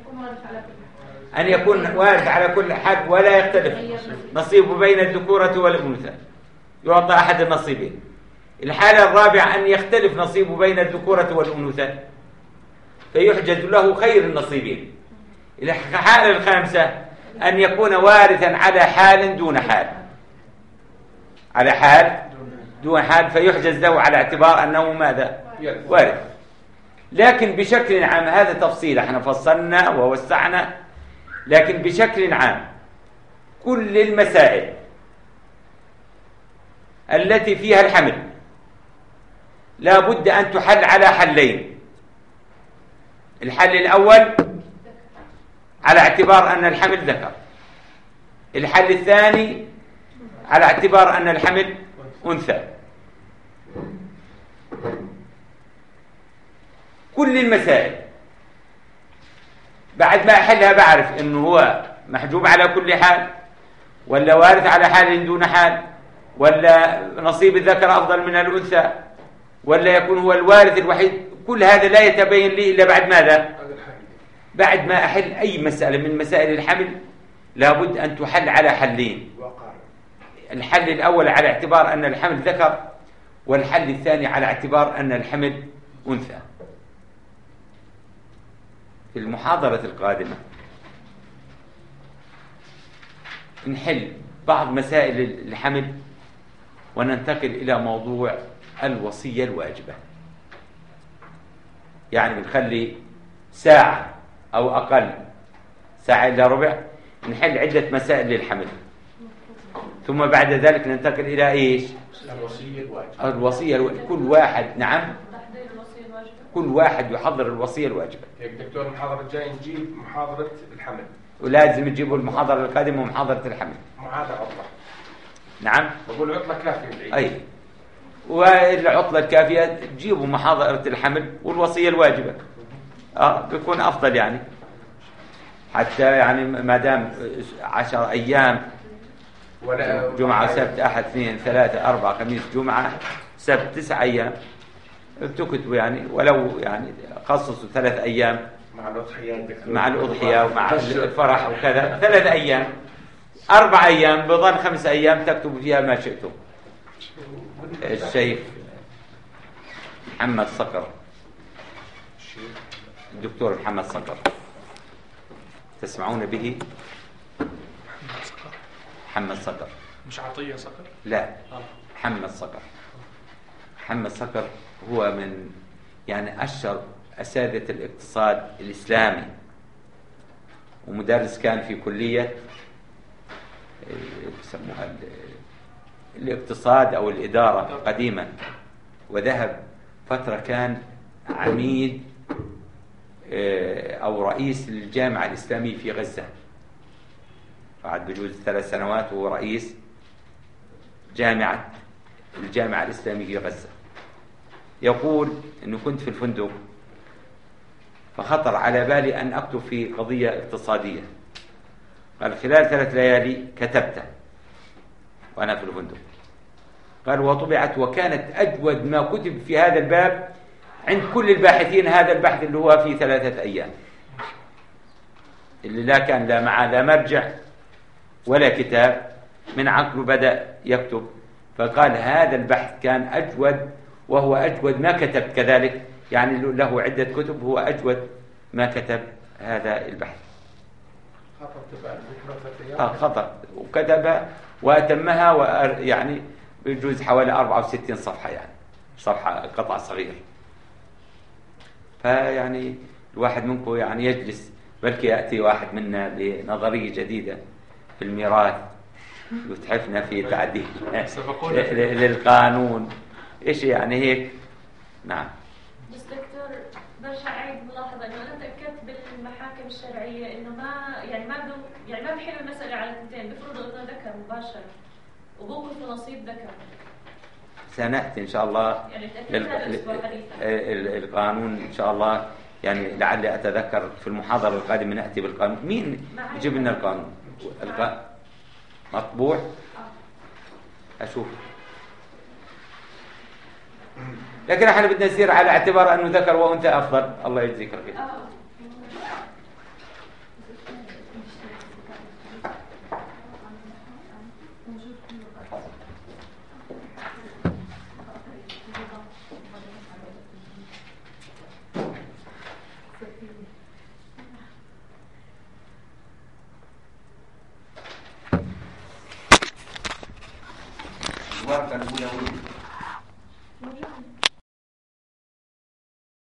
Speaker 1: أن يكون وارث على كل حد ولا يختلف نصيبه بين الذكورة والأنثى، يعطى أحد النصيبين. الحالة الرابعة أن يختلف نصيبه بين الذكورة والأنثى فيحجز له خير النصيبين. الحالة الخامسة أن يكون وارثا على حال دون حال، على حال دون حال فيحجز له على اعتبار أنه ماذا؟ وارث. لكن بشكل عام، هذا تفصيل احنا فصلنا ووسعنا، لكن بشكل عام كل المسائل التي فيها الحمل لا بد أن تحل على حلين. الحل الأول على اعتبار أن الحمل ذكر، الحل الثاني على اعتبار أن الحمل أنثى. كل المسائل بعد ما أحلها بعرف أنه هو محجوب على كل حال، ولا وارث على حال دون حال، ولا نصيب الذكر أفضل من الأنثى، ولا يكون هو الوارث الوحيد. كل هذا لا يتبين لي إلا بعد ماذا؟ بعد ما أحل أي مسألة من مسائل الحمل لابد أن تحل على حلين. الحل الأول على اعتبار أن الحمل ذكر، والحل الثاني على اعتبار أن الحمل أنثى. في المحاضرة القادمة نحل بعض مسائل الحمل وننتقل إلى موضوع الوصية الواجبة. يعني بنخلي ساعة أو أقل، ساعة إلا ربع، نحل عدة مسائل للحمل، ثم بعد ذلك ننتقل إلى إيش؟
Speaker 2: الوصية الواجبة.
Speaker 1: الوصية كل واحد، نعم،
Speaker 3: تحضير الوصية الواجبة.
Speaker 1: كل واحد يحضر الوصية الواجبة.
Speaker 2: هيك دكتور المحاضرة الجاية نجيب محاضرة الحمل،
Speaker 1: ولازم تجيبوا المحاضرة القادمة ومحاضرة الحمل.
Speaker 2: معادة عطلة.
Speaker 1: نعم.
Speaker 2: بقول عطلة كافية العيد.
Speaker 1: أي، والعطلة الكافية تجيبوا محاضرة الحمل والوصية الواجبة. بيكون أفضل يعني، حتى يعني ما دام 10 أيام، جمعة سبت أحد اثنين ثلاثة أربعة خميس جمعة سبت 9 أيام، بتكتبوا يعني ولو يعني خصصوا 3 أيام
Speaker 2: مع الأضحية،
Speaker 1: مع الأضحية ومع الفرح وكذا، 3 أيام 4 أيام، بظن 5 أيام تكتبوا فيها ما شئتم. الشيخ محمد صقر، الدكتور محمد صقر، تسمعون به؟ محمد صقر،
Speaker 5: مش عطية صقر؟
Speaker 1: لا، محمد صقر. محمد صقر هو من يعني أشهر أساتذة الاقتصاد الإسلامي، ومدرس كان في كلية يسموها الاقتصاد أو الإدارة قديما، وذهب فترة كان عميد أو رئيس للجامعة الإسلامية في غزة، بعد بجوز 3 سنوات وهو رئيس الجامعة الإسلامية في غزة. يقول إنه كنت في الفندق فخطر على بالي أن أكتب في قضية اقتصادية. قال خلال 3 ليالي كتبته وأنا في الفندق. قال وطبعت وكانت أجود ما كتب في هذا الباب عند كل الباحثين هذا البحث اللي هو في 3 أيام، اللي لا كان لا معه لا مرجع ولا كتاب، من عقله بدأ يكتب. فقال هذا البحث كان أجود، وهو أجود ما كتب كذلك، يعني له عدة كتب، هو أجود ما كتب هذا البحث. خطأ وكتب وأتمها، يعني بيجوز حوالي 64 صفحة، يعني صفحة قطع صغير. فيعني الواحد منكم يعني يجلس، بلكي يأتي واحد منا بنظرية جديدة في الميراث يتحفنا في تعديل للقانون، إيش يعني هيك. نعم.
Speaker 3: بس دكتور برجع أعيد ملاحظة إنه أنا تأكدت بالمحاكم الشرعية إنه ما بحلوا المسألة على الثنتين، بفرضوا إنه ذكر مباشرة وبوقفوا نصيب ذكر.
Speaker 1: سنأتي إن شاء الله القانون إن شاء الله، يعني لعلي أتذكر في المحاضرة القادمة نأتي بالقانون. مين يجيب لنا القانون؟ مطبوع؟ أشوف. لكن احنا بدنا نسير على اعتبار أنه ذكر وأنثى أفضل. الله يجزيك خير. الورقة الأولى